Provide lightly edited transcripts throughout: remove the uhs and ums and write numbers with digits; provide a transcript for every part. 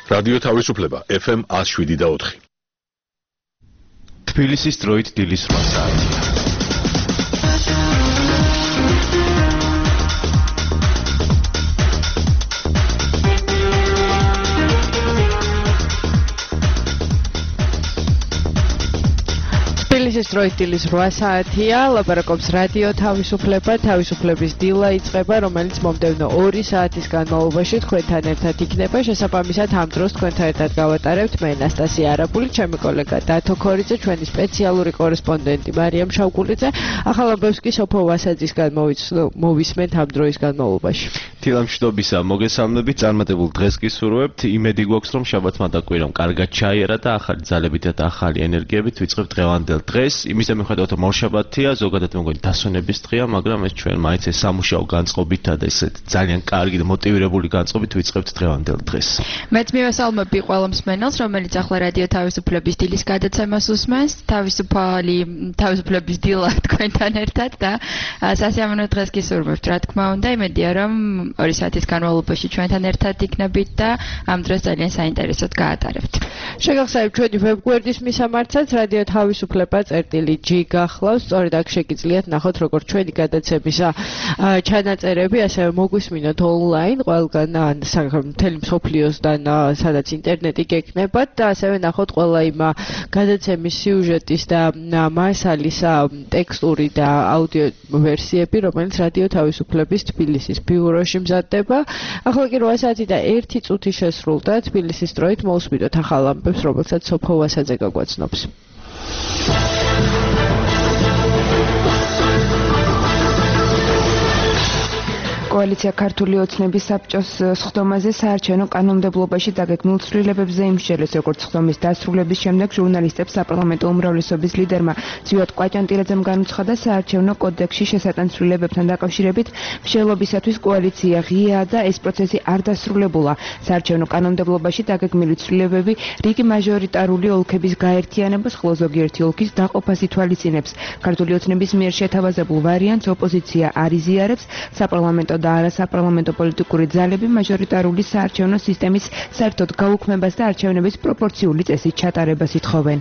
რადიო თავისუფლება FM 107.4. თბილისის დროით დილის 8 საათია. თბილისის დროით დილის 8 საათია. ლაპარაკობს რადიო თავისუფლება, თავისუფლების დილა იწყება, რომელიც მომდევნო 2 საათის განმავლობაში თქვენთან ერთად იქნება. შესაბამისად, ამ დროს თქვენთან ერთად გავატარებთ მე ნასტასია არაბული, ჩემი კოლეგა დათო ქორიძე, ჩვენი სპეციალური კორესპონდენტი მარიამ შავკულიძე. ახალ ამბებს კი სოფო ვასაძისგან მოვისმენთ ამ დროის განმავლობაში. დილამშვიდობისა, მოგესალმებით, წარმატებულ დღეს გისურვებთ. იმედი გვაქვს, რომ შაბათმა და კვირამ კარგად ჩაიარა და ახალი ძალებით და ახალი ენერგიებით ვიწყებთ დღევანდელ დღეს. იმის მიუხედავად რომ ორშაბათია, ზოგადად მეგონი დასვენების დღეა, მაგრამ ეს ჩვენ მაინც ეს სამუშაო განწყობით და ესეთ ძალიან კარგი და მოტივირებული განწყობით ვიწყებთ დღევანდელ დღეს. მეც მივესალმები ყველა მსმენელს, რომელიც ახლა რადიო თავისუფლების დილის გადაცემას უსმენს, თავისუფლების დილა თქვენთან ერთად და სასიამოვნო დღეს გისურვებთ. რა თქმა უნდა, იმედია რომ 2 საათის განმავლობაში ჩვენთან ერთად იქნებით და ამ დროს ძალიან საინტერესოდ გაატარებთ. შეგახსენებთ ჩვენი ვებგვერდის მისამართსაც რადიო თავისუფლება წერტილი.g გახლავს. სწორედ აქ შეგიძლიათ ნახოთ როგორც ჩვენი გადაცემისა ჩანაწერები, ასევე მოგვისმინოთ ონლაინ ყველგან მთელი მსოფლიოსთან, სადაც ინტერნეტი გექნებათ და ასევე ნახოთ ყველა იმ გადაცემის სიუჟეტის და მასალის ტექსტური და აუდიო ვერსიები, რომელიც რადიო თავისუფლების თბილისის ბიუროში მზადდება. ახლა კი 8 საათი და 1 წუთი შესრულდა. თბილისის დროით მოусმინოთ ახალ ამბებს, რომელსაც სოფო ვასაძე გაგვაცნობს. კოალიცია ქართული ოცნების საბჭოს სხდომაზე საარჩევნო კანონმდებლობაში დაგეგმილ ცვლილებებზე იმსჯელეს, როგორც სხდომის დასრულების შემდეგ ჟურნალისტებს საპარლამენტო უმრავლესობის ლიდერმა ძვიად კვაჭანტირაძემ განუცხადა, საარჩევნო კოდექსში შესატან ცვლილებებთან დაკავშირებით მსჯელობისათვის კოალიცია ღიაა და ეს პროცესი არ დასრულებულა. საარჩევნო კანონმდებლობაში დაგეგმილი ცვლილებები რიგი მაჟორიტარული ოლქების გაერთიანებას, ხოლო ზოგიერთი ოლქის დაყოფას ითვალისწინებს. ქართული ოცნების მიერ შეთავაზებულ ვარიანტს ოპოზიცია არ იზიარებს, საპარლამენტო და არასაპარლამენტო პოლიტიკური ძალები მაჟორიტარული საარჩევნო სისტემის საერთოდ გაუქმებას და არჩევნების პროპორციული წესით ჩატარებას ითხოვენ.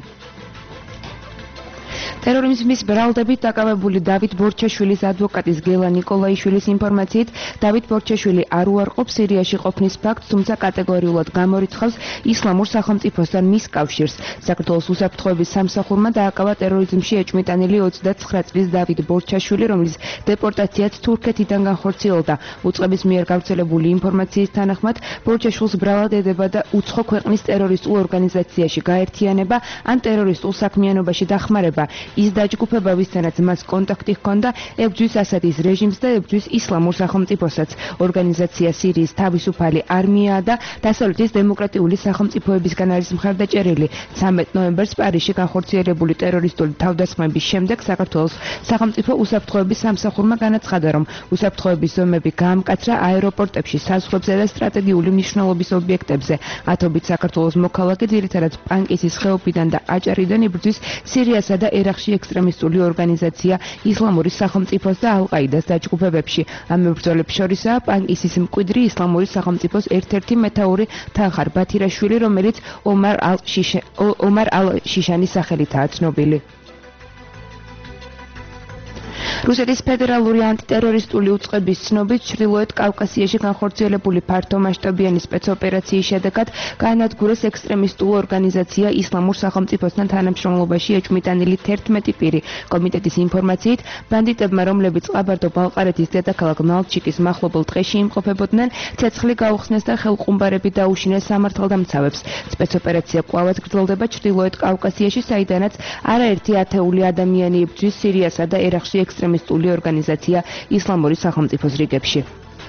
ტერორიზმის ბრალდებით დაკავებული დავით ბორჩაშვილის ადვოკატის გელა ნიკოლაიშვილის ინფორმაციით, დავით ბორჩაშვილი არ უარყოფს სირიაში ყოფნის ფაქტს, თუმცა კატეგორიულად გამორიცხავს ისლამურ სახელმწიფოსთან მის კავშირს. საქართველოს უსაფრთხოების სამსახურმა დააკავა ტერორიზმში ეჭვმიტანილი 29 წლის დავით ბორჩაშვილი, რომლის დეპორტაციაც თურქეთიდან განხორციელდა. უწყების მიერ გავრცელებული ინფორმაციის თანახმად, ბორჩაშვილს ბრალად ედება და უცხო ქვეყნის ტერორისტულ ორგანიზაციაში გაერთიანება ან ტერორისტულ საქმიანობაში დახმარება. ის დაჯგუფება, ვისთანაც მას კონტაქტი ჰქონდა, ებრძვის ასადის რეჟიმს და ებრძვის ისლამურ სახელმწიფოსაც. ორგანიზაცია სირიის თავისუფალი არმიაა და დასავლეთის დემოკრატიული სახელმწიფოებისგან არის მხარდაჭერილი. 13 ნოემბერს პარიზში განხორციელებული ტერორისტული თავდასხმების შემდეგ საქართველოს სახელმწიფო უსაფრთხოების სამსახურმა განაცხადა, რომ უსაფრთხოების ზომები გაამკაცრა აეროპორტებში, საზღვრებზე და სტრატეგიული მნიშვნელობის ობიექტებზე. ათობით საქართველოს მოქალაქე ძირითადად პანკისის ხეობიდან და აჭარიდან იბრძვის სირიასა და ერაყში ექსტრემისტული ორგანიზაცია ისლამური სახელმწიფოს და ალ-ყაიდას დაჯგუფებებში. ამ მებრძოლებს შორისაა პანკისის მკვიდრი ისლამური სახელმწიფოს ერთ-ერთი მეთაური თანხარ ბათირაშვილი, რომელიც ომარ ალ-შიშანის სახელითაა ცნობილი. რუსეთის ფედერალური ანტიტერორისტული უწყების ცნობით, ჩრდილოეთ კავკასიაში განხორციელებული ფართომასშტაბიანი სპეცოპერაციის შედეგად გაანადგურეს ექსტრემისტულ ორგანიზაცია ისლამურ სახელმწიფოსთან თანამშრომლობაში ეჭვმიტანილი 11 პირი. კომიტეტის ინფორმაციით, ბანდიტებმა, რომლებიც ყაბარდო-ბალყარეთის დედაქალაქ ნალჩიკის მახლობელ ტყეში იმყოფებოდნენ, ცეცხლი გაუხსნეს და ხელყუმბარები დაუშინეს სამართალდამცავებს. სპეცოპერაცია კვლავაც გრძელდება ჩრდილოეთ კავკასიაში, საიდანაც არაერთი ათეული ადამიანი იბრძვის სირიასა და ერაყში ექსტრემისტული ორგანიზაცია ისლამური სახელმწიფოს რიგებში.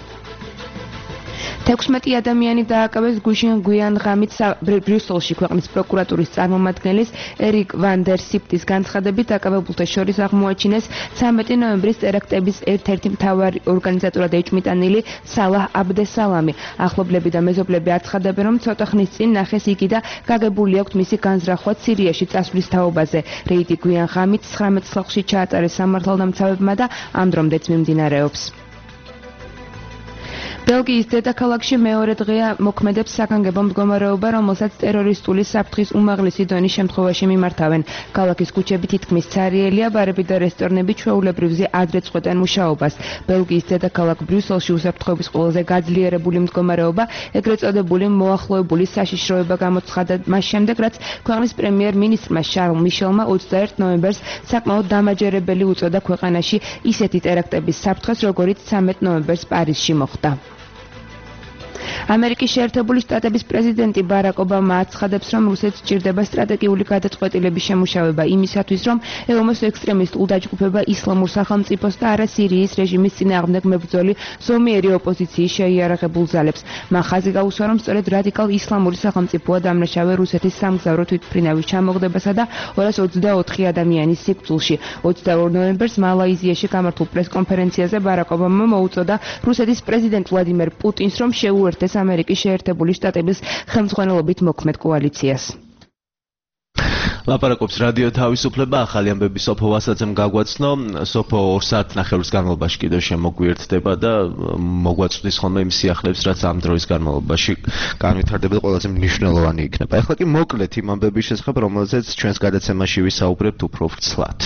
16 ადამიანი დააკავეს გვიან ღამით ბრიუსელში ქვეყნის პროკურატურის წარმომადგენლის ერიკ ვან დერ სიპტის განცხადებით, დაკავებულთა შორის აღმოაჩინეს 13 ნოემბრის ტერაქტების ერთ-ერთი მთავარი ორგანიზატორად ეჭვმიტანილი სალაჰ აბდესალამი. ახლობლები და მეზობლები აცხადებენ, რომ ცოტა ხნის წინ ნახეს იგი და გაგებული აქვთ მისი განზრახვა სირიაში წასვლის თაობაზე. რეიდი გვიან ღამით 19 სახლში ჩაატარეს სამართალდამცავებმა და ამ დრომდეც მიმდინარეობს. ბელგიის დედაქალაქში მეორე დღეა მოქმედებს საგანგებო მდგომარეობა, რომელსაც ტერორისტული საფრთხის უმაღლესი დონის შემთხვევაში მიმართავენ. ქალაქის ქუჩები თითქმის ცარიელია, ბარები და რესტორნები ჩვეულებრივზე ადრე წყვეტენ მუშაობას. ბელგიის დედაქალაქ ბრიუსელში უსაფრთხოების ყველაზე გაძლიერებული მდგომარეობა, ეგრეთ წოდებული მოახლოებული საშიშროება გამოცხადა მას შემდეგ, რაც ქვეყნის პრემიერ-მინისტრმა შარლ მიშელმა 21 ნოემბერს საკმაოდ დამაჯერებელი უწოდა ქვეყანაში ისეთი ტერაქტების საფრთხეს, როგორიც 13 ნოემბერს პარიზში მოხდა. ამერიკის შეერთებული შტატების პრეზიდენტი ბარაკ ობამა აცხადებს, რომ რუსეთს სჭირდება სტრატეგიული გადაწყვეტილების შემუშავება იმისათვის, რომ ეომოს ექსტრემისტულ დაჯგუფება ისლამურ სახელმწიფოს და არა სირიის რეჟიმის წინააღმდეგ მებრძოლი ზომიერი ოპოზიციის შეიარაღებულ ძალებს. მან ხაზი გაუსვა, რომ სწორედ რადიკალ ისლამური სახელმწიფოა დამნაშავე რუსეთის სამგზავრო თვითმფრინავის ჩამოგდებასა და 224 ადამიანის სიკვდილში. 22 ნოემბერს მალაიზიაში გამართულ პრესკონფერენციაზე ბარაკ ობამა მოუწოდა რუსეთის პრეზიდენტ ვლადიმერ პუტინს, რომ შეუერთდეს ამერიკის შეერთებული შტატების ხელმძღვანელობით მოქმედ კოალიციას. ლაპარაკობს რადიო თავისუფლება, ახალი ამბები სოფო ვასაძემ გაგვაცნო. სოფო 2 საათნახევრის განმავლობაში კიდევ შემოგვიერთდება და მოგვაწვდის ხოლმე იმ სიახლეებს, რაც ამ დროის განმავლობაში განვითარდება და ყველაზე მნიშვნელოვანი იქნება. ეხლა კი მოკლედ იმ ამბების შესახებ, რომელზეც ჩვენს გადაცემაში ვისაუბრებთ უფრო ვრცლად.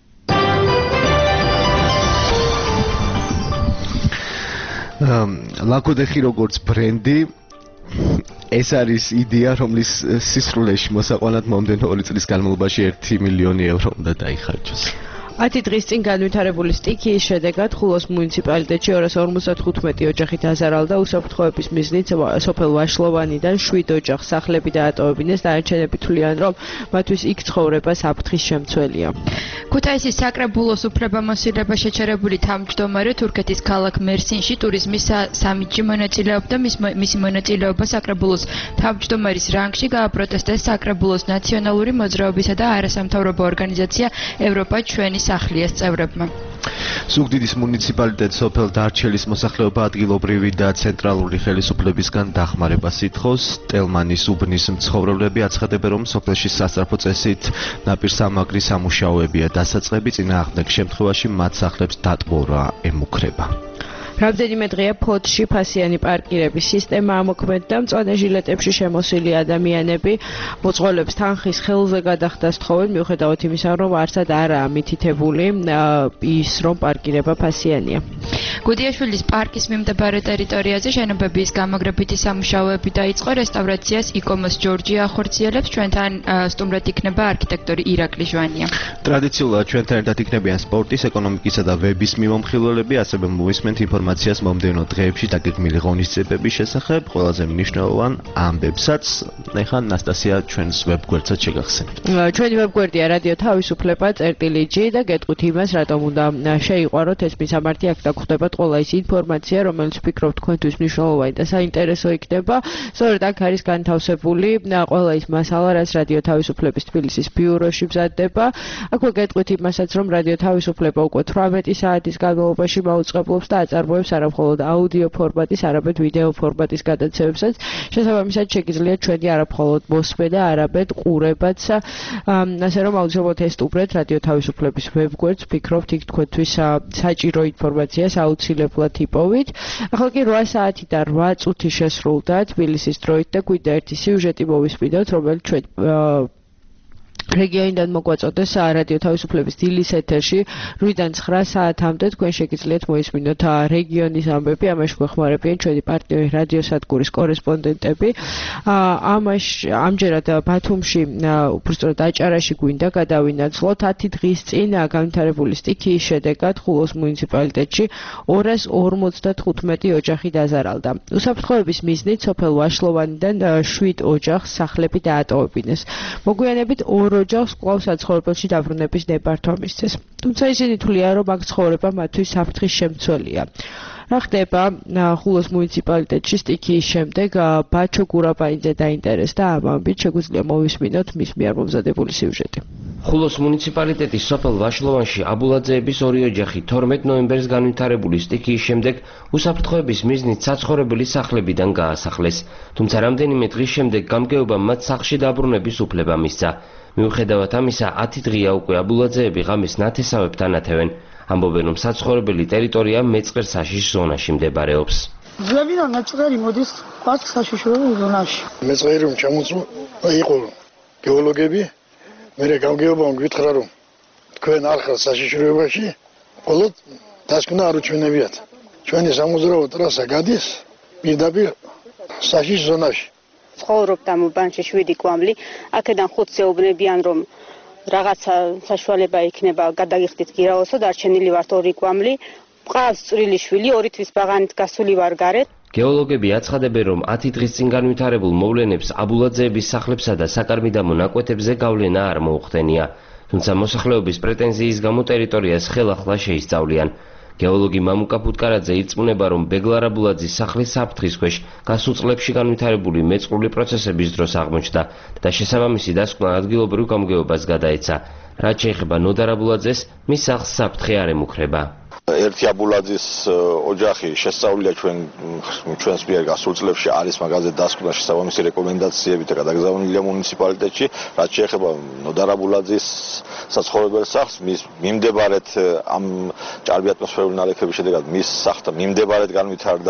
ლაკოდეხი როგორც ბრენდი ეს არის იდეა, რომლის სისრულეში მოსაყვანად მომდენო 2 წლის განმავლობაში 1 მილიონი ევრო უნდა დაიხარჯოს. 10 დღის წინ განვითარებული სტიქიის შედეგად ხულოს მუნიციპალიტეტში 255 ოჯახი დაზარალდა. უსაფრთხოების მიზნით სოფელ ვაშლოვანიდან 7 ოჯახს სახლები დაატოვებინეს. დანარჩენები თვლიან, რომ მათთვის იქ ცხოვრება საფრთხის შემცველია. ქუთაისის საკრებულოს უფლებამოსილება შეჩერებული თავმჯდომარე თურქეთის ქალაქ მერსინში ტურიზმის სამიტში მონაწილეობდა. მისი მონაწილეობა საკრებულოს თავმჯდომარის რანგში გააპროტესტეს საკრებულოს ნაციონალური მოძრაობისა და არასამთავრობო ორგანიზაცია ევროპა ჩვენი სახლიას წევრებმა. ზუგდიდის მუნიციპალიტეტს სოფელ დარჩელის მოსახლეობა ადგილობრივი და ცენტრალური ხელისუფლებისგან დახმარებას ითხოვს. ტელმანის უბნის მცხოვრებლები აცხადებენ, რომ სოფელში სასწრაფო წესით ნაპირსამაგრი სამუშაოებია დასაწყები, წინააღმდეგ შემთხვევაში მათ სახლებს დატბორვა ემუქრება. რამდენიმე დღეა ფოთში ფასიანი პარკირების სისტემა ამოქმედდა. მწვანე ჟილეტებში შემოსილი ადამიანები მოწყოლებს თანხის ხელზე გადახდას თხოვენ, მიუხედავად იმისა, რომ არსად არაა მითითებული ის, რომ პარკირება ფასიანია. გუდიაშვილის პარკის მიმდებარე ტერიტორიაზე შენობების გამაგრებითი სამუშაოები დაიწყო. რესტავრაციას იკომოს ჯორჯი ახორციელებს. ჩვენთან სტუმრად იქნება არქიტექტორი ირაკლი ჟვანია. ტრადიციულად ჩვენთან ერთად იქნებიან სპორტის, ეკონომიკისა და ვების მიმომხილველები, ასევე მოვისმენთ ინფორმაციას მომდევნო დღეებში დაგეგმილი ღონისძიებების შესახებ, ყველაზე მნიშვნელოვან ამბებსაც. ეხლა ნასტასია ჩვენს ვებგვერდსაც შეგახსენებთ. ჩვენი ვებგვერდია რადიო თავისუფლება.g და გეტყვით იმას, რატომ უნდა შეიყვაროთ ეს მისამართი. აქ დაგხვდებათ ყველა ის ინფორმაცია, რომელიც ვფიქრობ თქვენთვის მნიშვნელოვანი და საინტერესო იქნება. სწორედ აქ არის განთავსებული ყველა ის მასალა, რაც რადიო თავისუფლების თბილისის ბიუროში მზადდება. აქვე გეტყვით იმასაც, რომ რადიო თავისუფლება უკვე 18 საათის განმავლობაში მაუწყებლობს და აწარმოებს არა მხოლოდ აუდიო ფორმატის, არამედ ვიდეო ფორმატის გადაცემებსაც. შესაბამისად შეგიძლიათ ჩვენი არა მხოლოდ მოსმენა და არამედ ყურებაც. ასე რომ აუცილებლად ესტუმრეთ რადიო თავისუფლების ვებგვერდს, ვფიქრობთ იქ თქვენთვის საჭირო ინფორმაციას აუცილებლად იპოვით. ახლა კი 8 საათიდან 8 წუთი შესრულდა თბილისის დროით და გვინდა ერთი სიუჟეტი მოვისმინოთ, რომელიც ჩვენ რეგიონიდან მოგვაწოდეს რადიო თავისუფლების დილის ეთერში 8-დან 9 საათამდე. თქვენ შეგიძლიათ მოისმინოთ რეგიონის ამბები, ამაში გვეხმარებიან ჩვენი პარტნიორი რადიოსადგურის კორესპონდენტები. ამჯერად ბათუმში, უბრალოდ აჭარაში გვინდა გადავინაცვლოთ. 10 დღის წინ განვითარებული სტიქიის შედეგად ხულოს მუნიციპალიტეტში 255 ოჯახი დაზარალდა. უსაფრთხოების მიზნით სოფელ ვაშლოვანიდან 7 ოჯახს სახლები დაატოვებინეს. მოგვიანებით 2 ოჯახს კვლავ საცხოვრებელში დაბრუნების ნებართვა მისცეს. თუმცა ისინი თვლიან, რომ აქ ცხოვრება მათთვის საფრთხის შემცველია. რა ხდება ხულოს მუნიციპალიტეტში სტიქიის შემდეგ? ბაჩო გურაბაიძე დაინტერესდა ამ ამბით, შეგვიძლია მოვისმინოთ მის მიერ მომზადებული სიუჟეტი. ხულოს მუნიციპალიტეტის სოფელ ვაშლოვანში აბულაძეების 2 ოჯახი 12 ნოემბერს განვითარებული სტიქიის შემდეგ უსაფრთხოების მიზნით საცხოვრებელი სახლებიდან გაასახლეს. თუმცა რამდენიმე დღის შემდეგ გამგეობამ მათ სახლში დაბრუნების უფლება მისცა. მიუხედავად ამისა, 10 დღეა უკვე აბულაძეები ღამის ნათესავებთან ათევენ. ამბობენ, რომ საცხოვრებელი ტერიტორია მეწყერ საშიშ ზონაში მდებარეობს. ძლებიდან ნაწერი მოდის კვარცხ საშიშროებულ ზონაში. მეწყერი რომ ჩამოწვა იყო გეოლოგები, მე გამგეობამ გითხრა რომ თქვენ ახალ საშიშროებაში მხოლოდ დასკვნა არ უჩვენებიათ. ჩვენი სამოძრაო ტრასა გადის პირდაპირ საშიშ ზონაში. ცხოვრობთ ამ უბანში 7 კვამლი, აქედან 5-ზე უბნებიან რომ რაღაცა საშუალება იქნება გადაგიხდით გირაოსო, დარჩენილი ვართ 2 კვამლი. მყავს წვრილი შვილი, 2 თვის ბაღანით გასული ვარ გარეთ. გეოლოგები აცხადებენ, რომ 10 დღის წინ განვითარებულ მოვლენებს აბულაძეების სახლებსა და საკარმიდამო ნაკვეთებზე გავლენა არ მოუხდენია. თუმცა მოსახლეობის პრეტენზიის გამო ტერიტორიას ხელახლა შეისწავლიან. გეოლოგი მამუკა ფუტკარაძე ირწმუნება, რომ ბეგლარ აბულაძის სახლი საფრთხის ქვეშ გასულ წლებში განვითარებული მეწყრული პროცესების დროს აღმოჩნდა და შესაბამისი დასკვნა ადგილობრივ გამგეობას გადაეცა. რაც შეეხება ნოდარ აბულაძეს, მის სახლს საფრთხე არ ემუქრება. ერთი აბულაძის ოჯახი შესწავლილია ჩვენს მიერ გასულ წლებში არის მაგაზე დასკვნა შესაბამისი რეკომენდაციებით და გადაგზავნილია მუნიციპალიტეტში. რაც შეეხება ნოდარ აბულაძის საცხოვრებელ სახლს, მის მიმდებარედ ამ ჭარბი ატმოსფერული ნალექების შედეგად მის სახლთან მიმდებარედ განვითარდა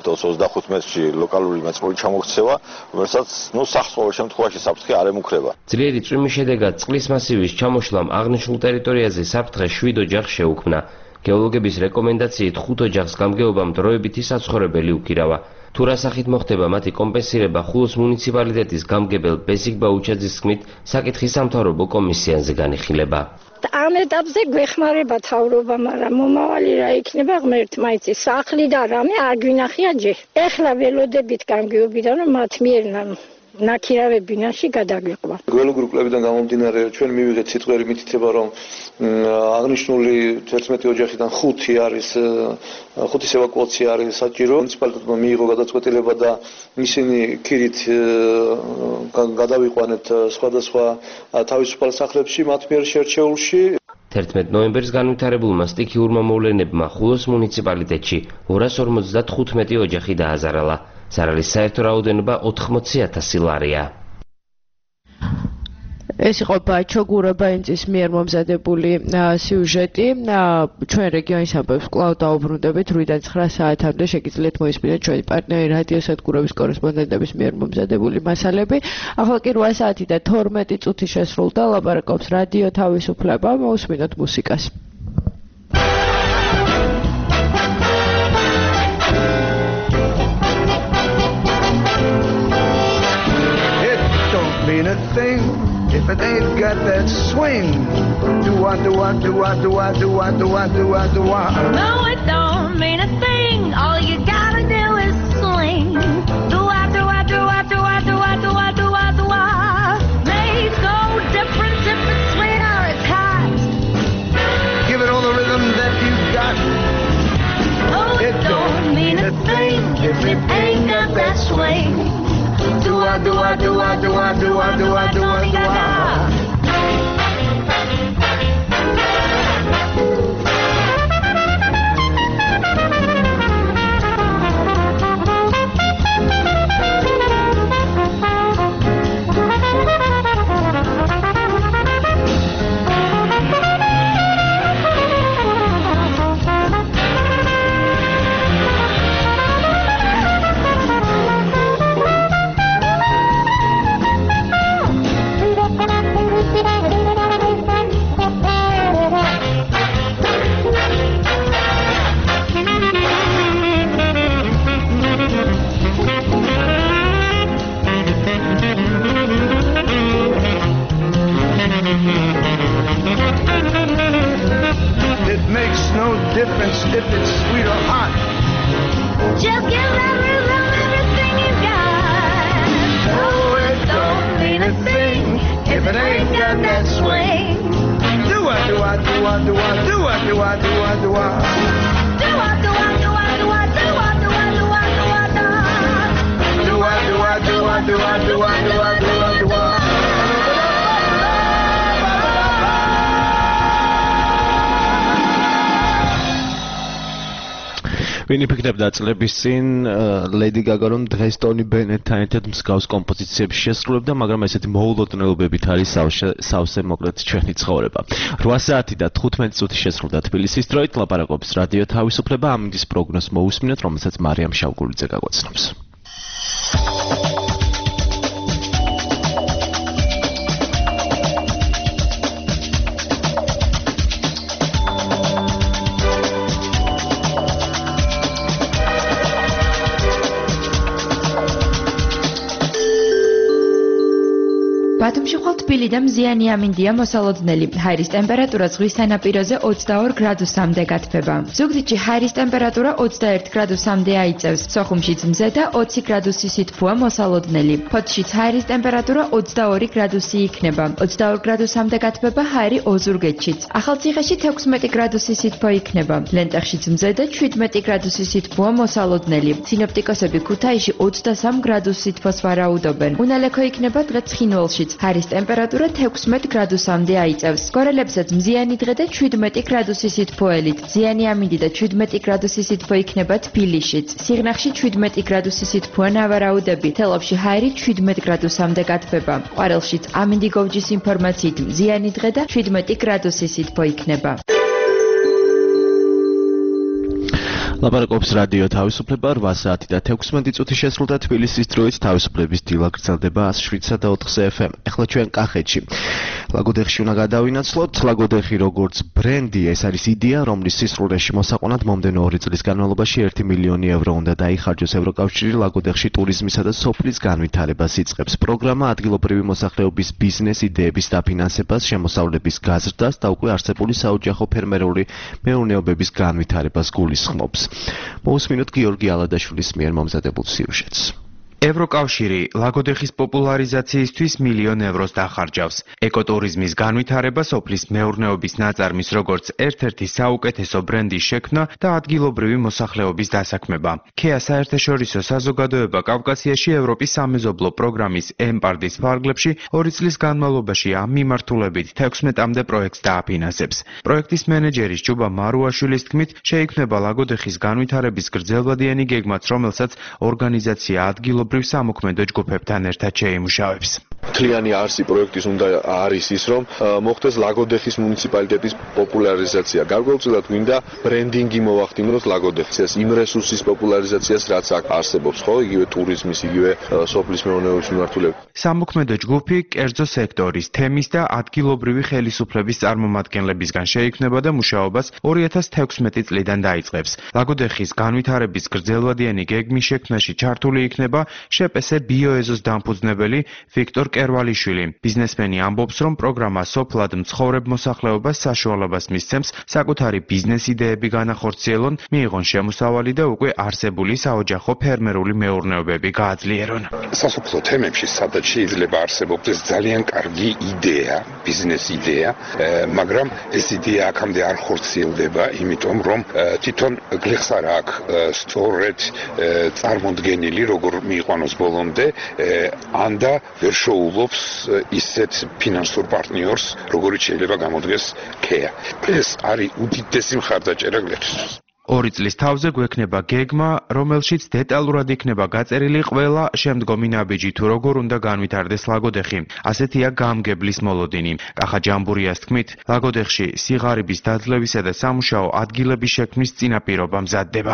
25 მეტრში ლოკალური მეწყრული ჩამოქცევა, რომელსაც სახლს ყოველ შემთხვევაში საფრთხე არ ემუქრება. ძლიერი წვიმის შედეგად წყლის მასივის ჩამოშლამ აღნიშნულ ტერიტორიაზე საფრთხე 7 ოჯახს შეუქმნა. გეოლოგების რეკომენდაციით 5 ოჯახს გამგეობამ დროებითი საცხოვრებელი უკირავა. თუ რა სახით მოხდება მათი კომპენსირება, ხულოს მუნიციპალიტეტის გამგებელ ბესიკ ბაუჩაძის თქმით, საკითხი სამთავრობო კომისიაზე განიხილება. ამ ეტაპზე გვეხმარება თავრობა, მაგრამ მომავალი რა იქნება ღმერთ მაიცის სახლი და რამე არ გვინახია ჯერ. ეხლა ველოდებით გამგეობიდან რომ მათ მიერ ნაქირავებინაში გადაგვიყვა. გეოლოგიური კვლევიდან გამომდინარე ჩვენ მივიღეთ სიტყვიერი მითითება, რომ აღნიშნული 11 ოჯახიდან 5 არის 5-ის ევაკუაცია არის საჭირო. მუნიციპალიტეტმა მიიღო გადაწყვეტილება და ისინი ქირით გადავიყვანეთ სხვადასხვა თავისუფალ სახლებში მათ მიერ შერჩეულში. 11 ნოემბერს განვითარებულმა სტიქიურმა მოვლენებმა ხულოს მუნიციპალიტეტში 255 ოჯახი დააზარალა. ზარალის საერთო რაოდენობა 80,000 ლარია. ეს იყო ბაჩო გურაბაინძის მიერ მომზადებული სიუჟეტი. ჩვენ რეგიონის ამბებს კვლავ დაუბრუნდებით 8-დან 9 საათამდე შეგიძლიათ მოისმინეთ ჩვენი პარტნიორი რადიო სადგურების კორესპონდენტების მიერ მომზადებული მასალები. ახლა კი 8 საათი და 12 წუთი შესრულდა. ლაპარაკობს რადიო თავისუფლება. მოусმინოთ მუსიკას. Mean a thing if it ain't got that swing. Do I, do I, do I, do I, do I, do I, do I, do I. No, it don't mean a thing. All you gotta do is swing. Do I, do I, do I, do I, do I, do I, do I, do I. Made so different if it's sweet or it's hot. Give it all the rhythm that you got. Oh, it don't mean a thing if it ain't got that swing. Do I, do I, do I, do I, do I, do I, do I, do I. It makes no difference if it's sweet or hot. Just give that rhythm everything you got. Oh, it don't mean a thing if it ain't got that swing. Do I, do I, do I, do I, do I, do I, do I, do I. Do I, do I, do I, do I, do I, do I, do I, do I, do I. Do I, do I, do I, do I, do I, do I, do I, do I. ვინ იფიქრებდა წლების წინ ლედი გაგა რომ დღეს ტონი ბენეტთან ერთად მსგავს კომპოზიციებს შესრულებდა, მაგრამ ესეთი მოულოდნელობებით არის სავსე მოკლედ ჩვენი ცხოვრება. 8 საათი და 15 წუთი შესრულდა თბილისის დროით, ლაპარაკობს რადიო თავისუფლება, ამინდის პროგნოზს მოусმინოთ, რომელსაც მარიამ შავგულიძე გაგვაცნობს. ბათუმში ხვალ თბილი და მზიანი ამინდია მოსალოდნელი. ჰაერის ტემპერატურა ზღვის სანაპიროზე 22 გრადუსამდე გათბება. ზუგდიდში ჰაერის ტემპერატურა 21 გრადუსამდე აიწევს. სოხუმშიც მზე და 20 გრადუსი სითბოა მოსალოდნელი. ფოთშიც ჰაერის ტემპერატურა 22 გრადუსი იქნება. 22 გრადუსამდე გათბება ჰაერი ოზურგეთშიც. ახალციხეში 16 გრადუსი სითბო იქნება. ლენტეხშიც მზე და 17 გრადუსი სითბოა მოსალოდნელი. სინოპტიკოსები ქუთაისში 23 გრადუს სითბოს ვარაუდობენ. უნალექო იქნება დღე ცხინვალში. ჰაერის ტემპერატურა 16 გრადუსამდე აიწევს. გორელებსაც მზიანი დღე და 17 გრადუსი სითბოელით. მზიანი ამინდი და 17 გრადუსი სითბო იქნება თბილისშიც. სიღნაღში 17 გრადუსი სითბოა ნავარაუდები. თელავში ჰაერი 17 გრადუსამდე გათბება. ყვარელშიც ამინდი გოვჯის ინფორმაციით მზიანი დღე და 17 გრადუსი სითბო იქნება. ლაპარაკობს რადიო თავისუფლება, 8 საათი და 16 წუთი შესრულდა თბილისის დროით, თავისუფლების დილა გრძელდება 107 და 4 FM. ეხლა ჩვენ კახეთში. ლაგოდეხში უნდა გადავინაცვლოთ. ლაგოდეხი როგორც ბრენდი, ეს არის იდეა, რომლის სისრულეში მოსაყვანად მომდენო 2 წლის განმავლობაში 1 მილიონი ევრო უნდა დაიხარჯოს. ევროკავშირი ლაგოდეხში ტურიზმისა და სოფლის განვითარებას იწყებს. პროგრამა ადგილობრივი მოსახლეობის ბიზნეს იდეების დაფინანსებას, შემოსავლების გაზრდას და უკვე არსებული საოჯახო ფერმერული მეურნეობების განვითარებას გულისხმობს. მოусმინოთ გიორგი ალადაშვილის მიერ მომზადებულ სიუჟეტს. ევროკავშირი ლაგოდეხის პოპულარიზაციისთვის 1 მილიონ ევროს დახარჯავს. ეკოტურიზმის განვითარება, სოფლის მეურნეობის ნაწარმის როგორც ერთ-ერთი საუკეთესო ბრენდის შექმნა და ადგილობრივი მოსახლეობის დასაქმება. ქეა საერთაშორისო საზოგადოება კავკასიაში ევროპის სამეზობლო პროგრამის ემპარდის ფარგლებში 2 წლის განმავლობაში ამ მიმართულებით 16-მდე პროექტს დააფინანსებს. პროექტის მენეჯერის ჯუბა მარუაშვილის თქმით, შეიქმნება ლაგოდეხის განვითარების გრძელვადიანი გეგმაც, რომელსაც ორგანიზაცია ადგილობრივი სამოქმედო ჯგუფებთან ერთად შეიმუშავებს. მთლიანი არსი პროექტის უნდა არის ის, რომ მოხდეს ლაგოდეხის მუნიციპალიტეტის პოპულარიზაცია. გარკვეულწილად გვინდა ბრენდინგი მოვახდინოთ ლაგოდეხის იმ რესურსის პოპულარიზაციას, რაც აქ არსებობს, ხო, იგივე ტურიზმის, იგივე სოფლის მეურნეობის მიმართულებით. სამოქმედო ჯგუფი კერძო სექტორის, თემის და ადგილობრივი ხელისუფლების წარმომადგენლებისგან შეიქმნება და მუშაობას 2016 წლიდან დაიწყებს. ლაგოდეხის განვითარების გრძელვადიანი გეგმის შექმნაში ჩართული იქნება შპს ბიოეზოს დამფუძნებელი ვიქტორ კერვალიშვილი. ბიზნესმენი ამბობს, რომ პროგრამა სოფლად მცხოვრებ მოსახლეობას საშუალებას მისცემს საკუთარი ბიზნეს იდეები განახორციელონ, მიიღონ შემოსავალი და უკვე არსებული საოჯახო ფერმერული მეურნეობები გააძლიერონ. სასოფლო თემებში სადაც შეიძლება არსებობდეს ძალიან კარგი იდეა, ბიზნეს იდეა, მაგრამ ეს იდეა აქამდე არ ხორციელდება, იმიტომ რომ თვითონ გლეხს არ აქვს სწორედ წარმოდგენილი, როგორ მიიყვანოს ბოლომდე, ანდა ვერ შეულობს ისეთ ფინანსურ პარტნიორს, როგორიც შეიძლება გამოდგეს ქეა. ეს არის უდიდესი მხარდაჭერა გლეხისთვის. 2 წლის თავზე გვექნება გეგმა, რომელშიც დეტალურად იქნება გაწერილი ყველა შემდგომი ნაბიჯი თუ როგორ უნდა განვითარდეს ლაგოდეხი. ასეთია გამგებლის მოლოდინი. კახა ჯამბურიას თქმით, ლაგოდეხში სიღარიბის დაძლევისა და სამუშაო ადგილების შექმნის წინაპირობა მზადდება.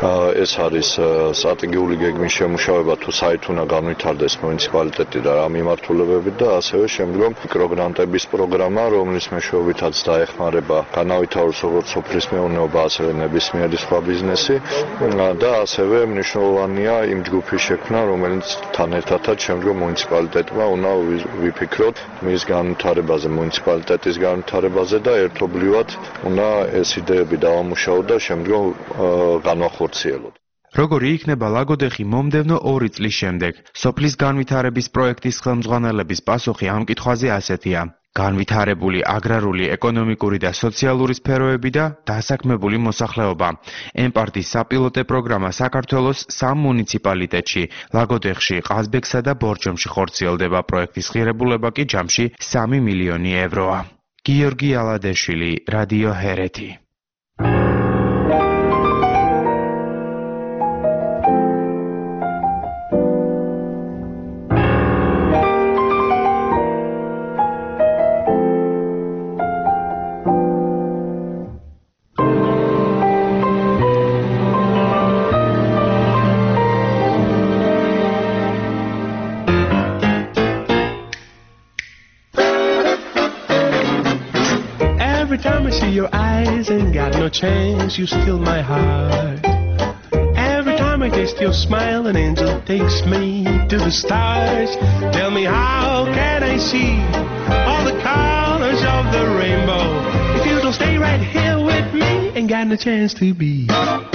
ეს არის სტრატეგიული გეგმის შემუშავება, თუ საით უნდა განვითარდეს მუნიციპალიტეტი და რა მიმართულებებით და ასევე შემდგომ მიკროგრანტების პროგრამა, რომლის მეშვეობითაც დაეხმარება განავითაროს როგორც სოფლის მეურნეობა, ასევე ნებისმიერი სხვა ბიზნესი და ასევე მნიშვნელოვანია იმ ჯგუფის შექმნა, რომელიც თან ერთადაც შემდგომ მუნიციპალიტეტმა უნდა ვიფიქროთ მის განვითარებაზე, მუნიციპალიტეტის განვითარებაზე და ერთობლივად უნდა ეს იდეები დავამუშავოთ და შემდგომ განვახორციელოთ. როგორი იქნება ლაგოდეხი მომდევნო 2 წლის შემდეგ? სოფლის განვითარების პროექტის ხელმძღვანელების პასუხი ამ კითხვაზე ასეთია. განვითარებული აგრარული, ეკონომიკური და სოციალური სფეროები და დასაქმებული მოსახლეობა. ემპარდის საპილოტე პროგრამა საქართველოს 3 მუნიციპალიტეტში, ლაგოდეხში, ყაზბეგსა და ბორჯომში ხორციელდება. პროექტის ღირებულება კი ჯამში 3 მილიონი ევროა. გიორგი ალადეშვილი, რადიო ჰერეთი. chance, you steal my heart. Every time I taste your smile, an angel takes me to the stars. Tell me, how can I see all the colors of the rainbow if you don't stay right here with me? Ain't got no chance to be.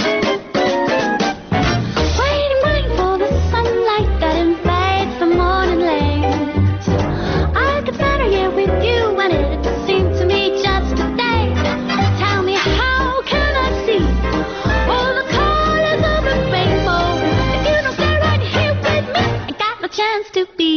Waiting for the sunlight that invades the morning lanes. I could stand here with you and it seemed to me just a day. Tell me, how can I see all the colors of the rainbow if you don't stay right here with me? Ain't got no chance to be.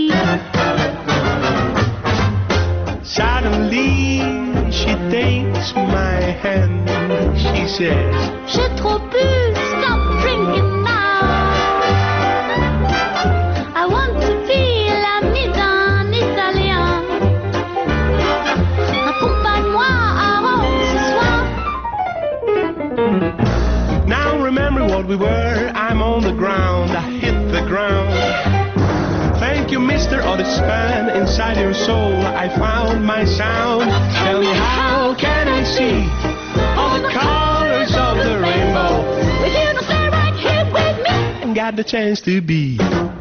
Suddenly she takes my hand. She says, J'ai trop bu, stop drinking now. I want to be l'ami d'un Italien. Accompagne-moi à Rome ce soir. now remember what we were. I'm on the ground, I hit the ground. Thank you, Mr. Otis fan. Inside your soul I found my sound. Tell me, how can I see all the colors of the rainbow If you don't stay right here with me? and got the chance to be.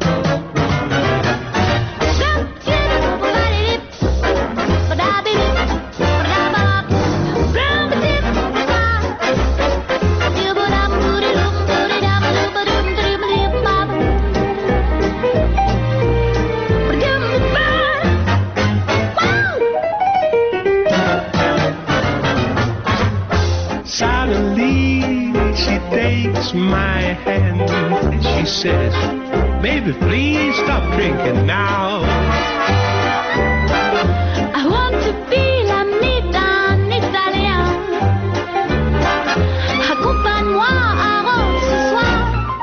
Suddenly she takes my hand. She says, baby, please stop drinking now. I want to be l'ami d'un Italien. Accompagne-moi à Rome ce soir.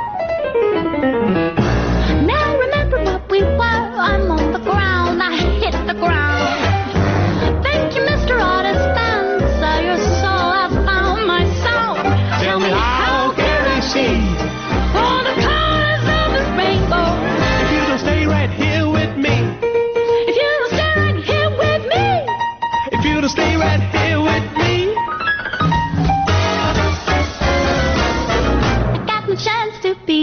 Now remember what we were. I'm on the ground, I hit the ground. Thank you, Mr. Otis Spencer. Your soul, I found my soul. Tell me, how can I see all the colors of the rainbow if you don't stay right here with me? if you don't stay right here with me? If you don't stay right here with me. I got no chance to be.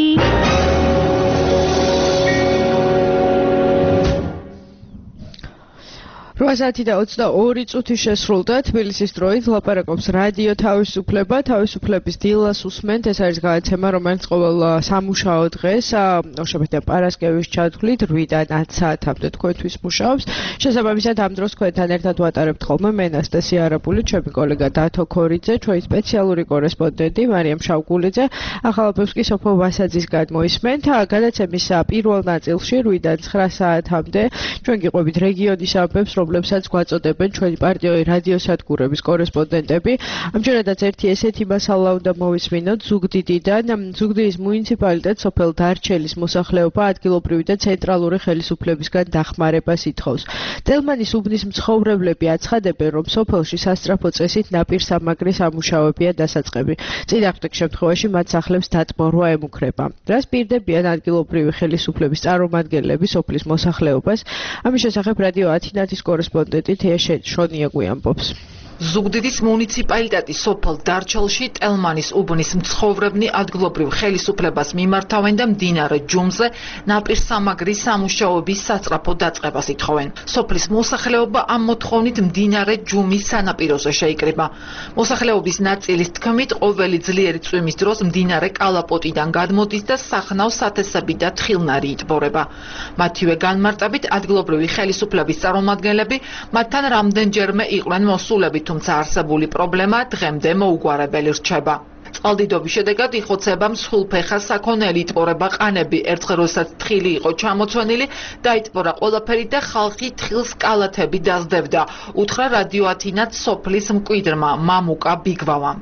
რვასათი და 22 წუთი შესრულდა თბილისის დროით ლაპარაკობს რადიო თავისუფლება თავისუფლების დილას უსმენთ ეს არის გადაცემა რომელიც ყოველ სამუშაო დღეს ორშაბათი და პარასკევის ჩათვლით 8-დან 10 საათამდე თქვენთვის მუშაობს შესაბამისად ამ დროს თქვენთან ერთად ვატარებთ ხოლმე მე ანასტასია არაბული ჩემი კოლეგა დათო ქორიძე ჩვენი სპეციალური კორესპონდენტი მარიამ შავგულიძე ახალაფებს კი სოფო ვასაძის გადმოისმენთ გადაცემის პირველ ნაწილში 8-დან 9 საათამდე ჩვენ გიყვებით რეგიონის ამბებს რომლებსაც გვაწოდებენ ჩვენი პარტიული რადიოსადგურების კორესპონდენტები. ამჯერადაც ერთი ესეთი მასალა უნდა მოვისმინოთ ზუგდიდიდან. ზუგდიდის მუნიციპალიტეტს სოფელ დარჩელის მოსახლეობა ადგილობრივი და ცენტრალური ხელისუფლებისგან დახმარებას ითხოვს. ტელმანის უბნის მცხოვრებლები აცხადებენ, რომ სოფელში სასწრაფო წესით ნაპირსამაგრის ამუშავებია დასაწყები. წინააღმდეგ შემთხვევაში მათ სახლებს დატბორვა ემუქრება. რას პირდებიან ადგილობრივი ხელისუფლების წარმომადგენლები სოფლის მოსახლეობას? ამის შესახებ რადიო ათინათის კორესპონდენტი თეა შონია გვიამბობს. ზუგდიდის მუნიციპალიტეტის სოფელ დარჩელში ტელმანის უბნის მცხოვრებნი ადგილობრივ ხელისუფლებას მიმართავენ და მდინარე ჯუმზე ნაპირსამაგრის სამუშაოების სასწრაფო დაწყებას ითხოვენ. სოფლის მოსახლეობა ამ მოთხოვნით მდინარე ჯუმის სანაპიროზე შეიკრიბა. მოსახლეობის ნაწილის თქმით, ყოველი ძლიერი წვიმის დროს მდინარე კალაპოტიდან გადმოდის და სახნავ სათესები და თხილნარი იტბორება. მათივე განმარტებით ადგილობრივი ხელისუფლების წარმომადგენლები მათთან რამდენჯერმე იყვნენ მოსულები, თუმცა არსებული პრობლემა დღემდე მოუგვარებელი რჩება. წყალდიდობის შედეგად იხოცება მსხვილფეხა საქონელი, იტბორება ყანები, ერთხელ როდესაც თხილი იყო ჩამოცვენილი, დაიტბორა ყველაფერი და ხალხი თხილს კალათები დაძდებდა, უთხრა რადიო ათინათ სოფლის მკვიდრმა მამუკა ბიგვავამ.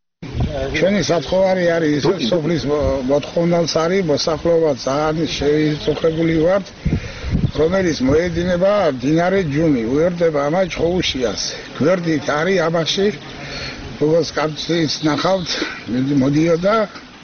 ჩვენი სათხოვარი არის სოფლის მოთხოვნაც არის მოსახლეობა ძალიან შეიწუხებული ვართ, რომელიც მოედინება მდინარე ჯუმი, უერთდება ამას ჭოუშიას. გვერდით არის ამაში როგორც კაცის ნახავთ მოდიოდა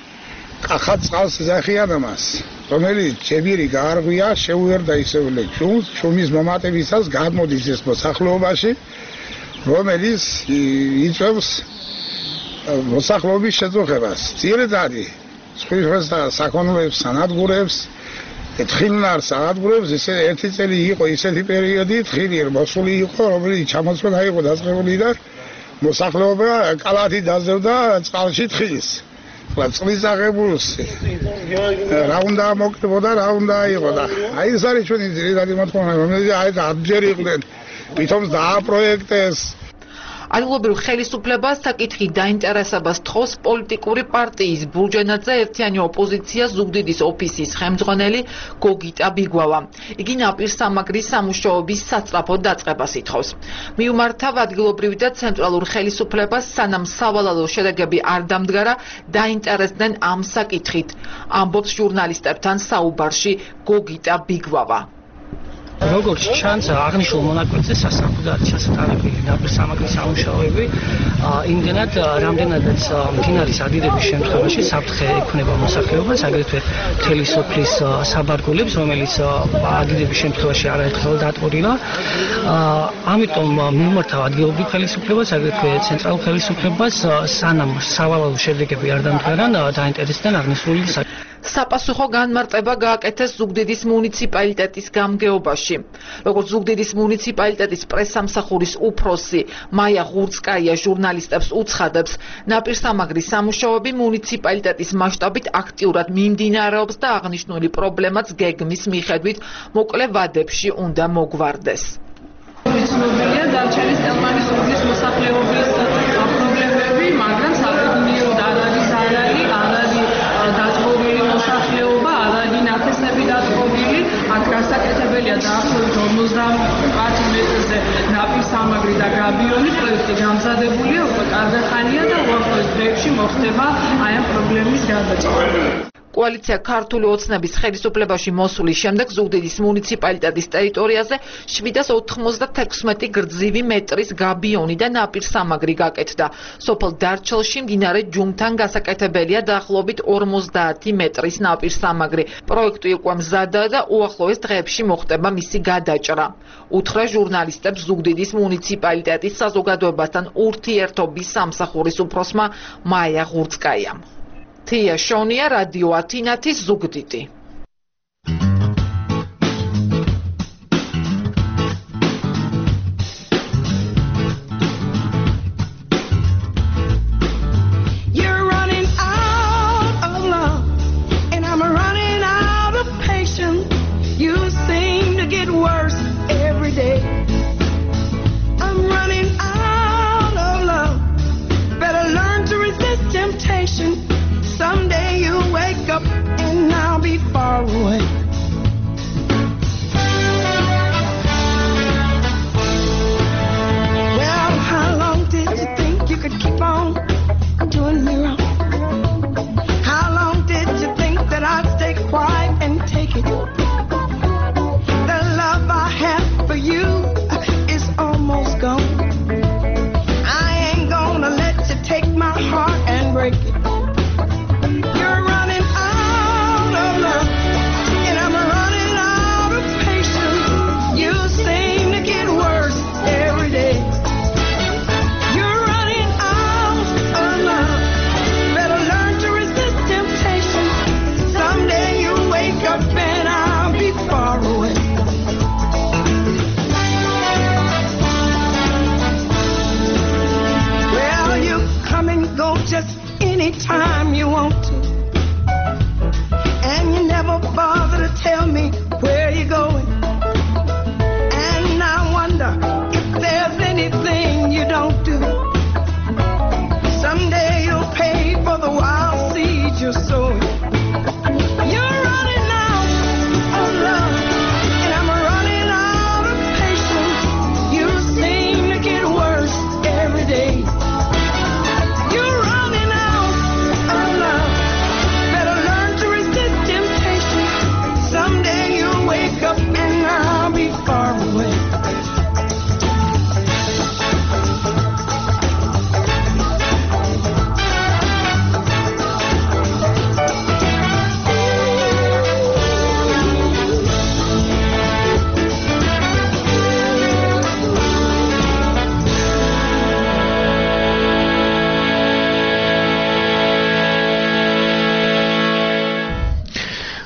კახა წყალს ზახიან ამას, რომელიც ჯებირი გაარღვია შეუერდა ისევ ჯუმს, ჯუმის მომატებისას გადმოდის ეს მოსახლეობაში, რომელიც იწევს მოსახლეობის შეწუხებას ძირითადი სხვის საქონლებს სანადგურებს თხილნარ სანადგურებს ესე ერთი წელი იყო ისეთი პერიოდი თხილი მოსული იყო რომელიც ჩამოწვენა იყო დაწყებული და მოსახლეობა კალათი დაძევდა წყალში თხილს წყლის აღებულს რა უნდა მოკლებოდა რა უნდა იყო და აი ეს არის ჩვენი ძირითადი მოთხოვნა რომელიც აი აბჯერ იყვნენ თვითონ დააპროექტეს ადგილობრივ ხელისუფლებას საკითხი დაინტერესებას თხოვს პოლიტიკური პარტიის ბურჯენაძე ერთიანი ოპოზიცია ზუგდიდის ოფისის ხელმძღვანელი გოგიტა ბიგვავა. იგი ნაპირსამაგრის სამუშაოების სასწრაფო დაწყებას ითხოვს. მიუმართავ ადგილობრივ და ცენტრალურ ხელისუფლებას სანამ სავალალო შედეგები არ დამდგარა დაინტერესდნენ ამ საკითხით. ამბობს ჟურნალისტებთან საუბარში გოგიტა ბიგვავა. როგორც ჩანს აღნიშნულ მონაკვეთზე სასწრაფოდ არის ჩასატარებელი ნაპირსამაგრის სამუშაოები იმდენად რამდენადაც მდინარის ადიდების შემთხვევაში საფრთხე ექმნება მოსახლეობას აგრეთვე მთელი სოფლის საბარგულებს რომელიც ადიდების შემთხვევაში არაერთხელ დატვირთვა ამიტომ მიმართავ ადგილობრივ ხელისუფლებას აგრეთვე ცენტრალურ ხელისუფლებას სანამ სავალალო შედეგები არ დამდგარან დაინტერესდნენ აღნიშნული საპასუხო განმარტება გააკეთეს ზუგდიდის მუნიციპალიტეტის გამგეობაში. როგორც ზუგდიდის მუნიციპალიტეტის პრესსამსახურის უფროსი მაია ღურცკაია ჟურნალისტებს უცხადებს, ნაპირსამაგრის სამუშაოები მუნიციპალიტეტის მასშტაბით აქტიურად მიმდინარეობს და აღნიშნული პრობლემაც გეგმის მიხედვით მოკლე ვადებში უნდა მოგვარდეს. ცნობილია დარჩენის ტელმანის უბნის მოსახლეობის პრობლემები, მაგრამ საფუძვლოდ არ არის დაწყვეტილი მოსახლეობა, არ არის ნათესები დაწყვეტილი, აქ გასაკეთებელია დაახლოებით 50 მეტრზე ნაპირსამაგრი და გაბიონი, პროექტი გამზადებულია, უკვე კარგი ხანია და უახლოეს დღეებში მოხდება აი ამ პრობლემის გადაჭრა. კოალიცია ქართული ოცნების ხელისუფლებაში მოსulis შემდეგ ზუგდიდის მუნიციპალიტეტის ტერიტორიაზე 796 გრძივი მეტრის გაბიონი და ნაპირსამაგრი გაკეთდა. სოფელ დარჩელში მდინარე ჯუმთან გასაკეთებელია დაახლოებით 50 მეტრის ნაპირსამაგრი. პროექტი უკვე მზადაა და უახლოეს დღეებში მოხდება მისი გადაჭრა. უთხრა ჟურნალისტებს ზუგდიდის მუნიციპალიტეტის საზოგადოებასთან ურთიერთობის სამსახურის უფროსმა მაია ღურცკაიამ. თია შონია რადიო ათინათის ზუგდიდი. Someday you'll wake up and I'll be far away. Well, how long did you think you could keep on doing me wrong? How long did you think that I'd stay quiet and take it? The love I have for you is almost gone. I ain't gonna let you take my heart and break it. Anytime you want to, and you never bother to tell me where you're going, and I wonder if there's anything you don't do. Someday you'll pay for the wild seeds you're sowing. You're running out of love, and I'm running out of patience. You seem to get worse every day. You're running out of love,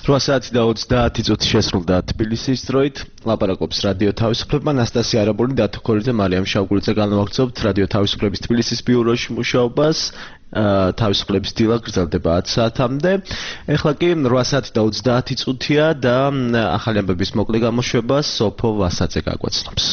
8 საათი და 30 წუთი შესრულდა თბილისის დროით. ლაპარაკობს რადიო თავისუფლება, ნასტასია არაბული, დათო ქორიძე, მარიამ შავგურიძე. განვაგრძობთ რადიო თავისუფლების თბილისის ბიუროში მუშაობას. თავისუფლების დილა გრძელდება 10 საათამდე. ეხლა კი 8 საათი და 30 წუთია და ახალი ამბების მოკლე გამოშვება სოფო ვასაძე გაგვაცნობს.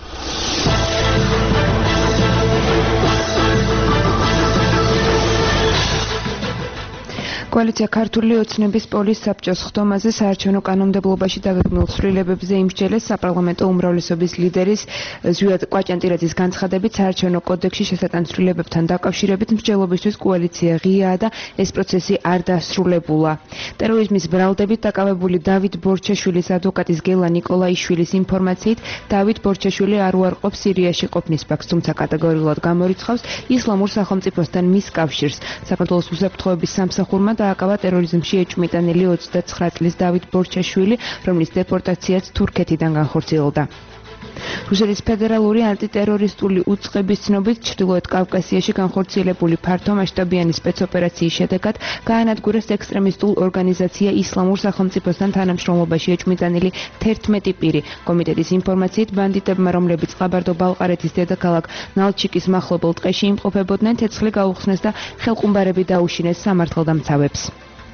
კოალიცია ქართული ოცნების პოლის საბჭოს ხდომაზე საარჩევნო კანონმდებლობაში დაგეგმილ ცვლილებებზე იმსჯელეს საპარლამენტო უმრავლესობის ლიდერის ზვიად კვაჭანტირაძის განცხადებით საარჩევნო კოდექსში შესატან ცვლილებებთან დაკავშირებით მსჯელობისთვის კოალიცია ღიაა და ეს პროცესი არ დასრულებულა. ტერორიზმის ბრალდებით დაკავებული დავით ბორჩაშვილის ადვოკატის გელა ნიკოლაიშვილის ინფორმაციით დავით ბორჩაშვილი არ უარყოფს სირიაში ყოფნის ფაქტს, თუმცა კატეგორიულად გამორიცხავს ისლამურ სახელმწიფოსთან მის კავშირს. საქართველოს უსაფრთხოების სამსახურმა დააკავა ტერორიზმში ეჭვმიტანილი 29 წლის დავით ბორჩაშვილი, რომლის დეპორტაციაც თურქეთიდან განხორციელდა. რუსეთის ფედერალური ანტიტერორისტული უწყების ცნობით ჩრდილოეთ კავკასიაში განხორციელებული ფართომასშტაბიანი სპეცოპერაციის შედეგად გაანადგურეს ექსტრემისტულ ორგანიზაცია ისლამურ სახელმწიფოსთან თანამშრომლობაში ეჭვმიტანილი 11 პირი. კომიტეტის ინფორმაციით ბანდიტებმა, რომლებიც ყაბარდო-ბალყარეთის დედაქალაქ ნალჩიკის მახლობელ ტყეში იმყოფებოდნენ, ცეცხლი გაუხსნეს და ხელყუმბარები დაუშინეს სამართალდამცავებს.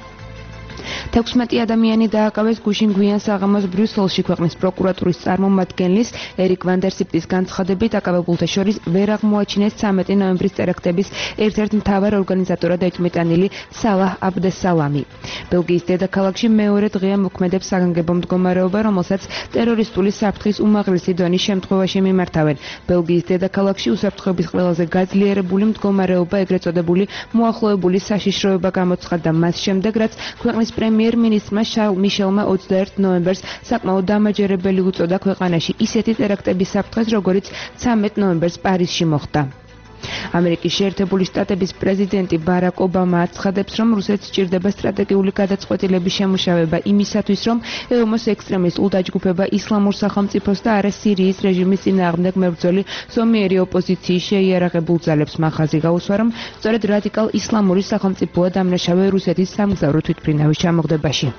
16 ადამიანი დააკავეს გუშინ გვიან საღამოს ბრიუსელში ქვეყნის პროკურატურის წარმომადგენლის ერიკ ვანდერსიპტის განცხადებით აკავებულთა შორის ვერ აღმოაჩინეს 13 ნოემბრის ტერაქტების ერთ-ერთ მთავარ ორგანიზატორად ეჭვმიტანილი სალაჰ აბდესალამი. ბელგიის დედაქალაქში მეორე დღეა მოქმედებს საგანგებო მდგომარეობა, რომელსაც ტერორისტული საფრთხის უმაღლესი დონის შემთხვევაში მიმართავენ. ბელგიის დედაქალაქში უსაფრთხოების ყველაზე გაძლიერებული მდგომარეობა, ეგრეთ წოდებული მოახლოებული საშიშროება გამოცხადდა მას შემდეგ, რაც ქვეყნის პრემიერ-მინისტრმა შარლ მიშელმა 21 ნოემბერს საკმაოდ დამაჯერებელი უწოდა ქვეყანაში ისეთი ტერაქტების საფრთხეს, როგორიც 13 ნოემბერს პარიზში მოხდა. ამერიკის შეერთებული შტატების პრეზიდენტი ბარაკ ობამა აცხადებს, რომ რუსეთს სჭირდება სტრატეგიული გადაწყვეტილების შემუშავება იმისათვის, რომ ეომოს ექსტრემისტულ დაჯგუფება ისლამურ სახელმწიფოს და არა სირიის რეჟიმის წინააღმდეგ მებრძოლი ზომიერი ოპოზიციის შეიარაღებულ ძალებს მახაზი გაუსვა, რომ სწორედ რადიკალ ისლამური სახელმწიფოა დამნაშავე რუსეთის სამგზავრო თვითმფრინავის ჩამოგდებაში.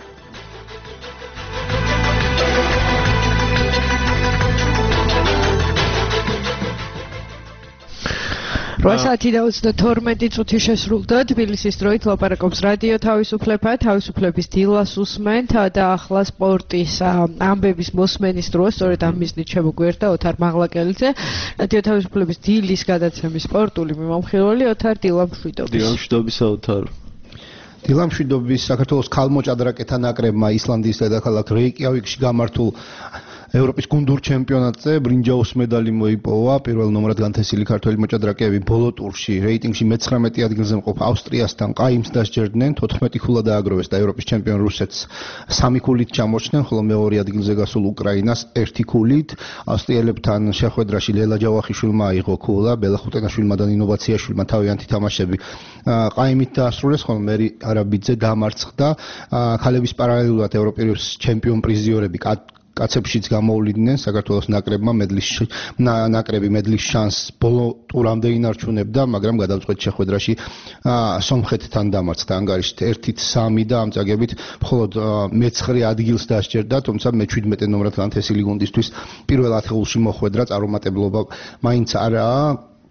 8 საათი და 32 წუთი შესრულდა თბილისის დროით ლაპარაკობს რადიო თავისუფლება, თავისუფლების დილას უსმენთ და ახლა სპორტის ამბების მოსმენის დროს სწორედ ამ მიზნით შემოგვიერთდა ოთარ მაღლაკელიძე, რადიო თავისუფლების დილის გადაცემის სპორტული მიმოხილველი ოთარ დილამშვიდობის. დილამშვიდობისა ოთარ. დილამშვიდობის საქართველოს ქალმოჭადრაკეთა ნაკრებმა ისლანდიის დედაქალაქ რეიკიავიკში გამართულ ევროპის გუნდურ ჩემპიონატზე ბრინჯაოს медаლი მოიპოვა. პირველ ნომრად განთესილი ქართველი მოჭადრაკეები ბოლო ტურში რეიტინგში მე-19 ადგილზე მყოფ ავსტრიასთან ყაიმს დასჯერდნენ, 14 ქულა დააგროვეს და ევროპის ჩემპიონ რუსეთს 3 ქულით ჩამორჩნენ, ხოლო მეორე ადგილზე გასულ უკრაინას 1 ქულით. ავსტრიელებთან შეხვედრაში ლელა ჯავახიშვილმა აიღო ქულა, ბელა ხუტენაშვილმა და ინოვაციაშვილმა თავიანთი თამაშები ყაიმით დაასრულეს, ხოლო მერი არაბიძე დამარცხდა. ქალების პარალელურად ევროპის ჩემპიონ პრიზიორები კაცებშიც გამოუვლიდნენ საქართველოს ნაკრებმა ნაკრები მედლის შანსს ბოლო ტურამდე ინარჩუნებდა, მაგრამ გადავწყვეტ შეხვედრაში სომხეთთან დამარცხდა ანგარიშით 1-3 და ამ წაგებით მხოლოდ მე-9 ადგილს დასჯერდა, თუმცა მე-17 ნომრად განთესილი გუნდისთვის პირველ ათეულში მოხვედრა წარუმატებლობა მაინც არაა.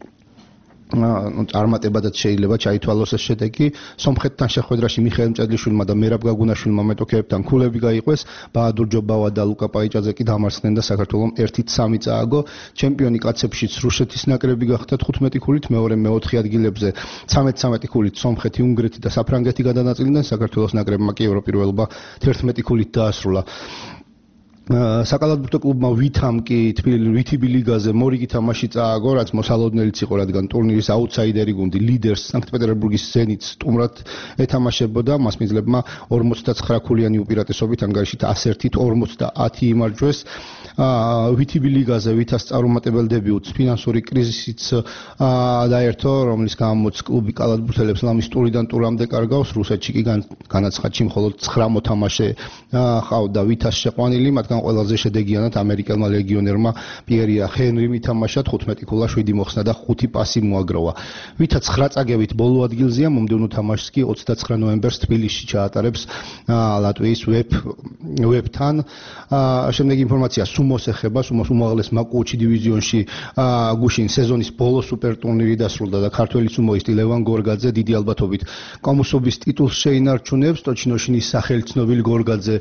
წარმატებადაც შეიძლება ჩაითვალოს ეს შედეგი. სომხეთთან შეხვედრაში მიხეილ მჭედლიშვილმა და მერაბ გაგუნაშვილმა მეტოქეებთან ქულები გაიყვეს, ბაადურ ჯობავა და ლუკა პაიჭაძე კი დამარცხდნენ და საქართველოს 1-3 წააგო. ჩემპიონი კაცებშიც რუსეთის ნაკრები გახდა 15 ქულით, მეორე მე-4 ადგილებზე 13 ქულით სომხეთი, უნგრეთი და საფრანგეთი გადანაწილიდნენ, საქართველოს ნაკრებმა კი ევროპირველობა 11 ქულით დაასრულა. საკალათბურთო კლუბმა ვითამ კი თბილისის ლიგაზე მორიგი თამაში წააგო, რაც მოსალოდნელიც იყო, რადგან ტურნირის აუთსაიდერი გუნდი ლიდერს სანქტ-პეტერბურგის ზენიტს სტუმრად ეთამაშებოდა. მას მიზლებმა 49 ქულიანი უპირატესობით ანგარიშით 101-ით 50 იმარჯვეს. ვითიბი ლიგაზე ვითას წარუმატებელ დებიუტს ფინანსური კრიზისიც დაერთო, რომლის გამოც კლუბი კალათბურთელებს ლამის ტურიდან ტურამდე კარგავს. რუსეთში კი განაცხადში მხოლოდ 9 მოთამაშე ჰყავდა ვითას შეყვანილი, მათგან ყველგან ყველაზე შედეგიანად ამერიკელმა ლეგიონერმა პიერია ჰენრიმ ითამაშა 15 გოლა 7 მოხსნა და 5 პასი მოაგროვა. ვითაც 9 წაგებით ბოლო ადგილზეა, მომდევნო თამაშს კი 29 ნოემბერს თბილისში ჩაატარებს ლატვიის ვებთან. შემდეგი ინფორმაცია სუმოს ეხება, სუმოს უმაღლეს მაკუჩი დივიზიონში გუშინ სეზონის ბოლო სუპერტურნირი დასრულდა და ქართველი სუმოისტი ლევან გორგაძე დიდი ალბათობით კომუსობის ტიტულს შეინარჩუნებს. ტოჩინოშინის სახელით ცნობილი გორგაძე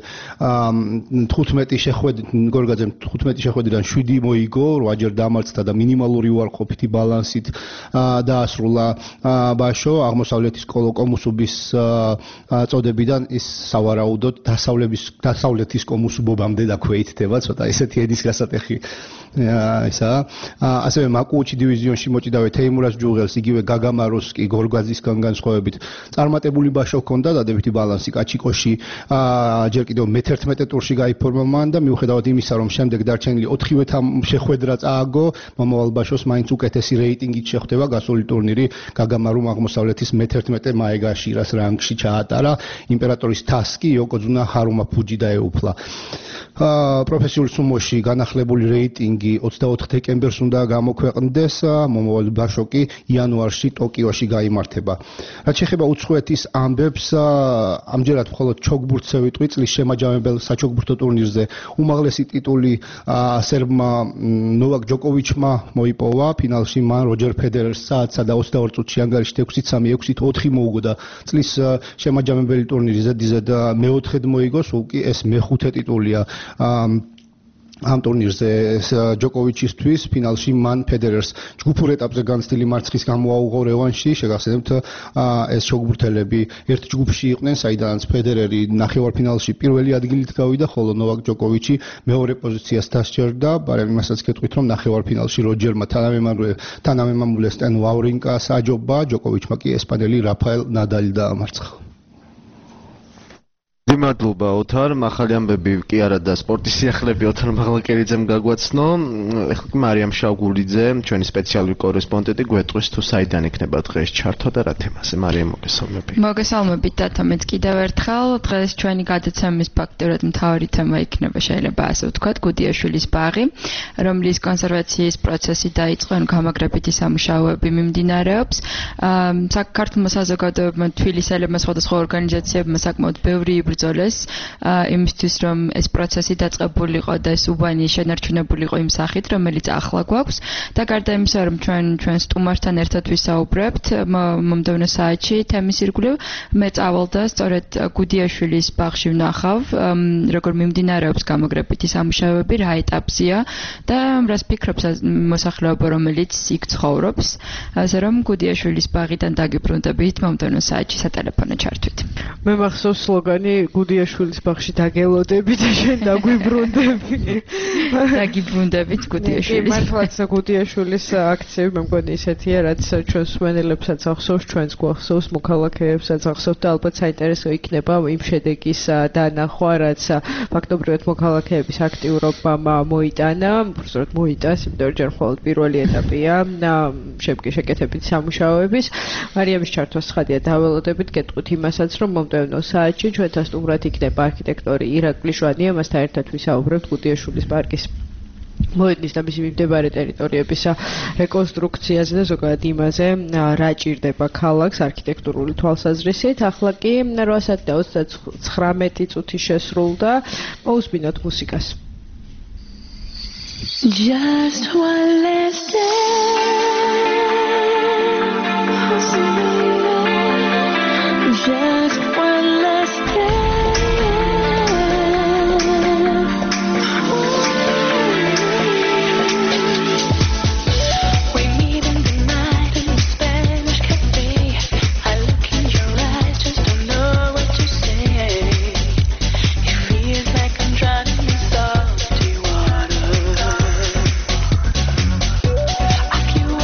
15 შეხვედრიდან 7 მოიგო, 8ჯერ დამარცხდა და მინიმალური უარყოფითი ბალანსით დაასრულა ბაშო. აღმოსავლეთის კომუსობის წოდებიდან ის სავარაუდოდ დასავლეთის კომუსუბობამდე დაქვეითდება, ცოტა ესეთი ენის გასატეხი ისაა. ასევე მაკუჩი დივიზიონში მოჭიდავე თეიმურაზ ჯუღელს, იგივე გაგამაროს კი გორგაძისგან განსხვავებით წარმატებული ბაშო ჰქონდა, დადებითი ბალანსი კაჩიკოში ჯერ კიდევ მე-11 ტურში გაიფორმა მან და მიუხედავად იმისა, რომ შემდეგ დარჩენილი 4-ვე შეხვედრა წააგო, მომავალ ბაშოს მაინც უკეთესი რეიტინგით შეხვდება. გასული ტურნირი გაგამარომ აღმოსავლეთის მე-11 მაეგაშირას რანგში ჩაატარა. იმპერატორის თასს კი იოკოძუნა ჰარუმა ფუჯი დაეუფლა. პროფესიულ სუმოში განახლებული რეიტინგი 24 დეკემბერს უნდა გამოქვეყნდეს, მომავალ ბაშო კი იანვარში ტოკიოში გაიმართება. რაც შეეხება უცხოეთის ამბებს, ამჯერად მხოლოდ ჩოგბურთზე ვიტყვი, წლის შემაჯამებელ საჩოგბურთო ტურნირზე უმაღლესი ტიტული სერბმა ნოვაკ ჯოკოვიჩმა მოიპოვა. ფინალში მან როჯერ ფედერერს საათსა და 22 წუთში ანგარიშით 6-3, 6-4 მოუგო და წლის შემაჯამებელი ტურნირი ზედიზედ მეოთხედ მოიგო, სულ კი ეს მეხუთე ტიტულია ამ ტურნირზე ჯოკოვიჩისთვის. ფინალში მან ფედერერს ჯგუფურ ეტაპზე განცდილი მარცხის გამოაუღო რევანში. შეგახსენებთ, ეს ჩოგბურთელები ერთ ჯგუფში იყვნენ, საიდანაც ფედერერი ნახევარფინალში პირველი ადგილით გავიდა, ხოლო ნოვაკ ჯოკოვიჩი მეორე პოზიციას დასჯერდა. ბარემ იმასაც გეტყვით, რომ ნახევარფინალში როჯერმა თანამემამულე სტენ ვავრინკას აჯობა, ჯოკოვიჩმა კი ესპანელი რაფაელ ნადალი დაამარცხა. მადლობა ოთარ, ახალი ამბები კი არა და სპორტის სიახლეები ოთარ მაღლაკერიძემ გაგვაცნო. ეხლა კი მარიამ შავგულიძე, ჩვენი სპეციალური კორესპონდენტი გვეტყვის თუ საიდან იქნება დღეს ჩართვა და რა თემაზე. მარიამ, მოგესალმებით. მოგესალმებით დათო, მეც კიდევ ერთხელ. დღეს ჩვენი გადაცემის ფაქტურად მთავარი თემა იქნება, შეიძლება ასე ვთქვათ, გუდიაშვილის ბაღი, რომლის კონსერვაციის პროცესი დაიწყო, გამაგრებითი სამუშაოები მიმდინარეობს. საქართველოს საზოგადოებმა, თბილისელებმა, სხვადასხვა ორგანიზაციებმა საკმაოდ ბევრი იბრძოლეს იმისთვის, რომ ეს პროცესი დაწყებულიყო და ეს უბანი შენარჩუნებულიყო იმ სახით, რომელიც ახლა გვაქვს. და გარდა იმისა, რომ ჩვენ სტუმართან ერთად ვისაუბრებთ მომდევნო საათში თემის ირგვლივ, მე წავალდა სწორედ გუდიაშვილის ბაღში ვნახავ, როგორ მიმდინარეობს გამაგრებითი სამუშაოები, რა ეტაპზეა და რას ფიქრობს მოსახლეობა, რომელიც იქ ცხოვრობს. ასე რომ გუდიაშვილის ბაღიდან დაგიბრუნდებით მომდევნო საათში სატელეფონო ჩართვით. მე მახსოვს სლოგანი გუდიაშვილის ბაღში დაგელოდები და შენ დაგვიბრუნდები. დაგიბრუნდებით გუდიაშვილის. მართლაც გუდიაშვილის აქციები მე მგონი ისეთია, რაც ჩვენს მსმენელებსაც ახსოვს, ჩვენს გვახსოვს, მოქალაქეებსაც ახსოვს და ალბათ საინტერესო იქნება იმ შედეგის დანახვა, რაც ფაქტობრივად მოქალაქეების აქტიურობამ მოიტანა, უბრალოდ მოიტანს, იმიტომ რომ ჯერ მხოლოდ პირველი ეტაპია შეკეთებით სამუშაოების. მარიამის ჩართვას ხადია დაველოდებით, გეტყვით იმასაც, რომ მომდევნო საათში ჩვენთან სტუმრად იქნება არქიტექტორი ირაკლი შვანია, მასთან ერთად ვისაუბრებთ გუდიაშვილის პარკის მოედნის და მისი მიმდებარე ტერიტორიების რეკონსტრუქციაზე და ზოგადად იმაზე, რა ჭირდება ქალაქს არქიტექტურული თვალსაზრისით. ახლა კი 8:39 წუთი შესრულდა. მოусმინოთ მუსიკას. Just one last day. Just one last day. We meet in the night in the Spanish cafe. I look in your eyes, just don't know what to say. It feels like I'm drowning in salty water. I feel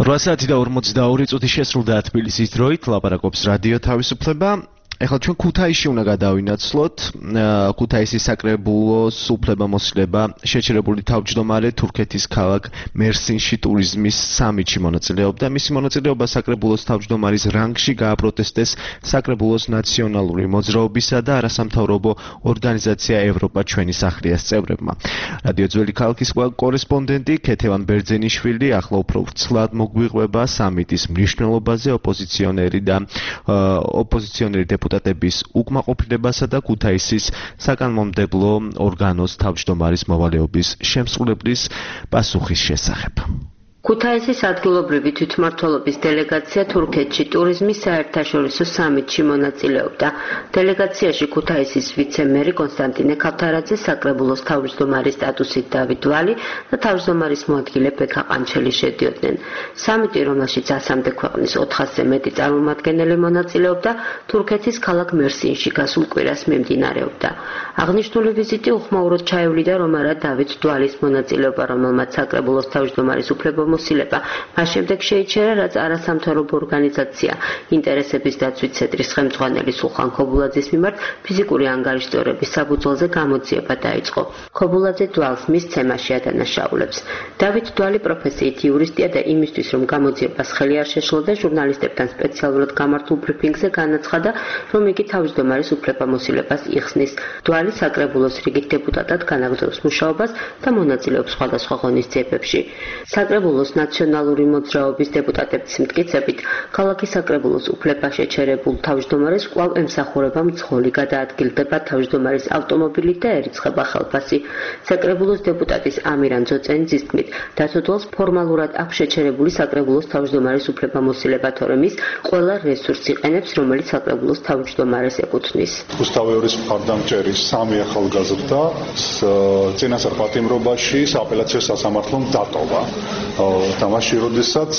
8:42 წუთი შესრულდა თბილისის დროით, ლაპარაკობს რადიო თავისუფლება. ეხლა ჩვენ ქუთაისში უნდა გადავინაცვლოთ. ქუთაისის საკრებულოს უფლებამოსილება შეჩერებული თავმჯდომარე თურქეთის ქალაქ მერსინში ტურიზმის სამიტში მონაწილეობდა. მისი მონაწილეობა საკრებულოს თავმჯდომარის რანგში გააპროტესტეს საკრებულოს ნაციონალური მოძრაობისა და არასამთავრობო ორგანიზაცია ევროპა ჩვენი სახლია წევრებმა. რადიო ძველი ქალაქის კორესპონდენტი ქეთევან ბერძენიშვილი ახლა უფრო ვრცლად მოგვიყვება სამიტის მნიშვნელობაზე ოპოზიციონერი დეპუტატების უკმაყოფილებასა და ქუთაისის საკანონმდებლო ორგანოს თავმჯდომარის მოვალეობის შემსრულებლის პასუხის შესახებ. ქუთაისის ადგილობრივი თვითმმართველობის დელეგაცია თურქეთში ტურიზმის საერთაშორისო სამიტში მონაწილეობდა. დელეგაციაში ქუთაისის ვიცე-მერი კონსტანტინე ქავთარაძე, საკრებულოს თავმჯდომარის სტატუსით დავით დვალი და თავმჯდომარის მოადგილე ბექა ყანჩელი შედიოდნენ. სამიტი, რომელშიც 100-მდე ქვეყნის 400-ზე მეტი წარმომადგენელი მონაწილეობდა, თურქეთის ქალაქ მერსინში გასულ კვირას მიმდინარეობდა. აღნიშნული ვიზიტი უხმაუროდ ჩაევლიდა რომ არა დავით დვალის მონაწილეობა, რომელმაც საკრებულოს თავმჯდომარის უფლებამოსილება მას შემდეგ შეიჩერა, რაც არასამთავრობო ორგანიზაცია ინტერესების დაცვის ცენტრის ხელმძღვანელი სულხან ქობულაძის მიმართ ფიზიკური ანგარიშწორების საფუძველზე გამოძიება დაიწყო. ქობულაძე დვალს მისცემაში ადანაშაულებს. დავით დვალი პროფესიით იურისტია და იმისთვის, რომ გამოძიებას ხელი არ შეშლოდა, ჟურნალისტებთან სპეციალურად გამართულ ბრიფინგზე განაცხადა, რომ იგი თავმჯდომარის უფლებამოსილებას იხსნის. დვალი საკრებულოს რიგით დეპუტატად განაგრძობს მუშაობას და მონაწილეობს სხვადასხვა ღონისძიებებში. საკრებულოს ნაციონალური მოძრაობის დეპუტატების მტკიცებით, ქალაქის საკრებულოს უფლება შეჩერებულ თავმჯდომარეს კვლავ ემსახურება მძღოლი, გადაადგილდება თავმჯდომარის ავტომობილით და ერიცხება ხელფასი. საკრებულოს დეპუტატის ამირან ძოწენიძის თქმით, დათოდვალს ფორმალურად აქვს შეჩერებული საკრებულოს თავმჯდომარის უფლებამოსილება, თორემ ის ყველა რესურსს იყენებს, რომელიც საკრებულოს თავმჯდომარეს ეკუთვნის. რუსთავეორის მხარდამჭერის 3 ახალგაზრდა წინასწარ პატიმრობაში სააპელაციო სასამართლომ დატოვა. თამაში როდესაც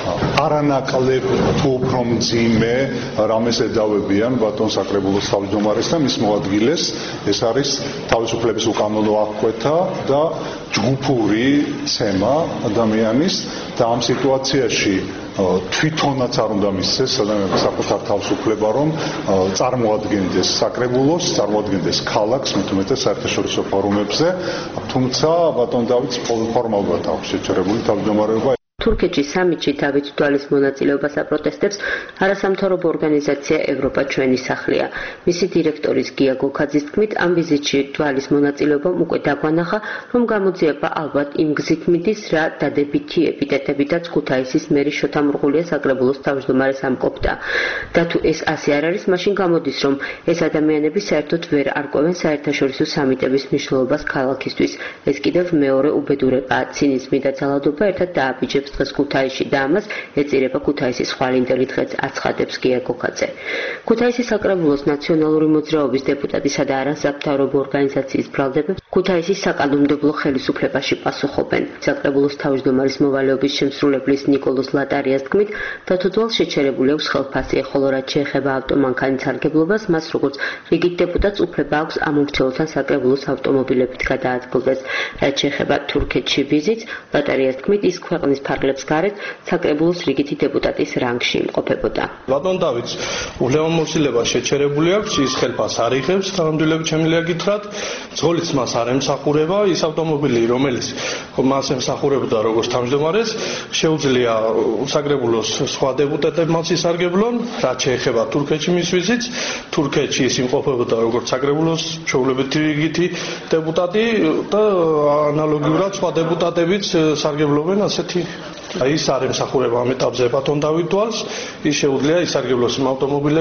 არანაკლებ თუ უფრო მძიმე რამეს ედავებიან ბატონ საკრებულოს თავმჯდომარეს და მის მოადგილეს, ეს არის თავისუფლების უკანონო აღკვეთა და ჯგუფური ცემა ადამიანის და ამ სიტუაციაში თვითონაც არ უნდა მისცეს ადამიანის საკუთარ თავისუფლება, რომ წარმოადგენდეს საკრებულოს, წარმოადგენდეს ქალაქს, მეტუმეტეს საერთაშორისო ფორუმებზე, თუმცა ბატონ დავითს ფორმალურად აქვს შეჩერებული თავმჯდომარეობა. თურქეთში სამიტში დავით დვალის მონაწილეობას აპროტესტებს არასამთავრობო ორგანიზაცია ევროპა ჩვენი სახლია. მისი დირექტორის გია გოქაძის თქმით, ამ ვიზიტში დვალის მონაწილეობამ უკვე დაგვანახა, რომ გამოძიება ალბათ იმ გზით მიდის, რა დადებითი ეპიტეტებითაც ქუთაისის მერი შოთა მურღულია საკრებულოს თავმჯდომარეს ამკობდა. და თუ ეს ასე არ არის, მაშინ გამოდის, რომ ეს ადამიანები საერთოდ ვერ არკვევენ საერთაშორისო სამიტების მნიშვნელობას ქალაქისთვის. ეს კიდევ მეორე უბედურებაა, ცინიზმი და ძალადობა ერთად დააბიჯებს დღეს ქუთაისში და ამას ეწირება ქუთაისის ხვალინდელი დღეც აცხადებს გია გოქაძე. ქუთაისის საკრებულოს ნაციონალური მოძრაობის დეპუტატისა და არასამთავრობო ორგანიზაციის ბრალდებებს ქუთაისის საკანონმდებლო ხელისუფლებაში პასუხობენ. საკრებულოს თავმჯდომარის მოვალეობის შემსრულებლის ნიკოლოზ ლატარიას თქმით, დათოდვალს შეჩერებული აქვს ხელფასი, ხოლო რაც შეეხება ავტომანქანის სარგებლობას, მას როგორც რიგით დეპუტატს უფლება აქვს ამომრჩევლთან საკრებულოს ავტომობილებით გადაადგილდეს. რაც შეეხება თურქეთში ვიზიტს, ლატარიას თქმით, ის ქვეყნის ფარგლებს გარეთ საკრებულოს რიგითი დეპუტატის რანგში იმყოფებოდა. ბატონ დავითს უფლებამოსილება შეჩერებული აქვს, ის ხელფასს არ იღებს, თანამდებობრივ შემიძლია გითხრათ, ძღოლიც მას არ ემსახურება, ის ავტომობილი, რომელიც მას ემსახურებოდა როგორც თავმჯდომარეს, შეუძლია საკრებულოს სხვა დეპუტატებმაც ისარგებლონ, რაც შეეხება თურქეთში მის ვიზიტს, თურქეთში ის იმყოფებოდა როგორც საკრებულოს ჩვეულებითი რიგითი დეპუტატი და ანალოგიურად სხვა დეპუტატებიც სარგებლობენ ასეთი ის არ ემსახურება ამ ეტაპზე ბატონ დავით დვალს, ის შეუძლია ისარგებლოს იმ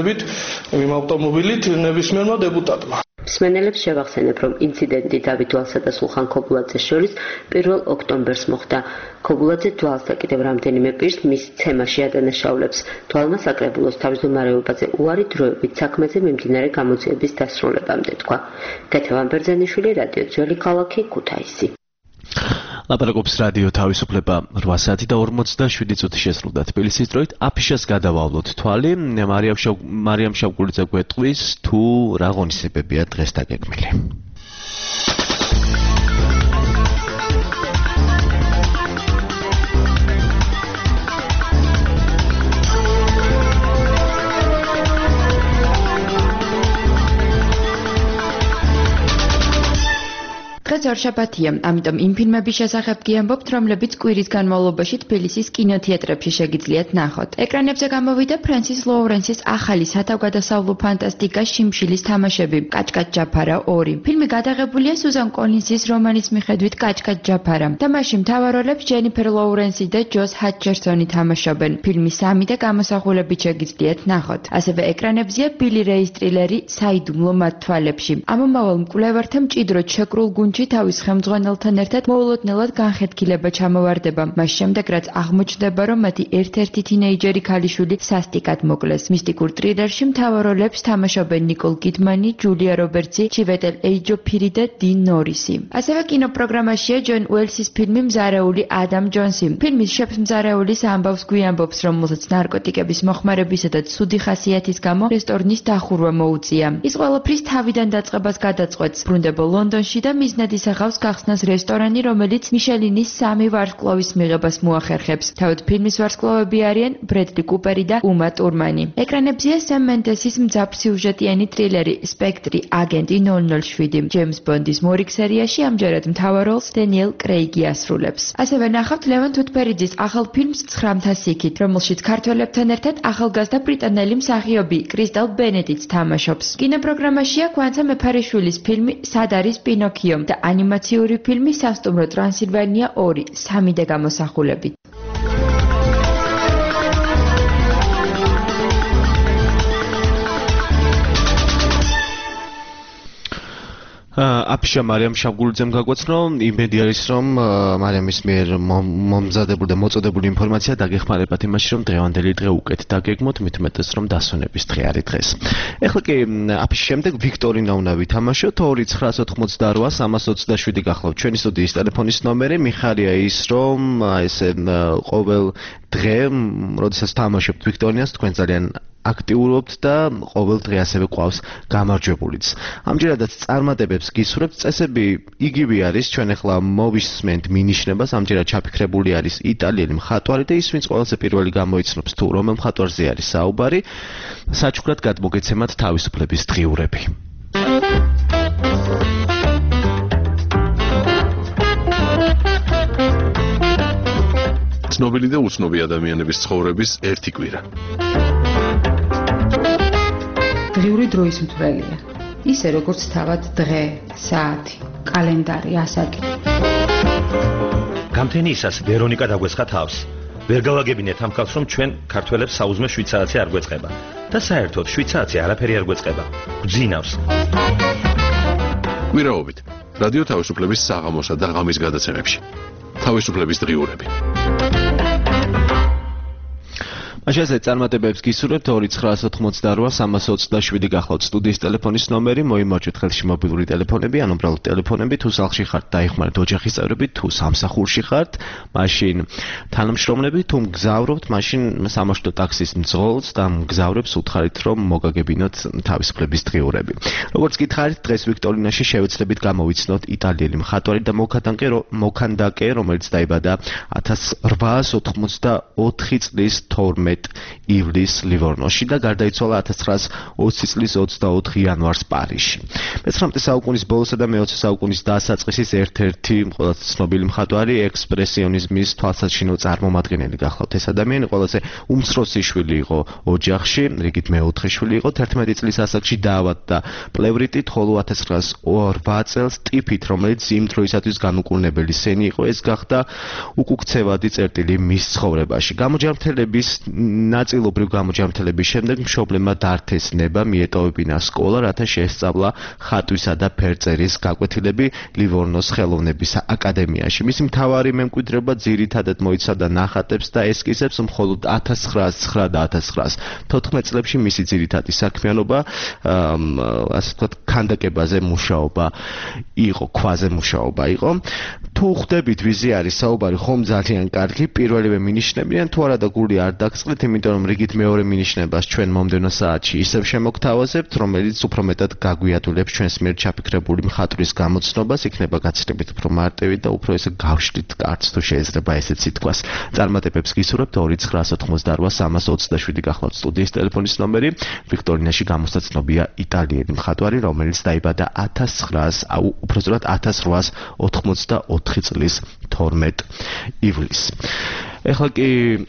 ავტომობილით ნებისმიერმა დეპუტატმა. მსმენელებს შევახსენებ, რომ ინციდენტი დავით დვალსა და სულხან ქობულაძეს შორის 1 ოქტომბერს მოხდა. ქობულაძე დვალს და კიდევ რამდენიმე პირს მის ცემაში ადანაშაულებს. დვალმა საკრებულოს თავმჯდომარეობაზე უარი დროებით საქმეზე მიმდინარე გამოძიების დასრულებამდე თქვა. ქეთევან ბერძენიშვილი, რადიო ძველი ქალაქი, ქუთაისი. ლაპარაკობს რადიო თავისუფლება 8:47 წუთი შესრულდა თბილისის დროით. აფიშას გადავავლოთ თვალი. მარიამ შავგულიძე გვეტყვის თუ რა ღონისძიებებია დღეს დაგეგმილი. დღესაც ორშაბათია, ამიტომ იმ ფილმების შესახებ კი ამბობთ, რომლებიც კვირის განმავლობაში თბილისის კინოთეატრებში შეგიძლიათ ნახოთ. ეკრანებზე გამოვიდა ფრენსის ლოურენსის ახალი სათავგადასავლო ფანტასტიკა შიმშილის თამაშები კაჭკაჭ ჯაფარა 2. ფილმი გადაღებულია სუზან კოლინსის რომანის მიხედვით კაჭკაჭ ჯაფარა. თამაში მთავარ როლებს ჯენიფერ ლოურენსი და ჯოს ჰატჩერსონი თამაშობენ. ფილმი 3 და გამოსახულებით შეგიძლიათ ნახოთ. ასევე ეკრანებზეა ბილი რეის ტრილერი საიდუმლო მათ თვალებში. ამომავალ მკვლევართა მჭიდროდ შეკრულ გუნდში თავის ხელმძღვანელთან ერთად მოულოდნელად განხეთქილება ჩამოვარდება. მას შემდეგ რაც აღმოჩნდება, რომ მათი ერთ-ერთი თინეიჯერი ქალიშვილი სასტიკად მოკლეს. მისტიკურ ტრილერში მთავარ როლებს თამაშობენ ნიკოლ კიდმანი, ჯულია რობერტსი, ჩივეტელ ეიჯოფირი და 딘 ნორისი. ასევე კინოპროგრამაშია ჯონ უელსის ფილმი მზარეული ადამ ჯონსი. ფილმის შეფს მზარეულის ამბავს გვიამბობს, რომელსაც ნარკოტიკების მოხმარებისა და ცუდი ხასიათის გამო რესტორნის დახურვა მოუწია. ის ყველაფრის თავიდან დაწყებას გადაწყვეტს. ბრუნდება ლონდონში და მიზნად ისახავს გახსნას რესტორანი, რომელიც მიშელინის 3 ვარსკვლავის მიღებას მოახერხებს. თავად ფილმის ვარსკვლავები არიან ბრედლი კუპერი და უმა ტურმანი. ეკრანებზეა სემ მენდესის მძაფრ სიუჟეტიანი ტრილერი სპექტრი აგენტი 007. ჯეიმს ბონდის მორიგ სერიაში ამჯერად მთავარ როლს დენიელ კრეიგი ასრულებს. ასევე ნახავთ ლევან თუთბერიძის ახალ ფილმს 900 სიქით, რომელშიც ქართველებთან ერთად ახალგაზრდა ბრიტანელი მსახიობი კრისტალ ბენედიც თამაშობს. კინოპროგრამაშია კვანცა მეფარიშვილის ფილმი სად არის პინოქიო და ანიმაციური ფილმი სასტუმრო ტრანსილვანია 2, 3 და გამოსახულებით. აფიშა მარიამ შავგულიძემ გაგვაცნო, იმედი არის რომ მარიამის მიერ მომზადებული და მოწოდებული ინფორმაცია დაგეხმარებათ იმაში, რომ დღევანდელი დღე უკეთ დაგეგმოთ, მით უმეტეს რომ დასვენების დღე არის დღეს. ეხლა კი აფიშის შემდეგ ვიქტორინა უნდა ვითამაშოთ 298-327 გახლავთ ჩვენი სტუდიის ტელეფონის ნომერი. მიხარია ის რომ ესე ყოველ დღე, როდესაც თამაშობთ ვიქტორინას, თქვენ ძალიან აქტიურობთ და ყოველ დღე ასევე ყავს გამარჯვებულიც. ამჯერადაც წარმატებებს გისურვებთ. წესები იგივე არის, ჩვენ ახლა მოვისმენთ მინიშნებას, ამჯერად ჩაფიქრებული არის იტალიელი მხატვარი და ის ვინც ყველაზე პირველი გამოიცნობს თუ რომელ მხატვარზე არის საუბარი, საჩუქრად გადმოგეცემათ თავისუფლების დღიურები. ცნობილი და უცნობი ადამიანების ცხოვრების ერთი კვირა. დღიური დროის მთვრელია. ისე როგორც თავად დღე, საათი, კალენდარი, ასაკი. გამთენიისას ვერონიკა დაგვესხა თავს. ვერ გავაგებინეთ ამ ხალხს, რომ ჩვენ ქართველებს საუზმე 7 საათი არ გვეწყება და საერთოდ 7 საათი არაფერი არ გვეწყება. გვძინავს. კვირაობით რადიო თავისუფლების საღამოსა და ღამის გადაცემებში. თავისუფლების დღიურები. მაშინ წარმატებებს გისურვებთ 298-327 გახლავთ სტუდიის ტელეფონის ნომერი, მოიმარჯვეთ ხელში მობილური ტელეფონები, ან უბრალოდ ტელეფონები, თუ სახლში ხართ, დაიხმარეთ ოჯახის წევრები, თუ სამსახურში ხართ, მაშინ თანამშრომლები, თუ მგზავრობთ, მაშინ სამაშინო ტაქსის მძღოლს და მგზავრებს უთხარით, რომ მოგაგებინოთ თავისუფლების დღიურები. როგორც გითხარით, დღეს ვიქტორინაში შევეცდებით გამოვიცნოთ იტალიელი მხატვარი და მოქანდაკე, რომელიც დაიბადა 1884 წლის 12 ივლის ლივორნოში და გარდაიცვალა 1920 წლის 24 იანვარს პარიზში. მე-19 საუკუნის ბოლოსა და მე-20 საუკუნის დასაწყისის ერთ-ერთი ყველაზე ცნობილი მხატვარი, ექსპრესიონიზმის თვალსაჩინო წარმომადგენელი გახლავთ. ეს ადამიანი ყველაზე უმცროსი შვილი იყო ოჯახში, რიგით მეოთხე შვილი იყო, 11 წლის ასაკში დაავადდა პლევრიტით, ხოლო 1908 წელს ტიფით, რომელიც იმ დროისათვის განუკურნებელი სენი იყო, ეს გახდა უკუქცევადი წერტილი მის ცხოვრებაში. გამოჯანმრთელების ნაწილობრივ გამოჯანმრთელების შემდეგ მშობლებმა დართეს ნება, მიეტოვებინა სკოლა, რათა შეესწავლა ხატვისა და ფერწერის გაკვეთილები ლივორნოს ხელოვნების აკადემიაში. მისი მთავარი მემკვიდრეობა ძირითადად მოიცავდა ნახატებს და ესკიზებს, მხოლოდ 1909 და 1914 წლებში მისი ძირითადი საქმიანობა, ასე ვთქვათ, ქანდაკებაზე მუშაობა იყო, ქვაზე მუშაობა იყო. თუ ხვდებით ვიზი არის საუბარი, ხომ ძალიან კარგი, პირველივე მინიშნებიან, თუ არა და გული არ დაგწყლით, იმიტომ რომ რიგით მეორე მინიშნებას ჩვენ მომდევნო საათში ისევ შემოგთავაზებთ, რომელიც უფრო მეტად გაგვიადვილებს ჩვენს მიერ ჩაფიქრებული მხატვრის გამოცნობას, იქნება გაცილებით უფრო მარტივი და უფრო ესე გავშლით კარც თუ შეიძლება ესეც ითქვას. წარმატებებს გისურვებთ 2988327 გახლავთ სტუდიის ტელეფონის ნომერი. ვიქტორინაში გამოსცა ცნობია იტალიელი მხატვარი, რომელიც დაიბადა 1884 წლის 12 ივლისს. ეხლა კი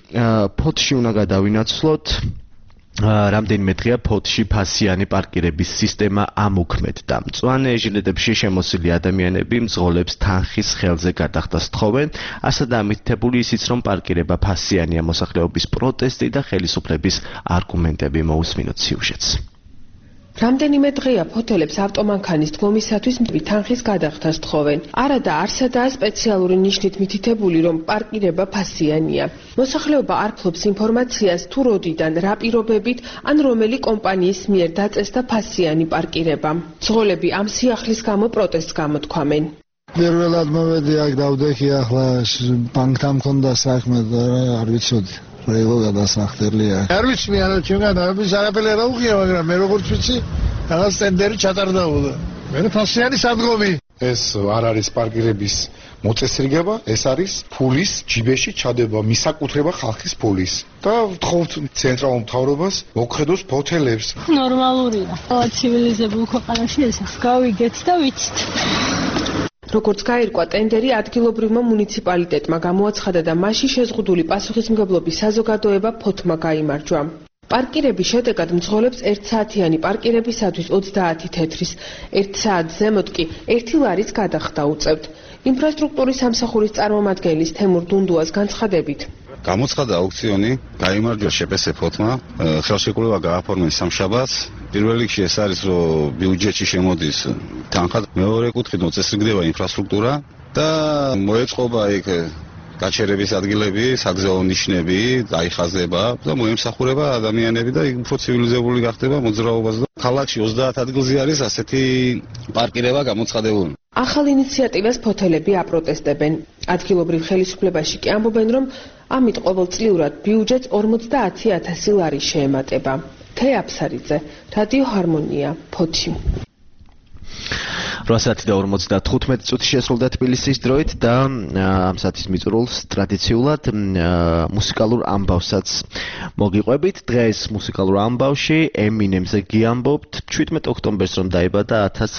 ფოთში უნდა გადავინაცვლოთ. რამდენიმე დღეა ფოთში ფასიანი პარკირების სისტემა ამოქმედდა. მწვანე ჟილეტებში შემოსილი ადამიანები მძღოლებს თანხის ხელზე გადახდას თხოვენ. ასადაა ამითითებული ისიც, რომ პარკირება ფასიანია, მოსახლეობის პროტესტი და ხელისუფლების არგუმენტები მოусმინოთ სიუჟეტს. რამდენიმე დღეა ფოთელებს ავტომანქანის დგომისათვის თანხის გადახდას თხოვენ. არადა არსადაა სპეციალური ნიშნით მითითებული, რომ პარკირება ფასიანია. მოსახლეობა არ ფლობს ინფორმაციას, თუ როდიდან, რა პირობებით ან რომელი კომპანიის მიერ დაწესდა ფასიანი პარკირება. მძღოლები ამ სიახლის გამო პროტესტს გამოთქვამენ. პირველად მოვედი აქ დავდექი, ახლა ბანკთან მქონდა საქმე და არ ვიცოდი. რეგო გადასახდელია. არ ვიცი მე არა ჩვენგან ამის არაფერი რა უღია, მაგრამ მე როგორც ვიცი, რაღაც ტენდერი ჩატარდებოდა. მე ფასიანი სადგომი. ეს არ არის პარკირების მოწესრიგება, ეს არის ფულის ჯიბეში ჩადება, მისაკუთრება ხალხის ფულის. და ვთხოვთ ცენტრალურ მთავრობას მოგხედოს ფოთელებს. ნორმალურია. ცივილიზებულ ქვეყანაში ეს გავიგეთ და ვიცით. როგორც გაირკვა, ტენდერი ადგილობრივმა მუნიციპალიტეტმა გამოაცხადა და მასში შეზღუდული პასუხისმგებლობის საზოგადოება ფოთმა გაიმარჯვა. პარკირების შედეგად მძღოლებს 1 საათიანი პარკირებისათვის 30 თეთრის, 1 საათ ზემოთ კი 1 ლარის გადახდა უწევთ. ინფრასტრუქტურის სამსახურის წარმომადგენლის თემურ დუნდუას განცხადებით. გამოცხადა აუქციონი, გაიმარჯვა შეპესე ფოთმა, ხელშეკრულება გააფორმეს სამშაბათს. პირველ რიგში ეს არის, რომ ბიუჯეტში შემოდის თანხა, მეორე კუთხით მოწესრიგდება ინფრასტრუქტურა და მოეწყობა იქ გაჩერების ადგილები, საგზაო ნიშნები, დაიხაზება და მოემსახურება ადამიანები და უფრო ცივილიზებული გახდება მოძრაობაც და ქალაქში 30 ადგილზე არის ასეთი პარკირება გამოცხადებული. ახალ ინიციატივას ფოთელები აპროტესტებენ. ადგილობრივ ხელისუფლებაში კი ამბობენ, რომ ამით ყოველწლიურად ბიუჯეტს 50,000 ლარი შეემატება. თეაფსარიძე, რადიო ჰარმონია, ფოთი. 8:45 წუთი შესრულდა თბილისის დროით და ამ საათის მიწურულს ტრადიციულად მუსიკალურ ამბავსაც მოგიყვებით. დღეს მუსიკალურ ამბავში ემინემზე გიამბობთ 17 ოქტომბერს რომ დაიბადა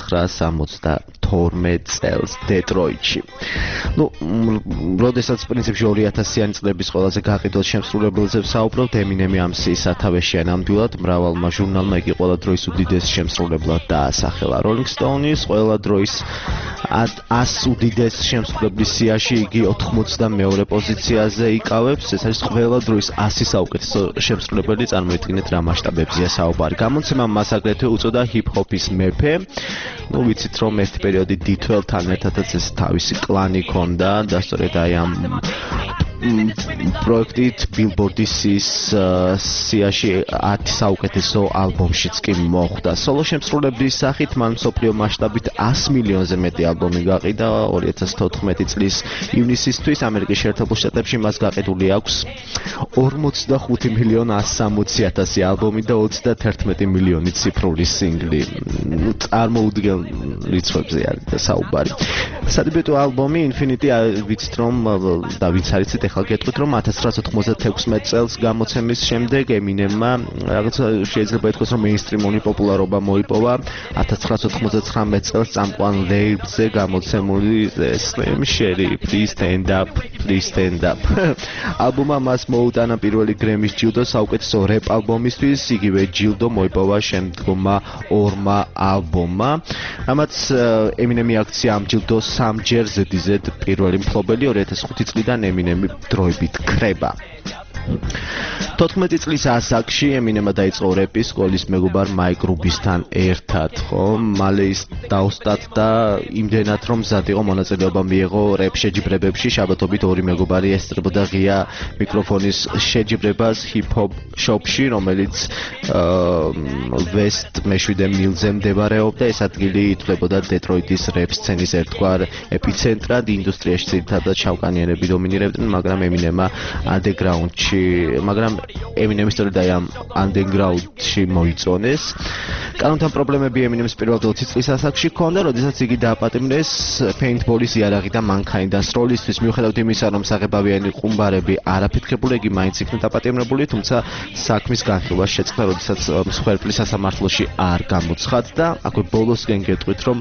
1972 წელს დეტროიტში. როდესაც პრინციპში 2000-იანი წლების ყველაზე გაყიდულ შემსრულებელზე ვსაუბრობთ, ემინემი ამ სიის სათავეშია ნამდვილად, მრავალმა ჟურნალმა იგი ყველა დროის უდიდეს შემსრულებლად დაასახელა. Rolling Stones ყველა დროის 100 უდიდეს შემსრულებლის სიაში იგი 92 პოზიციაზე იკავებს. ეს არის ყველა დროის 100 საუკეთესო შემსრულებელი, წარმოიდგინეთ რა მასშტაბებზეა საუბარი. გამოცემამ მას აგრეთვე უწოდა ჰიპ-ჰოპის მეფე. ვიცით რომ ერთი პერიოდი დითველთან ერთადაც ეს თავისი კლანი ჰქონდა და სწორედ აი ამ პროექტით ბილბორდის სიაში 10 საუკეთესო ალბომშიც კი მოხვდა. სოლო შემსრულებლის სახით მან მსოფლიო მასშტაბით 100 მილიონზე მეტი ალბომი გაყიდა. 2014 წლის ივნისისთვის ამერიკის შეერთებულ შტატებში მას გაყიდული აქვს 45,160,000 ალბომი და 31 მილიონი ციფრული სინგლი. წარმოუდგენ რიცხვებზე არის და საუბარი. სადებიუტო ალბომი Infinity ვიცით რომ და ვინც არიცით ახლა გეტყვით რომ 1996 წელს გამოცემის შემდეგ ემინემმა რაღაც შეიძლება ითქვას რომ მეინსტრიმული პოპულარობა მოიპოვა. 1999 წელს წამყვან ლეიბლზე გამოცემული Slim Shady Please Stand Up, Please Stand Up. ალბომმა მას მოუტანა პირველი გრემის ჯილდო საუკეთესო რეპ ალბომისთვის, იგივე ჯილდო მოიპოვა შემდგომმა ორმა ალბომმა. რამაც ემინემი აქცია ამ ჯილდოს 3-ჯერ ზედიზედ პირველი მფლობელი 2005 წლიდან ემინემი დროებით ქრება. 14 წლის ასაკში ემინემმა დაიწყო რეპის სკოლის მეგობარ მაიკ რუბისთან ერთად, ხო? მალე ის დაუსტათ და იმდენად რომ მზად იყო მონაწილეობა მიიღო რეპ შეჯიბრებებში, შაბათობით ორი მეგობარი ესწრებოდა ღია მიკროფონის შეჯიბრებას ჰიპ-ჰოპ შოპში, რომელიც ვესტ მეშვიდე მილზე მდებარეობდა. ეს ადგილი ითვლებოდა დეტროიტის რეპ სცენის ერთგვარ ეპიცენტრად, ინდუსტრიაში ძირითადად შავკანიანები დომინირებდნენ, მაგრამ ემინემის სტორიდა ამ ანდერგრაუნდში მოიწონეს. კანონთან პრობლემები ემინემს პირველ 20 წლის ასაკში ჰქონდა, როდესაც იგი დააპატიმრეს პეინტბოლის იარაღი და მანქანიდან სროლისთვის, მიუხედავად იმისა, რომ საღებავიანი ყუმბარები არაფეთქებულა, იგი მაინც იქნა დაპატიმრებული, თუმცა საქმის განხილვა შეწყდა, როდესაც მსხვერპლის სასამართლოში არ გამოცხადდა. აქვე ბოლოსკენ გეტყვით, რომ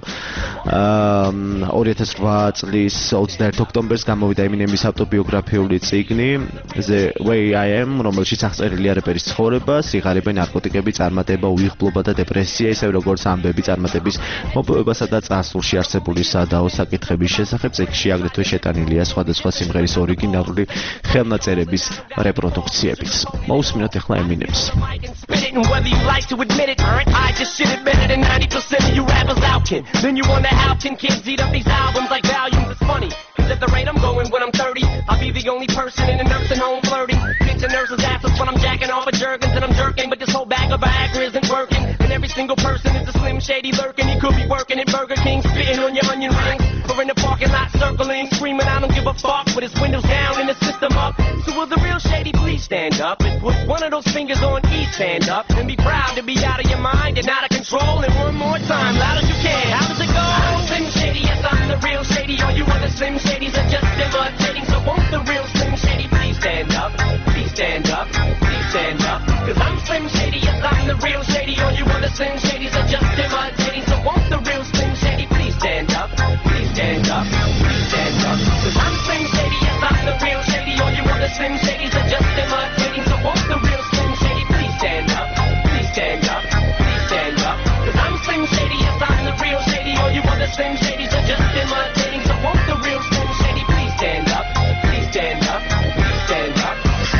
2008 წლის 21 ოქტომბერს გამოვიდა ემინემის ავტობიოგრაფიული წიგნი The Way I Am, რომელშიც აღწერილია რეპერის ცხოვრება, სიღარიბე, ნარკოტიკები, წარმატება, უიღბლობა და დეპრესია, ისევე როგორც ამბები წარმატების მოპოვებასა და წარსულში არსებული სადაო საკითხების შესახებ. წიგნში აგრეთვე შეტანილია სხვადასხვა სიმღერის ორიგინალური ხელნაწერების რეპროდუქციებიც. მოусმინოთ ახლა ემინემს. Whether you like to admit it, I just shit it better than 90% of you rappers out, kid. Then you wonder how 10 kids eat up these albums like volumes. It's funny, cause at the rate I'm going when I'm 30, I'll be the only person in a nursing home flirting. Bitch and nurses asses when I'm jacking off of Jergens and I'm jerking, but this whole bag of Viagra isn't working. And every single person is a Slim Shady lurking. He could be working at Burger King, spitting on your onion rings, or in the parking lot circling, screaming I don't give a fuck, with his windows down and the system up. So will the real Shady please stand up and put one of those fingers on each hand up and be proud to be out of your mind and out of control. And one more time, loud as you can. How does it go? I'm Slim Shady, yes I'm the real Shady. All you other Slim Shadys are just imitating. So won't the real Slim Shady please stand up? Please stand up, please stand up. Cause I'm Slim Shady, yes I'm the real Shady. All you other Slim Shadys are just imitating. So won't the real Slim Shady please stand up? Please stand up, please stand up. Cause I'm Slim Shady, yes I'm the real Shady. All you other Slim Shadys are just imitating. So won't the real Slim Shady please stand up? Please stand up, please stand up. Cause I'm Slim Shady, yes I'm the real Shady. All you other Slim Shadys are just imitating. So won't the real Slim Shady please stand up? Please stand up, please stand up.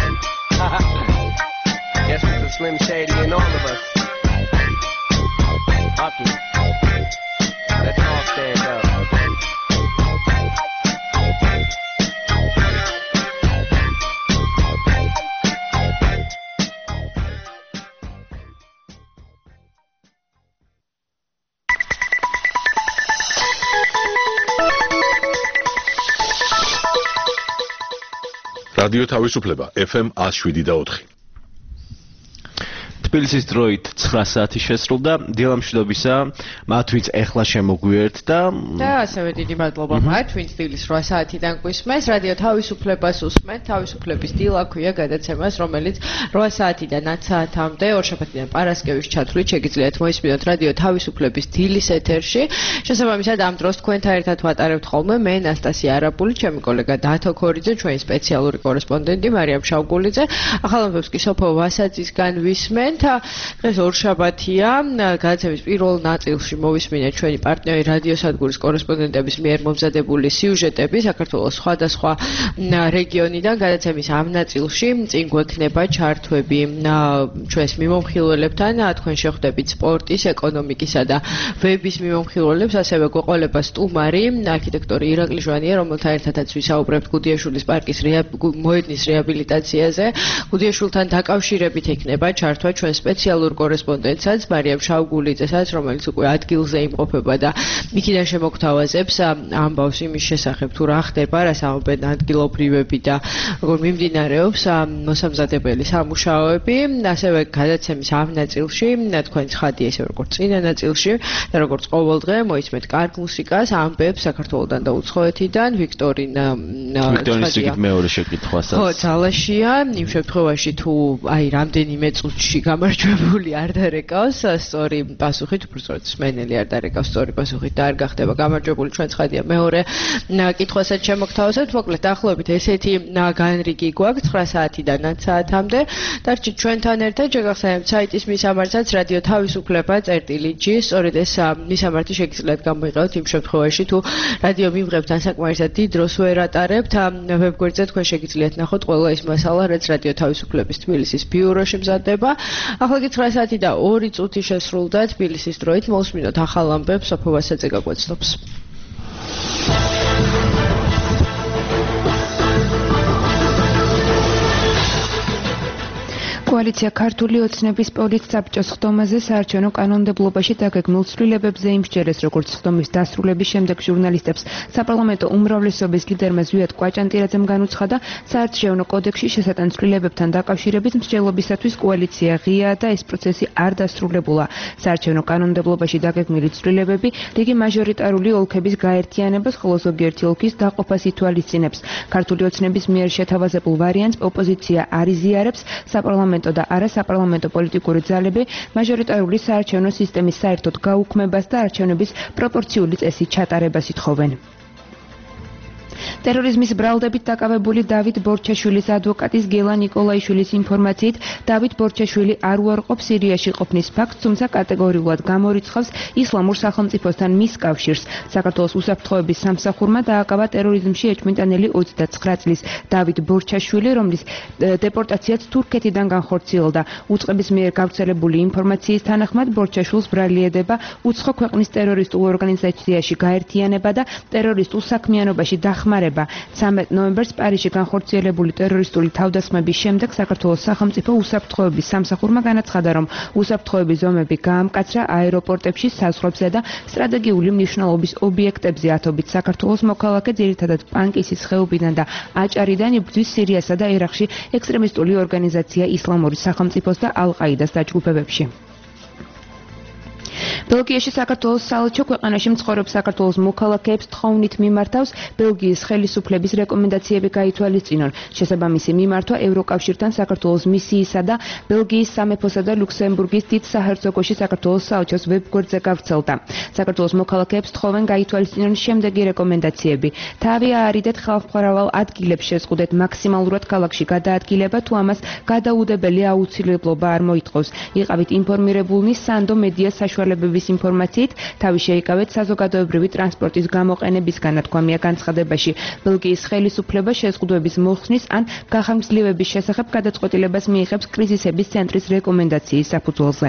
Guess it's a Slim Shady in all of us. Hockey. Let's all stand up. რადიო თავისუფლება FM 107.4. თბილისის დროით 9 საათი შესრულდა. დილა მშვიდობისა მათ ვინც ეხლა შემოგვიერთდა და ასევე დიდი მადლობა მათ ვინც დილის 8 საათიდან გვისმენს. რადიო თავისუფლებას უსმენთ. თავისუფლების დილა ქვია გადაცემას, რომელიც 8 საათიდან 10 საათამდე ორშაბათიდან პარასკევის ჩათვლით შეგიძლიათ მოისმინოთ რადიო თავისუფლების დილის ეთერში. შესაბამისად ამ დროს თქვენთან ერთად ვატარებთ ხოლმე მე ნასტასია არაპული, ჩემი კოლეგა დათო ქორიძე, ჩვენი სპეციალური კორესპონდენტი მარიამ შავგულიძე. ახალამბებს კი სოფო ვასაძისგან ვისმენთ. დღეს ორშაბათია. გადაცემის პირველ ნაწილში მოვისმინეთ ჩვენი პარტნიორი რადიოსადგურის კორესპონდენტების მიერ მომზადებული სიუჟეტები საქართველოს სხვადასხვა რეგიონიდან. გადაცემის ამ ნაწილში წინ გვექნება ჩართვები ჩვენს მიმომხილველებთან. თქვენ შეხვდებით სპორტის, ეკონომიკისა და ვების მიმომხილველებს, ასევე გვეყოლება სტუმარი არქიტექტორი ირაკლი ჟვანია, რომელთან ერთადაც ვისაუბრებთ გუდიაშვილის პარკის მოედნის რეაბილიტაციაზე. გუდიაშვილთან დაკავშირებით ექნება ჩართვა ჩვენ სპეციალურ კორესპონდენტსაც მარიამ შავგულიძესაც, რომელიც უკვე ადგილზე იმყოფება და იქიდან შემოგთავაზებს ამბავს იმის შესახებ თუ რა ხდება, რას ამბობენ ადგილობრივები და როგორ მიმდინარეობს მოსამზადებელი სამუშაოები. ასევე გადაცემის ამ ნაწილში თქვენ ცხადია ისე როგორც წინა ნაწილში და როგორც ყოველდღე მოისმენთ კარგ მუსიკას, ამბებს საქართველოსთან და უცხოეთიდან. ვიქტორინის რიგით მეორე შეკითხვასაც. ხო, ძალაშია იმ შემთხვევაში თუ აი რამდენიმე წუთში გამარჯვებული არ დარეკავს სწორი პასუხით, უფრო სწორედ მსმენელი არ დარეკავს სწორი პასუხით და არ გახდება გამარჯვებული, ჩვენ ცხადია მეორე კითხვასაც შემოგთავაზებთ. მოკლედ დაახლოებით ესეთი განრიგი გვაქვს 9 საათიდან 10 საათამდე. დარჩით ჩვენთან ერთად, შეგახსენებთ საიტის მისამართსაც რადიო თავისუფლება.g. სწორედ ეს მისამართი შეგიძლიათ გამოიყენოთ იმ შემთხვევაში, თუ რადიო მიმღებთ ან საკმარისად დიდ დროს ვერ ატარებთ. ვებგვერდზე თქვენ შეგიძლიათ ნახოთ ყველა ის მასალა, რაც რადიო თავისუფლების თბილისის ბიუროში მზადდება. ახლა კი 9 საათი და 2 წუთი შესრულდა თბილისის დროით. მოვსმინოთ ახალ ამბებს, სოფო ვასაძე გაგვეცნობს. კოალიცია ქართული ოცნების პოლის საბჭოს ხდომაზე საარჩევნო კანონმდებლობაში დაგეგმილ ცვლილებებზე იმსჯელეს, როგორც ხდომის დასრულების შემდეგ ჟურნალისტებს საპარლამენტო უმრავლესობის ლიდერმა ზვიად კვაჭანტირაძემ განუცხადა, საარჩევნო კოდექსში შესატან ცვლილებებთან დაკავშირებით მსჯელობისათვის კოალიცია ღიაა და ეს პროცესი არ დასრულებულა. საარჩევნო კანონმდებლობაში დაგეგმილი ცვლილებები რიგი მაჟორიტარული ოლქების გაერთიანებას, ხოლო ზოგიერთი ოლქის დაყოფას ითვალისწინებს. ქართული ოცნების მიერ შეთავაზებულ ვარიანტს ოპოზიცია არ იზიარებს, საპარლამენტო და არასაპარლამენტო პოლიტიკური ძალები მაჟორიტარული საარჩევნო სისტემის საერთოდ გაუქმებას და არჩევნების პროპორციული წესით ჩატარებას ითხოვენ. ტერორიზმის ბრალდებით დაკავებული დავით ბორჩაშვილის ადვოკატის გელა ნიკოლაიშვილის ინფორმაციით, დავით ბორჩაშვილი არ უარყოფს სირიაში ყოფნის ფაქტს, თუმცა კატეგორიულად გამორიცხავს ისლამურ სახელმწიფოსთან მის კავშირს. საქართველოს უსაფრთხოების სამსახურმა დააკავა ტერორიზმში ეჭვმიტანილი 29 წლის დავით ბორჩაშვილი, რომლის დეპორტაციაც თურქეთიდან განხორციელდა. უწყების მიერ გავრცელებული ინფორმაციის თანახმად ბორჩაშვილს ბრალieდება უცხო ქვეყნის ტერორისტულ ორგანიზაციაში გაერთიანება და ტერორისტულ საქმიანობაში დახმარება. 13 ნოემბერს პარიზში განხორციელებული ტერორისტული თავდასხმების შემდეგ საქართველოს სახელმწიფო უსაფრთხოების სამსახურმა განაცხადა, რომ უსაფრთხოების ზომები გაამკაცრა აეროპორტებში, საზღვრებზე და სტრატეგიული მნიშვნელობის ობიექტებზე. ათობით საქართველოს მოქალაქე ძირითადად პანკისის ხეობიდან და აჭარიდან იბრძვის სირიასა და ერაყში ექსტრემისტული ორგანიზაცია ისლამური სახელმწიფოს და ალ-ყაიდას დაჯგუფებებში. ბელგიაში საქართველოს საელჩო ქვეყანაში მცხოვრებ საქართველოს მოქალაქეებს თხოვნით მიმართავს ბელგიის ხელისუფლების რეკომენდაციები გაითვალისწინონ. შესაბამისი მიმართვა ევროკავშირთან საქართველოს მისიისა და ბელგიის სამეფოსა და ლუქსემბურგის დიდ საჰერცოგოში საქართველოს საელჩოს ვებგვერდზე გავრცელდა. საქართველოს მოქალაქეებს თხოვენ გაითვალისწინონ შემდეგი რეკომენდაციები. თავი აარიდეთ ხალხმრავალ ადგილებს, შეზღუდეთ მაქსიმალურად ქალაქში გადაადგილება, თუ ამას გადაუდებელი აუცილებლობა არ მოითხოვს. იყავით ინფორმირებულნი სანდო მედია საშუალებების ინფორმაციით, თავი შეიკავეთ საზოგადოებრივი ტრანსპორტის გამოყენებისგან, თქვამია განცხადებაში. ბელგიის ხელისუფლება შეზღუდვების მოხსნის ან გახანგრძლივების შესახებ გადაწყვეტილებას მიიღებს კრიზისების ცენტრის რეკომენდაციის საფუძველზე.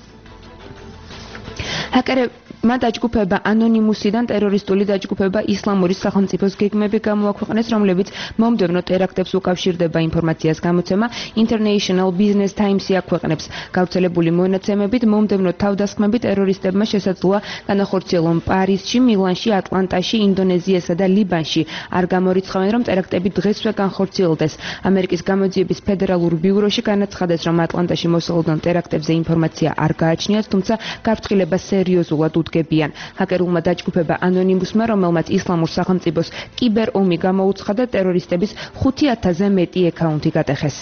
ჰაკერებმა დაჯგუფება ანონიმუსიდან ტერორისტული დაჯგუფება ისლამური სახელმწიფოს გეგმები გამოაქვეყნეს, რომლებიც მომდევნო ტერაქტებს უკავშირდება. ინფორმაციას გამოცემა International Business Times-ი აქვეყნებს. გავრცელებული მონაცემებით მომდევნო თავდასხმები ტერორისტებმა შესაძლოა განახორციელონ პარიზში, მილანში, ატლანტაში, ინდონეზიასა და ლიბანში. არ გამორიცხავენ, რომ ტერაქტები დღესვე განხორციელდეს. ამერიკის გამოძიების ფედერალურ ბიუროში განაცხადეს, რომ ატლანტაში მოსალოდნელ ტერაქტებზე ინფორმაცია არ გააჩნიათ, თუმცა გაფრთხილება სერიოზულად უდგებიან. ჰაკერულმა დაჯგუფება ანონიმუსმა, რომელმაც ისლამურ სახელმწიფოს კიბერომი გამოუცხადა, ტერორისტების 5000-ზე მეტი აკაუნთი გატეხეს.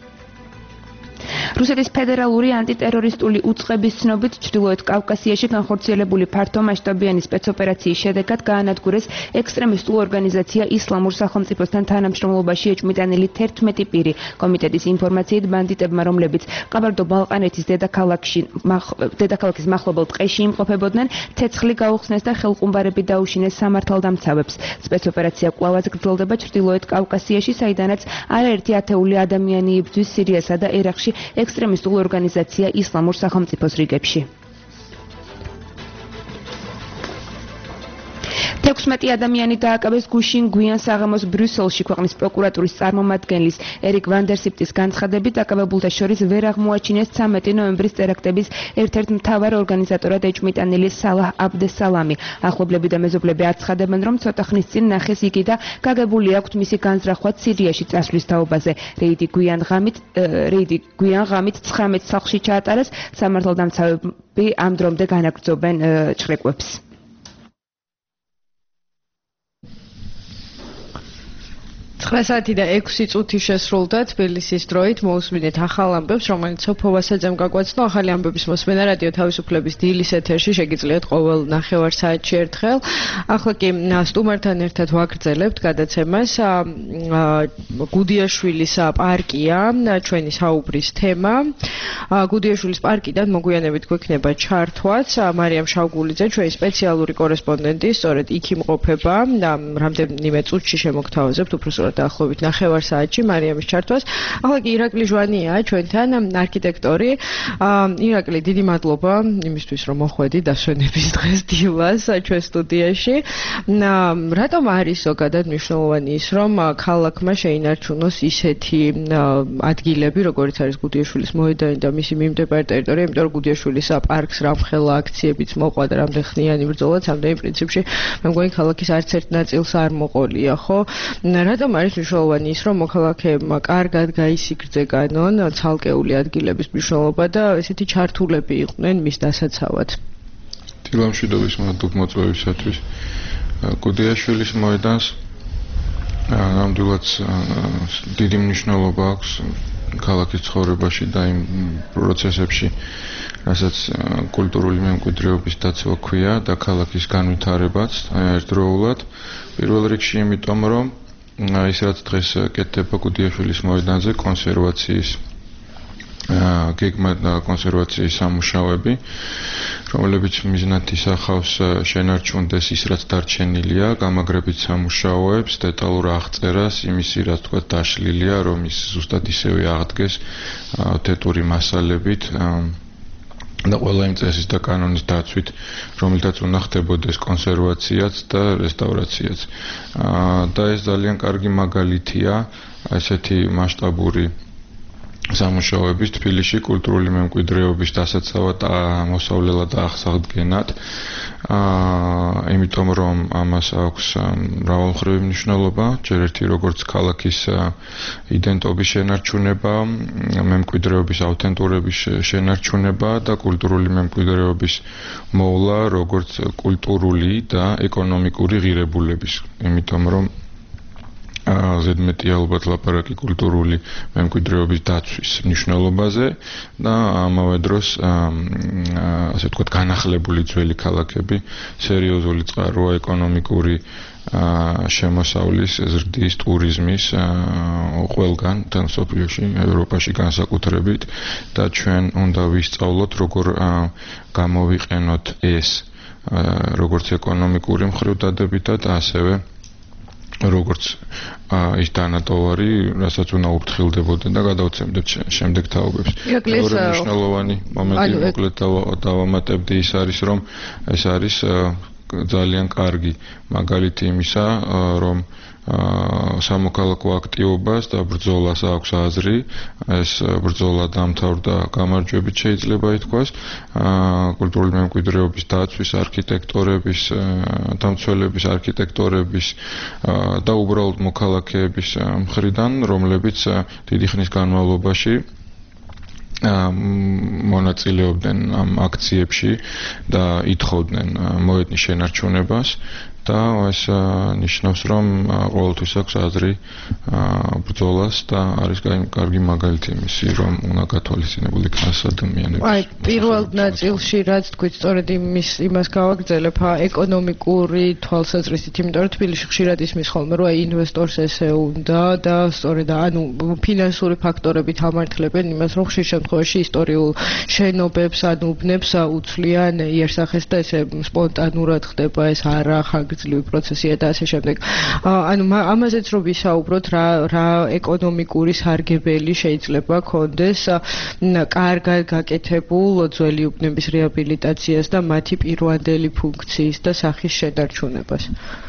რუსეთის ფედერალური ანტიტერორისტული უწყების ცნობით, ჩრდილოეთ კავკასიაში განხორციელებული ფართომასშტაბიანი სპეცოპერაციის შედეგად გაანადგურეს ექსტრემისტულ ორგანიზაცია ისლამურ სახელმწიფოსთან თანამშრომლობაში ეჭვმიტანილი 11 პირი. კომიტეტის ინფორმაციით, ბანდიტებმა, რომლებიც ყაბარდო-ბალყანეთის დედაქალაქის მახლობელ ტყეში იმყოფებოდნენ, ცეცხლი გაუხსნეს და ხელყუმბარები დაუშინეს სამართალდამცავებს. სპეცოპერაცია კვლავაც გრძელდება ჩრდილოეთ კავკასიაში, საიდანაც არაერთი ათეული ადამიანი იბრძვის სირიასა და ერაყში ექსტრემისტულ ორგანიზაცია ისლამურ სახელმწიფოს რიგებში. 16 ადამიანი დააკავეს გუშინ გვიან საღამოს ბრიუსელში. ქვეყნის პროკურატურის წარმომადგენლის ერიკ ვანდერსიპტის განცხადებით, დაკავებულთა შორის ვერ აღმოაჩინეს 13 ნოემბრის ტერაქტების ერთ-ერთ მთავარ ორგანიზატორად ეჭვმიტანილი სალაჰ აბდესალამი. ახლობლები და მეზობლები აცხადებენ, რომ ცოტა ხნის წინ ნახეს იგი და გაგებული აქვთ მისი განზრახვა სირიაში წასვლის თაობაზე. რეიდი გვიან ღამით 19 სახლში ჩაატარეს. სამართალდამცავები ამ დრომდე განაგრძობენ ჩხრეკვებს. 9 9 საათი და 6 წუთი შესრულდა თბილისის დროით. მოусმინეთ ახალ ამბებს, რომელიც სოფოვასაძემ გაგვაცნო. ახალი ამბების მოსმენა რადიო თავისუფლების დილის ეთერში შეგიძლიათ ყოველ 9 საათში ერთხელ. ახლა კი სტუმართან ერთად ვაგრძელებთ გადაცემას. გუდიაშვილის პარკია ჩვენი საუბრის თემა. გუდიაშვილის პარკიდან მოგვიანებით გვექნება ჩართვაც. მარიამ შავგულიძე, ჩვენი სპეციალური კორესპონდენტი, სწორედ იქ იმყოფება. რამდენიმე წუთში შემოგთავაზებთ უბრალოდ დაახლოებით 9 საათში მარიამის ჩართვას. ახლა კი ირაკლი ჟვანია ჩვენთან, არქიტექტორი. ირაკლი, დიდი მადლობა იმისთვის, რომ მოხვედი დასვენების დღეს დილას ჩვენ სტუდიაში. რატომ არის ზოგადად მნიშვნელოვანი ის, რომ ქალაქმა შეინარჩუნოს ისეთი ადგილები, როგორიც არის გუდიაშვილის მოედანი და მისი მიმდებარე ტერიტორია, იმიტომ რომ გუდიაშვილის პარკს რამხელა აქციებიც მოყვა და რამდენხნიანი ბრძოლაც, ამდენი პრინციპში მე მგონი ქალაქის არც ერთ ნაწილს არ მოყოლია, ხო? რატომ არის მნიშვნელოვანი ის, რომ მოქალაქეებმა კარგად გაისიგრძე განონ ცალკეული ადგილების მნიშვნელობა და ესეთი ჩართულები იყვნენ მის დასაცავად? დილამშვიდობის მოწვევისათვის გუდიაშვილის მოედანს ნამდვილად დიდი მნიშვნელობა აქვს ქალაქის ცხოვრებაში და იმ პროცესებში, რასაც კულტურული მემკვიდრეობის დაცვა ქვია და ქალაქის განვითარებაც ერთდროულად. პირველ რიგში იმიტომ, რომ ის რაც დღეს კეთდება გუდიაშვილის მოედანზე კონსერვაციის გეგმა და კონსერვაციის სამუშაოები, რომლებიც მიზნად ისახავს შენარჩუნდეს ის რაც დარჩენილია, გამაგრებით სამუშაოებს, დეტალურ აღწერას, იმის რაც თქვა დაშლილია, რომ ის ზუსტად ისევე აღდგეს თეთური მასალებით და ყველა იმ წესის და კანონის დაცვით, რომელთაც უნდა ხდებოდეს კონსერვაციაც და რესტავრაციაც. და ეს ძალიან კარგი მაგალითია ესეთი მასშტაბური სამუშაოების თბილისში კულტურული მემკვიდრეობის დასაცავად, მოსავლელად და აღსადგენად. იმიტომ რომ ამას აქვს მრავალმხრივი მნიშვნელობა, ჯერ ერთი როგორც ქალაქის იდენტობის შენარჩუნება, მემკვიდრეობის ავთენტურობის შენარჩუნება და კულტურული მემკვიდრეობის მოვლა როგორც კულტურული და ეკონომიკური ღირებულების. იმიტომ რომ ზედმეტი ალბათ ლაპარაკი კულტურული მემკვიდრეობის დაცვის მნიშვნელობაზე და ამავე დროს ასე ვთქვათ განახლებული ძველი ქალაქები სერიოზული წყაროა ეკონომიკური შემოსავლის, ზრდის, ტურიზმის ყველგან თან სოფლიოში, ევროპაში განსაკუთრებით და ჩვენ უნდა ვისწავლოთ როგორ გამოვიყენოთ ეს როგორც ეკონომიკური მხრივ დადებითად, ასევე როგორც ის დანატოვარი, რასაც უნდა ურთხილდებოდა და გადავცემდეთ შემდეგ თაობებს. მეორე მნიშვნელოვანი მომენტი მოკლედ დავამატებდი ის არის, რომ ეს არის ძალიან კარგი მაგალითი იმისა, რომ სამოქალაქო აქტივობას და ბრძოლას აქვს აზრი. ეს ბრძოლა დამთავრდა გამარჯვებით შეიძლება ითქვას. კულტურული მემკვიდრეობის დაცვის, არქიტექტორების, დამცველების, არქიტექტორების და უბრალოდ მოქალაქეების მხრიდან, რომლებიც დიდი ხნის განმავლობაში მონაწილეობდნენ ამ აქციებში და ითხოვდნენ მოედნის შენარჩუნებას და ეს ნიშნავს, რომ ყოველთვის აქვს აზრი ბრძოლას და არის კარგი მაგალითი იმისი, რომ უნდა გათვალისწინებული იქნას ადამიანები. აი, პირველ ნაწილში რაც თქვით, სწორედ იმას გავაგრძელებ, ეკონომიკური თვალსაზრისით, იმიტომ რომ თბილისში ხშირად ისმის ხოლმე, რომ აი ინვესტორს ესე უნდა და სწორედ ანუ ფინანსური ფაქტორებით ამართლებენ იმას, რომ ხშირ შემთხვევაში ისტორიულ შენობებს ან უბნებს უცვლიან იერსახეს და ესე სპონტანურად ხდება ეს არახანგრძლივი პროცესია და ასე შემდეგ. ანუ ამაზეც რომ ვისაუბროთ, რა ეკონომიკური სარგებელი შეიძლება ქონდეს კარგად გაკეთებულ ძველი უბნების რეაბილიტაციას და მათი პირვანდელი ფუნქციის და სახის შენარჩუნებას.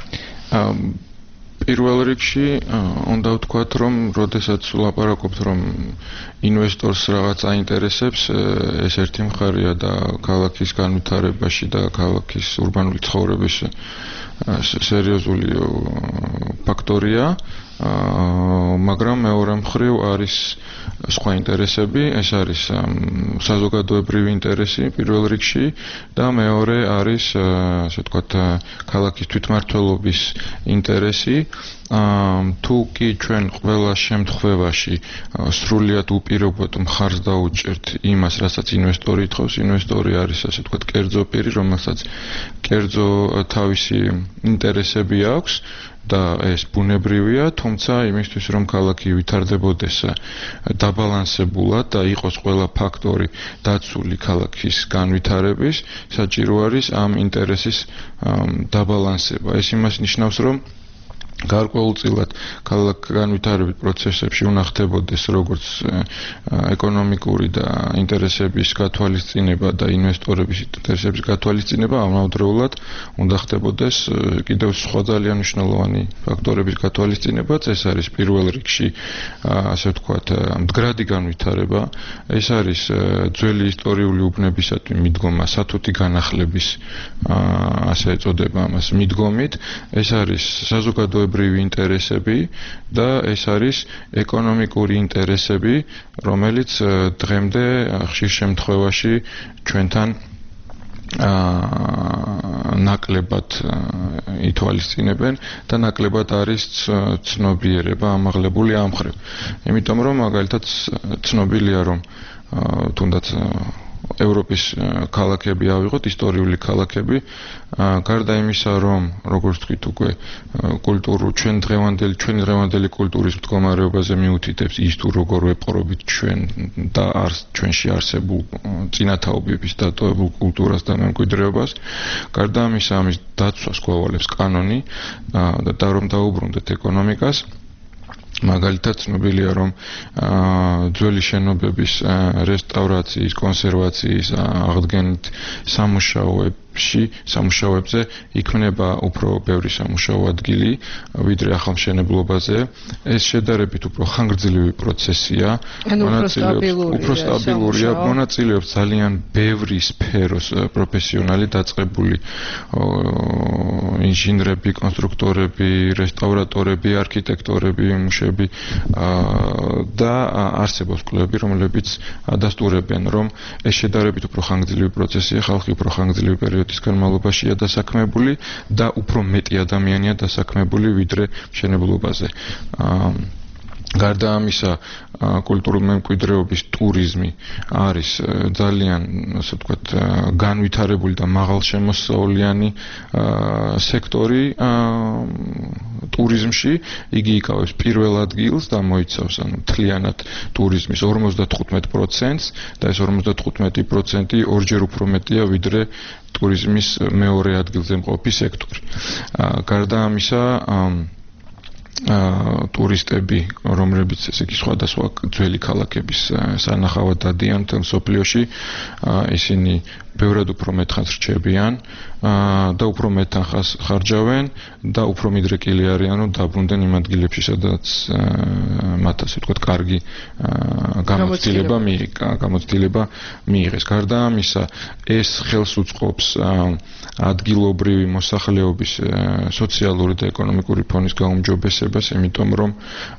პირველ რიგში უნდა ვთქვათ, რომ როდესაც ლაპარაკობთ, რომ ინვესტორს რაღაც აინტერესებს, ეს ერთი მხარეა და ქალაქის განვითარებაში და ქალაქის урბანული ცხოვრების სერიოზული ფაქტორია. მაგრამ მეორე მხრივ არის სხვა ინტერესები, ეს არის საზოგადოებრივი ინტერესი პირველ რიგში და მეორე არის ასე ვთქვათ ქალაქის თვითმმართველობის ინტერესი. თუ კი ჩვენ ყველა შემთხვევაში სრულიად უპირობოდ მხარს დაუჭერთ იმას, რასაც ინვესტორი ითხოვს, ინვესტორი არის ასე ვთქვათ კერძო პირი, რომელსაც კერძო თავისი ინტერესები აქვს და ეს ბუნებრივია, თუმცა იმისთვის რომ ქალაქი ვითარდებოდეს დაბალანსებულად და იყოს ყველა ფაქტორი დაცული ქალაქის განვითარების, საჭირო არის ამ ინტერესის დაბალანსება. ეს იმას ნიშნავს, რომ გარკვეულწილად ქალაქ განვითარების პროცესებში უნდა ხდებოდეს როგორც ეკონომიკური და ინტერესების გათვალისწინება და ინვესტორების ინტერესების გათვალისწინება, ამავდროულად უნდა ხდებოდეს კიდევ სხვა ძალიან მნიშვნელოვანი ფაქტორების გათვალისწინებაც, ეს არის პირველ რიგში ასე ვთქვათ მდგრადი განვითარება, ეს არის ძველი ისტორიული უბნებისადმი მიდგომა სათუთი განახლების ასე ეწოდება ამას მიდგომით, ეს არის საზოგადოებრივი ინტერესები და ეს არის ეკონომიკური ინტერესები, რომელიც დღემდე ხშირ შემთხვევაში ჩვენთან ნაკლებად ითვალისწინებენ და ნაკლებად არის ცნობიერება ამაღლებული ამ მხრივ. იმიტომ რომ მაგალითად ცნობილია რომ თუნდაც ევროპის ქალაქები ავიღოთ, ისტორიული ქალაქები, გარდა იმისა, რომ როგორც თქვით უკვე ჩვენი დღევანდელი კულტურის მდგომარეობაზე მიუთითებს ის თუ როგორ ვეპყრობით ჩვენ და ჩვენში არსებულ წინათაობების დატოვებულ კულტურას და მემკვიდრეობას, გარდა ამისა, ამის დაცვას გვავალებს კანონი და რომ დაუბრუნდეთ ეკონომიკას. მაგალითად ცნობილია რომ ძველი შენობების რესტავრაციის, კონსერვაციის აღდგენით სამუშაოებზე იქმნება უფრო ბევრი სამუშაო ადგილი ვიდრე ახალმშენებლობაზე. ეს შედარებით უფრო ხანგრძლივი პროცესია, უფრო სტაბილურია, მონაწილეობს ძალიან ბევრი სფეროს პროფესიონალი დაწყებული ინჟინრები, კონსტრუქტორები, რესტავრატორები, არქიტექტორები, მუშები და არსებობს კვლევები, რომლებიც ადასტურებენ, რომ ეს შედარებით უფრო ხანგრძლივი პროცესია, ხალხი უფრო ხანგრძლივი პერიოდის განმავლობაშია დასაქმებული და უფრო მეტი ადამიანია დასაქმებული ვიდრე მშენებლობაზე. გარდა ამისა, კულტურული მემკვიდრეობის ტურიზმი არის ძალიან, ასე ვთქვათ, განვითარებული და მაღალშემოსავლიანი სექტორი ტურიზმში. იგი იკავებს პირველ ადგილს და მოიცავს მთლიანად ტურიზმის 55%-ს და ეს 55% ორჯერ უფრო მეტია ვიდრე ტურიზმის მეორე ადგილზე მყოფი სექტორი. გარდა ამისა, ტურისტები, რომლებიც ესე იგი სხვადასხვა ძველი ქალაქების სანახავად დადიან მთელ მსოფლიოში, ისინი ბევრად უფრო მეტ ხანს რჩებიან და უფრო მეტ თანხას ხარჯავენ და უფრო მიდრეკილი არიან, რომ დაბრუნდნენ იმ ადგილებში, სადაც მათ ასე ვთქვათ, კარგი გამოცდილება მიიღეს. გარდა ამისა, ეს ხელს უწყობს ადგილობრივი მოსახლეობის სოციალური და ეკონომიკური ფონის გაუმჯობესებას, იმიტომ რომ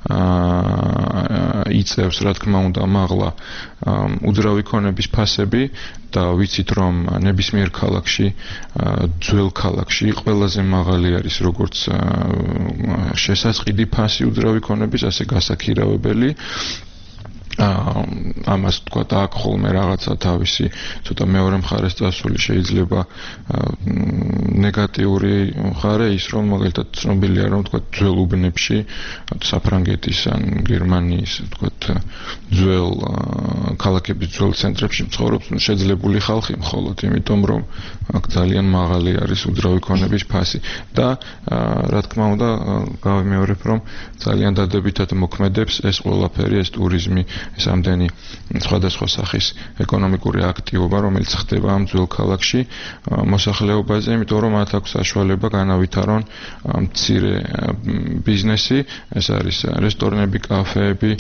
იწევს, რა თქმა უნდა, მაღლა უძრავი ქონების ფასები და ვიცით რომ ნებისმიერ ქალაქში, ძველ ქალაქში ყველაზე მაღალი არის როგორც შესაწყიდი ფასი უძრავი ქონების, ასე გასაქირავებელი. ამას თქვა აქ ხოლმე რაღაცა თავისი ცოტა მეორე მხარეს წასული შეიძლება ნეგატიური მხარე ის რომ მაგალითად ცნობილია რომ თქვა ძველ უბნებში საფრანგეთის ან გერმანიის თქვა ძველ ქალაქების ძველ ცენტრებში მცხოვრობს შეძლებული ხალხი მხოლოდ იმიტომ რომ აქ ძალიან მაღალი არის უძრავი ქონების ფასი და რა თქმა უნდა გავიმეორებ რომ ძალიან დადებითად მოქმედებს ეს ყველაფერი ეს ტურიზმი ეს ამდენი სხვადასხვა სახის ეკონომიკური აქტივობა, რომელიც ხდება ამ ძველ ქალაქში მოსახლეობაზე, იმიტომ რომ მათ აქვს საშუალება განავითარონ მცირე ბიზნესი, ეს არის რესტორნები, კაფეები,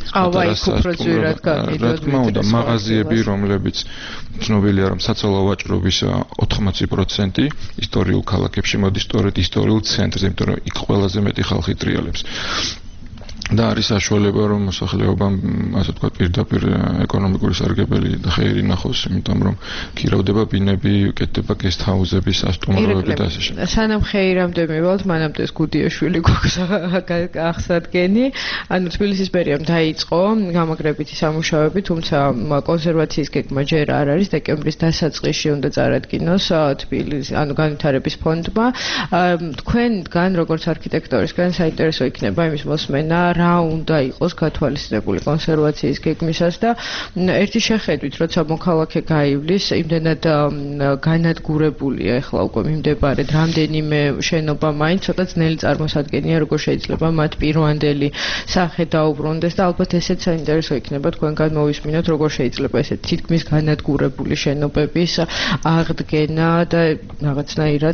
რა თქმა უნდა, მაღაზიები, რომლებიც ცნობილია, რომ საცალო ვაჭრობის 80% ისტორიულ ქალაქებში მოდის სწორედ ისტორიულ ცენტრზე, იმიტომ რომ იქ ყველაზე მეტი ხალხი ტრიალებს. და არის საშუალება რომ მოსახლეობამ ასე ვთქვათ პირდაპირ ეკონომიკური სარგებელი და ხეირი ნახოს, იმიტომ რომ ქირავდება ბინები, კეთდება გესტჰაუზები, სასტუმროები და ასე შემდეგ. სანამ ხეირამდე მივალთ, მანამდე გუდიაშვილი გვაქვს აღსადგენი. ანუ თბილისის მერიამ დაიწყო გამაგრებითი სამუშაოები, თუმცა კონსერვაციის გეგმა ჯერ არ არის. დეკემბრის დასაწყისში უნდა წარადგინოს თბილისის, ანუ განვითარების ფონდმა. თქვენგან როგორც არქიტექტორისგან საინტერესო იქნება იმის მოსმენა, რა უნდა იყოს გათვალისწინებული კონსერვაციის გეგმისას და ერთი შეხედვით, როცა მოქალაქე გაივლის, იმდენად განადგურებულია ახლა უკვე მიმდებარედ რამდენიმე შენობა მაინც ცოტა ძნელი წარმოსადგენია, როგორ შეიძლება მათ პირვანდელი სახე დაუბრუნდეს და ალბათ ესეც საინტერესო იქნება თქვენგან მოვისმინოთ, როგორ შეიძლება ესე თითქმის განადგურებული შენობების აღდგენა და რაღაცნაირად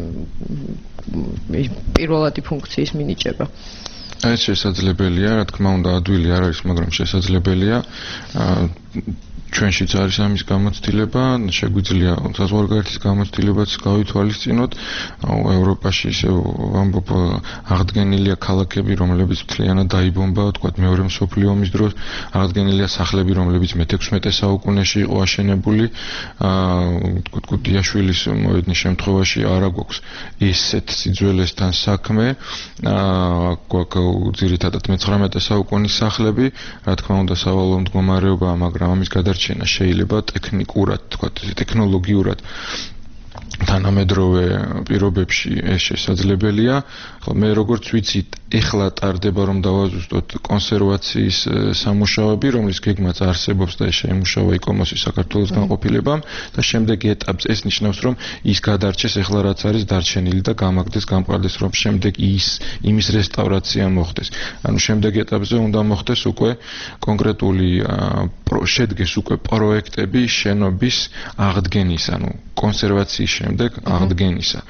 პირველადი ფუნქციის მინიჭება. ეს შესაძლებელია, რა თქმა უნდა, ადვილი არ არის, მაგრამ შესაძლებელია. ჩვენშიც არის ამის გამოცდილება, შეგვიძლია საზღვარგარეთის გამოცდილებაც გავითვალისწინოთ. ევროპაში ისე ვამბობ, აღდგენილია ქალაქები, რომლებიც მთლიანად დაიბომბა, თქვათ მეორე მსოფლიო ომის დროს, აღდგენილია სახლები, რომლებიც მე-16 საუკუნეში იყო აშენებული. გუდიაშვილის მოედნის შემთხვევაში არ აქვს ისეთ სიძველესთან საქმე. გვაქვს ძირითადად მე-19 საუკუნის სახლები, რა თქმა უნდა, სავალო მდგომარეობაა, მაგრამ ამის გადარჩენა შეიძლება ტექნიკურად, თქვათ, ტექნოლოგიურად თანამედროვე პირობებში ეს შესაძლებელია. მე როგორც ვიცით, ეხლა ტარდება რომ დავაზუსტოთ კონსერვაციის სამუშაოები, რომლის გეგმაც არსებობს და შეიმუშავა იკომოსის საქართველოს განყოფილებამ და შემდეგი ეტაპზე ეს ნიშნავს რომ ის გადარჩეს ეხლა რაც არის დარჩენილი და გამაგდეს, გამყარდეს, რომ შემდეგ იმის რესტავრაცია მოხდეს. ანუ შემდეგი ეტაპზე უნდა მოხდეს უკვე კონკრეტული შედგეს უკვე პროექტები შენობის აღდგენის, ანუ კონსერვაციის შემდეგ აღდგენისა.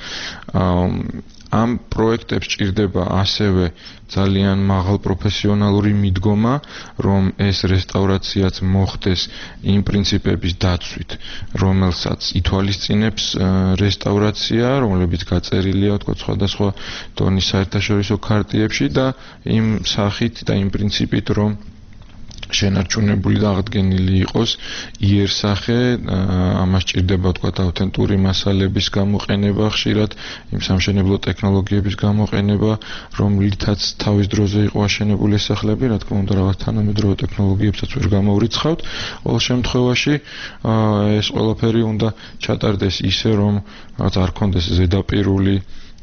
ამ პროექტებს ჭირდება ასევე ძალიან მაღალ პროფესიონალური მიდგომა, რომ ეს რესტავრაციაც მოხდეს იმ პრინციპების დაცვით, რომელსაც ითვალისწინებს რესტავრაცია, რომლებიც გაწერილია, თქვა, სხვადასხვა დონის საერთაშორისო ქარტიებში და იმ სახით და იმ პრინციპით, რომ შენარჩუნებული და აღდგენილი იყოს იერსახე, ამას ჭირდება თქვა ავთენტური მასალების გამოყენება ხშირად, იმ სამშენებლო ტექნოლოგიების გამოყენება, რომლითაც თავის დროზე იყო აშენებული სახლები, რა თქმა უნდა, რაღაც თანამედროვე ტექნოლოგიებსაც ვერ გამოვრიცხავთ. ყოველ შემთხვევაში ეს ყველაფერი უნდა ჩატარდეს ისე, რომ რაღაც არ ქონდეს ზედაპირული,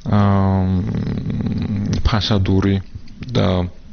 ფასადური და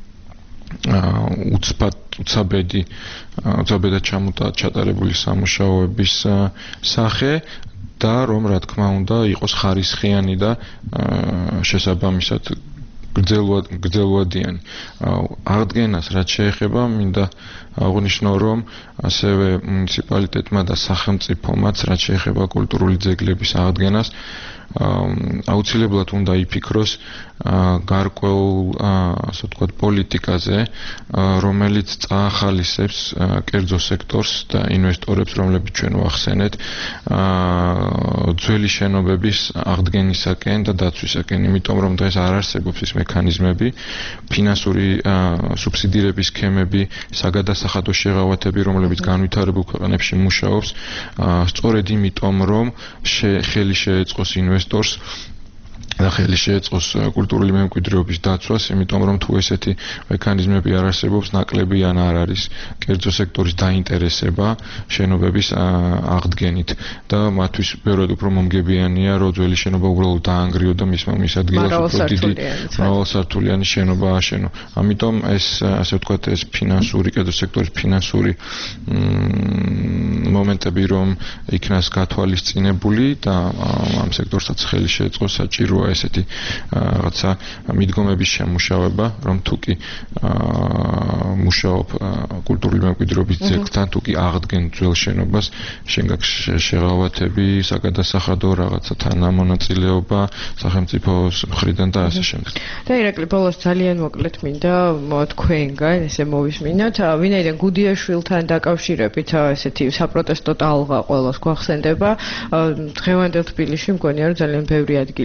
უცაბედად ჩატარებული სამუშაოების სახე და რომ რა თქმა უნდა იყოს ხარისხიანი და შესაბამისად გრძელვადიანი. აღდგენას რაც შეეხება, მინდა აღნიშნო, რომ ასევე მუნიციპალიტეტმა და სახელმწიფომაც რაც შეეხება კულტურული ძეგლების აღდგენას, აუცილებლად უნდა იფიქროს გარკვეულ, ასე ვთქვათ, პოლიტიკაზე, რომელიც წაახალისებს კერძო სექტორს და ინვესტორებს, რომლებიც ჩვენ ვახსენეთ, ძველი შენობების აღდგენისაკენ და დაცვისაკენ, იმიტომ რომ დღეს არ არსებობს ის მექანიზმები, ფინანსური სუბსიდირების სქემები, საგადასახადო შეღავათები, რომლებიც განვითარებულ ქვეყნებში მუშაობს, სწორედ იმიტომ რომ ხელი შეეწყოს ინვესტორს და ხელი შეეწყოს კულტურული მემკვიდრეობის დაცვას, იმიტომ რომ თუ ესეთი მექანიზმები არ არსებობს, ნაკლები ან არ არის კერძო სექტორის დაინტერესება შენობების აღდგენით და მათთვის ბევრად უფრო მომგებიანია, რომ ძველი შენობა უბრალოდ დაანგრიო და მის ადგილას უფრო დიდი მრავალსართულიანი შენობა ააშენო. ამიტომ ეს, ასე ვთქვათ, ეს ფინანსური, კერძო სექტორის ფინანსური მომენტები რომ იქნას გათვალისწინებული და ამ სექტორსაც ხელი შეეწყოს, საჭიროა ესეთი რაღაცა მიდგომების შემუშავება, რომ თუკი მუშაობ კულტურული მემკვიდრეობის ძეგლთან, თუკი აღდგენ ძველ შენობას, შენ გაქვს შეღავათები, საგადასახადო რაღაცა თანამონაწილეობა სახელმწიფოს მხრიდან და ასე შემდეგ. და ირაკლი, ბოლოს ძალიან მოკლედ მინდა თქვენგან ესე მოვისმინოთ, ვინაიდან გუდიაშვილთან დაკავშირებით ესეთი საპროტესტო ტალღა ყველას გვახსენდება, დღევანდელ თბილისში მგონია რომ ძალიან ბევრი ადგილია ესეთი,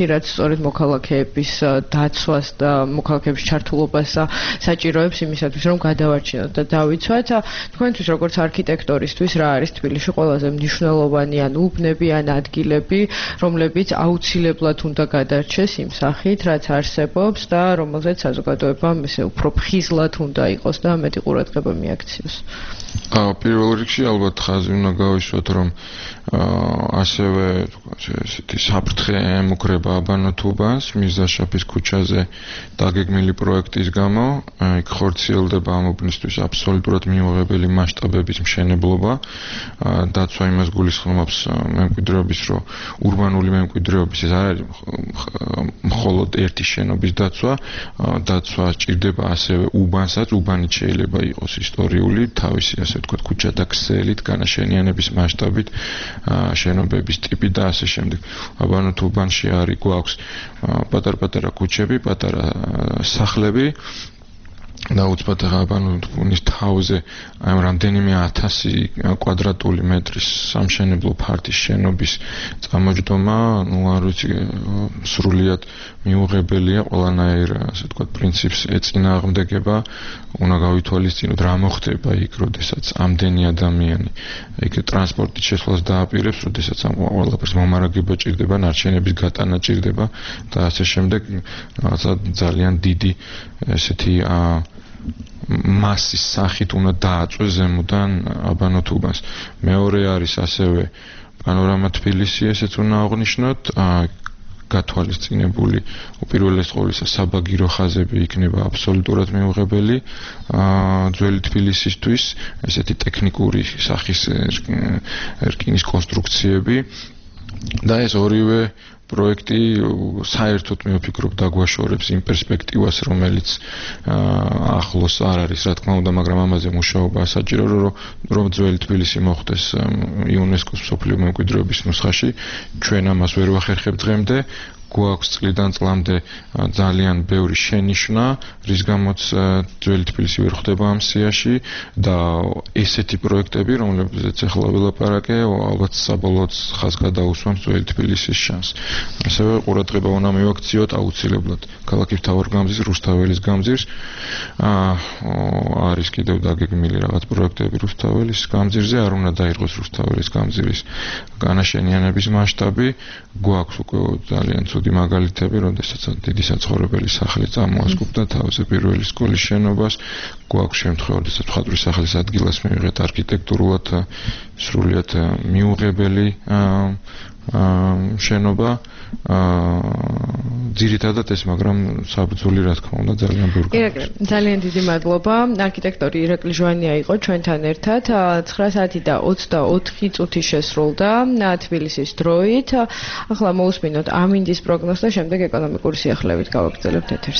რაც სწორედ მოქალაქეების დაცვას და მოქალაქეების ჩართულობას საჭიროებს იმისათვის, რომ გადავარჩინოთ და დავიცვათ. თქვენთვის როგორც არქიტექტორისთვის რა არის თბილისში ყველაზე მნიშვნელოვანი ან უბნები ან ადგილები, რომლებიც აუცილებლად უნდა გადარჩეს იმ სახით, რაც არსებობს და რომელზეც საზოგადოებამ ესე უფრო ფხიზლად უნდა იყოს და მეტი ყურადღება მიაქციოს. პირველ რიგში ალბათ ხაზი უნდა გავისვათ, რომ ასევე ესეთი საფრთხე ემუქრება აბანოთუბანს მირზაშაფის ქუჩაზე დაგეგმილი პროექტის გამო. იქ ხორციელდება ამ უბნისთვის აბსოლუტურად მიუღებელი მასშტაბების მშენებლობა. დაცვა იმას გულისხმობს მემკვიდრეობის, რომ ურბანული მემკვიდრეობის ეს არ არის მხოლოდ ერთი შენობის დაცვა. დაცვა სჭირდება ასევე უბანსაც, უბანიც შეიძლება იყოს ისტორიული, თავისი ასე ვთქვათ ქუჩათა ქსელით, განაშენიანების მასშტაბით, შენობების ტიპი და ასე შემდეგ. აბანოთუბანში არის გვაქვს პატარ-პატარა ქუჩები, პატარა სახლები და უცბად აბანოთუბანის თავზე ამ რამდენიმე 1000 კვადრატული მეტრის სამშენებლო ფართის შენობის წამოჯდომა, ну არ ვიცი, სრულიად მიუღებელია, ყველანაირ ასე ვთქვათ პრინციპს ეწინააღმდეგება. უნდა გავითვალისწინოთ რა მოხდება იქ, როდესაც ამდენი ადამიანი იქ ტრანსპორტით შესვლას დააპირებს, როდესაც ამ ყველაფერს მომარაგება ჭირდება, ნარჩენების გატანა ჭირდება და ასე შემდეგ. რაღაცა ძალიან დიდი ესეთი მასის სახით უნდა დააწვეს ზემოდან აბანოთუბანს. მეორე არის ასევე პანორამა თბილისი, ესეც უნდა აღვნიშნოთ. გათვალისწინებული უპირველეს ყოვლისა საბაგირო ხაზები იქნება აბსოლუტურად მიუღებელი ძველი თბილისისთვის, ესეთი ტექნიკური სახის რკინის კონსტრუქციები და ეს ორივე პროექტი საერთოდ მე ვფიქრობ დაგვაშორებს იმ პერსპექტივას, რომელიც ახლოს არ არის, რა თქმა უნდა, მაგრამ ამაზე მუშაობა საჭირო, რომ ძველი თბილისი მოხვდეს იუნესკოს მსოფლიო მემკვიდრეობის ნუსხაში. ჩვენ ამას ვერ ვახერხებთ დღემდე. გვაქვს წლიდან წლამდე ძალიან ბევრი შენიშვნა, რის გამოც ძველი თბილისი ვერ ხვდება ამ სიაში და ესეთი პროექტები, რომლებზეც ახლა ვილაპარაკე, ალბათ საბოლოოდ ხაზს გადაუსვამს ძველი თბილისის შანსს. ასევე ყურადღება უნდა მივაქციოთ აუცილებლად ქალაქის მთავარგამზის, რუსთაველის გამზირს. არის კიდევ დაგეგმილი რაღაც პროექტები რუსთაველის გამზირზე, არ უნდა დაირღოს რუსთაველის გამზირის განაშენიანების მასშტაბი. გვაქვს უკვე ძალიან ცუდი მაგალითები, როდესაც დიდი საცხოვრებელი სახლი წამოასკუბდა თავზე პირველი სკოლის შენობას. გვაქვს შემთხვევა, როდესაც მხატვრის სახლის ადგილას მივიღეთ არქიტექტურულად სრულიად მიუღებელი შენობა. ძირითადად ეს, მაგრამ საბრძოლი რა თქმა უნდა ძალიან ბევრი. ირაკლი, ძალიან დიდი მადლობა. არქიტექტორი ირაკლი ჟვანია იყო ჩვენთან ერთად. 9 საათი და 24 წუთი შესრულდა თბილისის დროით. ახლა მოусმინოთ ამინდის პროგნოზს და შემდეგ ეკონომიკური სიახლეებით გავაგრძელებთ ეთერს.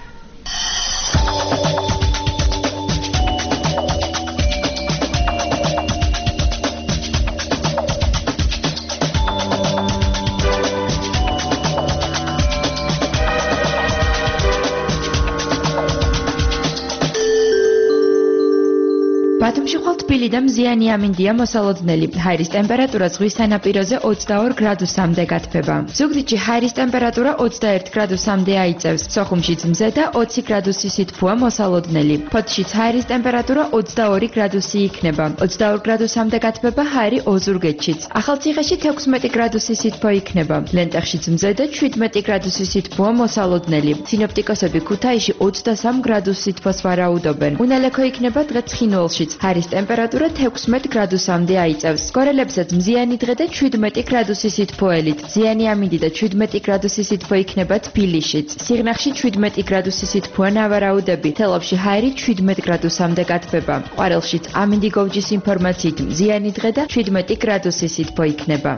ბათუმში ხვალ თბილი და მზიანი ამინდია მოსალოდნელი. ჰაერის ტემპერატურა ზღვის სანაპიროზე 22 გრადუსამდე გათბება. ზუგდიდში ჰაერის ტემპერატურა 21 გრადუსამდე აიწევს. სოხუმშიც მზე და 20 გრადუსი სითბოა მოსალოდნელი. ფოთშიც ჰაერის ტემპერატურა 22 გრადუსი იქნება. 22 გრადუსამდე გათბება ჰაერი ოზურგეთშიც. ახალციხეში 16 გრადუსი სითბო იქნება. ლენტეხშიც მზე და 17 გრადუსი სითბოა მოსალოდნელი. სინოპტიკოსები ქუთაისში 23 გრადუს სითბოს ვარაუდობენ. უნალექო იქნება დღე ცხინვალშიც. ჰაერის ტემპერატურა 16 გრადუსამდე აიწევს. გორელებსაც მზიანი დღე და 17 გრადუსი სითბოელით. ზიანი ამინდი და 17 გრადუსი სითბო იქნება თბილისშიც. სიღნაღში 17 გრადუსი სითბოა ნავარაუდები. თელავში ჰაერი 17 გრადუსამდე გათბება. ყვარელშიც ამინდი გოვჯის ინფორმაციით მზიანი დღე და 17 გრადუსი სითბო იქნება.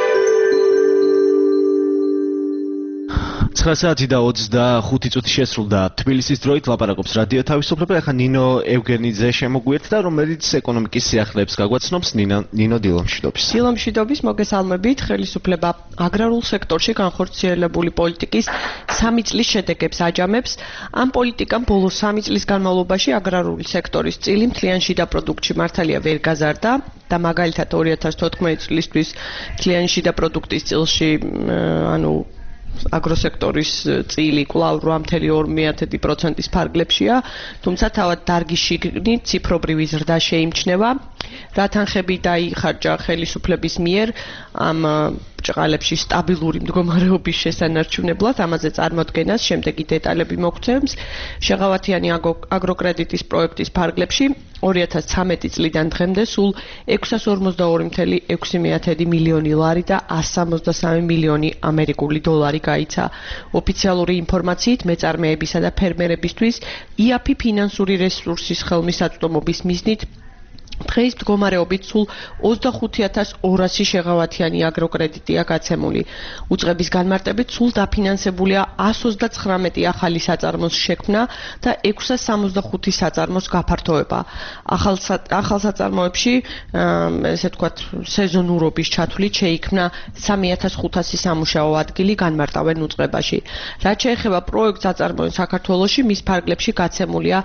9 საათი და 25 წუთი შესრულდა თბილისის დროით. ლაპარაკობს რადიო თავისუფლება. ახლა ნინო ევგენიძე შემოგვიერთდა, რომელიც ეკონომიკის სიახლეებს გაგვაცნობს. ნინო დილამშვიდობის. დილამშვიდობის, მოგესალმებით. ხელისუფლება აგრარულ სექტორში განხორციელებული პოლიტიკის 3 წლის შედეგებს აჯამებს. ამ პოლიტიკამ ბოლო 3 წლის განმავლობაში აგრარული სექტორის წილი მთლიან შიდა პროდუქტში მართალია ვერ გაზარდა და მაგალითად 2014 წლისთვის მთლიანი შიდა პროდუქტის წილში აგროსექტორის წილი კვლავ 8.2%-ის ფარგლებშია, თუმცა თავად დარგის შიგნით ციფრობრივი ზრდა შეიმჩნევა, რა თანხები დაიხარჯა ხელისუფლების მიერ ამ ჭყალებში სტაბილური მდგომარეობის შესანარჩუნებლად, ამაზე წარმოდგენას შემდეგი დეტალები მოგცემს. შეღავათიანი აგროკრედიტის პროექტის ფარგლებში 2013 წლიდან დღემდე სულ 642.6 მილიონი ლარი და 163 მილიონი ამერიკული დოლარი გაიცა. ოფიციალური ინფორმაციით მეწარმეებისა და ფერმერებისთვის IAP ფინანსური რესურსის ხელმისაწვდომობის მიზნით დღეს მდგომარეობით სულ 25.200 შეღავათიანი აგროკრედიტია გაცემული. უწყების განმარტებით სულ დაფინანსებულია 139 ახალი საწარმოს შექმნა და 665 საწარმოს გაფართოება. ახალ საწარმოებში, ესე ვთქვათ, სეზონურობის ჩათვლით შეიქმნა 3500 სამუშაო ადგილი განმარტავენ უწყებაში. რაც შეეხება პროექტ საწარმოებს საქართველოში, მის ფარგლებში გაცემულია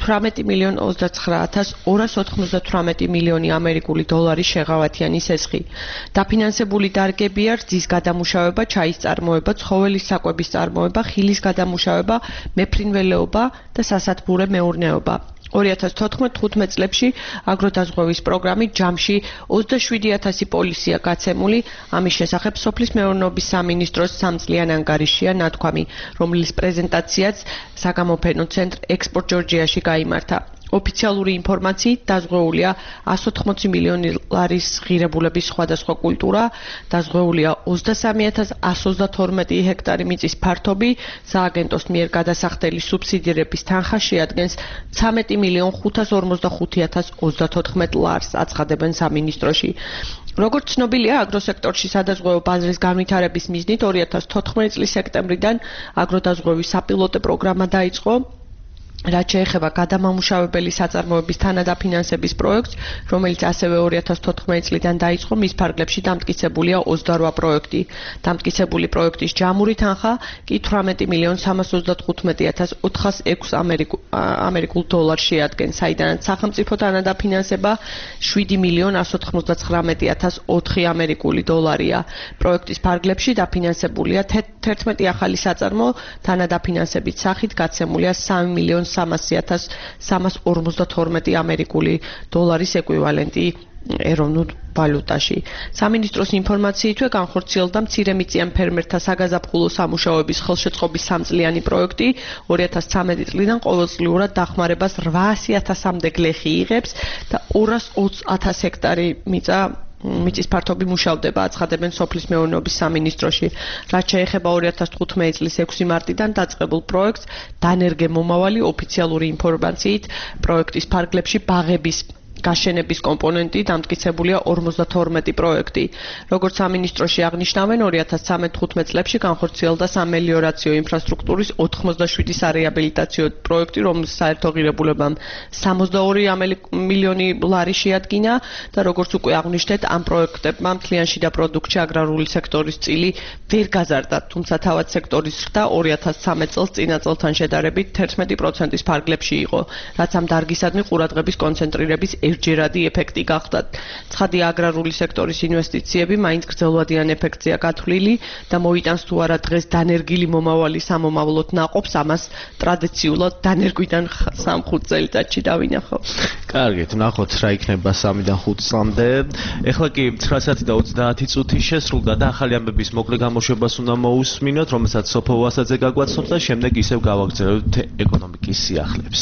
18.29.298 მილიონი ამერიკული დოლარის შეღავათიანი სესხი. დაფინანსებული დარგებია რძის გადამუშავება, ჩაის წარმოება, ცხოველის საკვების წარმოება, ხილის გადამუშავება, მეფრინველეობა და სასათბურე მეურნეობა. 2014-15 წლებში აგროდაზღვევის პროგრამით ჯამში 27.000 პოლისია გაცემული, ამის შესახებ სოფლის მეურნეობის სამინისტროს სამწლიან ანგარიშია ნათქვამი, რომლის პრეზენტაციაც საგამოფენო ცენტრ ექსპორტ ჯორჯიაში გაიმართა. ოფიციალური ინფორმაციით დაზღვეულია 180 მილიონი ლარის ღირებულების სხვადასხვა კულტურა, დაზღვეულია 23.132 ჰექტარი მიწის ფართობი, სააგენტოს მიერ გადასახდელი სუბსიდირების თანხა შეადგენს 13.545.034 ლარს, აცხადებენ სამინისტროში. როგორც ცნობილია, აგროსექტორში სადაზღვევო ბაზრის განვითარების მიზნით 2014 წლის სექტემბრიდან აგროდაზღვევის საპილოტო პროგრამა დაიწყო. რაც შეეხება გადამამუშავებელი საწარმოების თანადაფინანსების პროექტს, რომელიც ასევე 2014 წლიდან დაიწყო, მის ფარგლებში დამტკიცებულია 28 პროექტი. დამტკიცებული პროექტის ჯამური თანხა კი 18.335.406 ამერიკულ დოლარს შეადგენს, საიდანაც სახელმწიფო თანადაფინანსება 7.199.004 ამერიკული დოლარია. პროექტის ფარგლებში დაფინანსებულია 11 ახალი საწარმო, თანადაფინანსებით სახით გაცემულია 3.342.000 ამერიკული დოლარის ეკვივალენტი ეროვნულ ვალუტაში. სამინისტროს ინფორმაციითვე განხორციელდა მცირემიწიან ფერმერთა საგაზაფხულო სამუშაოების ხელშეწყობის სამწლიანი პროექტი 2013 წლიდან ყოველწლიურად დახმარებას 800.000-მდე გლეხი იღებს და 220.000 ჰექტარი მიწის ფართობი მუშავდება, აცხადებენ სოფლის მეურნეობის სამინისტროში. რაც შეეხება 2015 წლის 6 მარტიდან დაწყებულ პროექტს, დანერგე მომავალი ოფიციალური ინფორმაციით პროექტის ფარგლებში ბაღების გაშენების კომპონენტი დამტკიცებულია 52 პროექტი. როგორც სამინისტროში აღნიშნავენ, 2013-15 წლებში განხორციელდა სამელიორაციო ინფრასტრუქტურის 87 სარეაბილიტაციო პროექტი, რომლის საერთო ღირებულებამ 62 მილიონი ლარი შეადგინა და როგორც უკვე აღნიშნეთ, ამ პროექტებმა მთლიანში და პროდუქტში აგრარული სექტორის წილი ვერ გაზარდა, თუმცა თავად სექტორის ზრდა 2013 წელს წინა წელთან შედარებით 11%-ის ფარგლებში იყო, რაც ამ დარგისადმი ყურადღების კონცენტრირების ერთჯერადი ეფექტი გახდათ. ცხადია, აგრარული სექტორის ინვესტიციები მაინც გრძელვადიან ეფექტზეა გათვლილი და მოიტანს თუ არა დღეს დანერგილი მომავალი სამომავლოდ ნაყოფს, ამას ტრადიციულად დანერგვიდან 3-5 წელიწადში დავინახავ. კარგით, ვნახოთ რა იქნება 3-დან 5 წლამდე. ეხლა კი 9:30 და 30 წუთი შესრულდა და ახალი ამბების მოკლე გამოშვებას უნდა მოусმინოთ, რომელსაც სოფო ვასაძე გაგვაცნობს და შემდეგ ისევ გავაგრძელებთ ეკონომიკის სიახლეებს.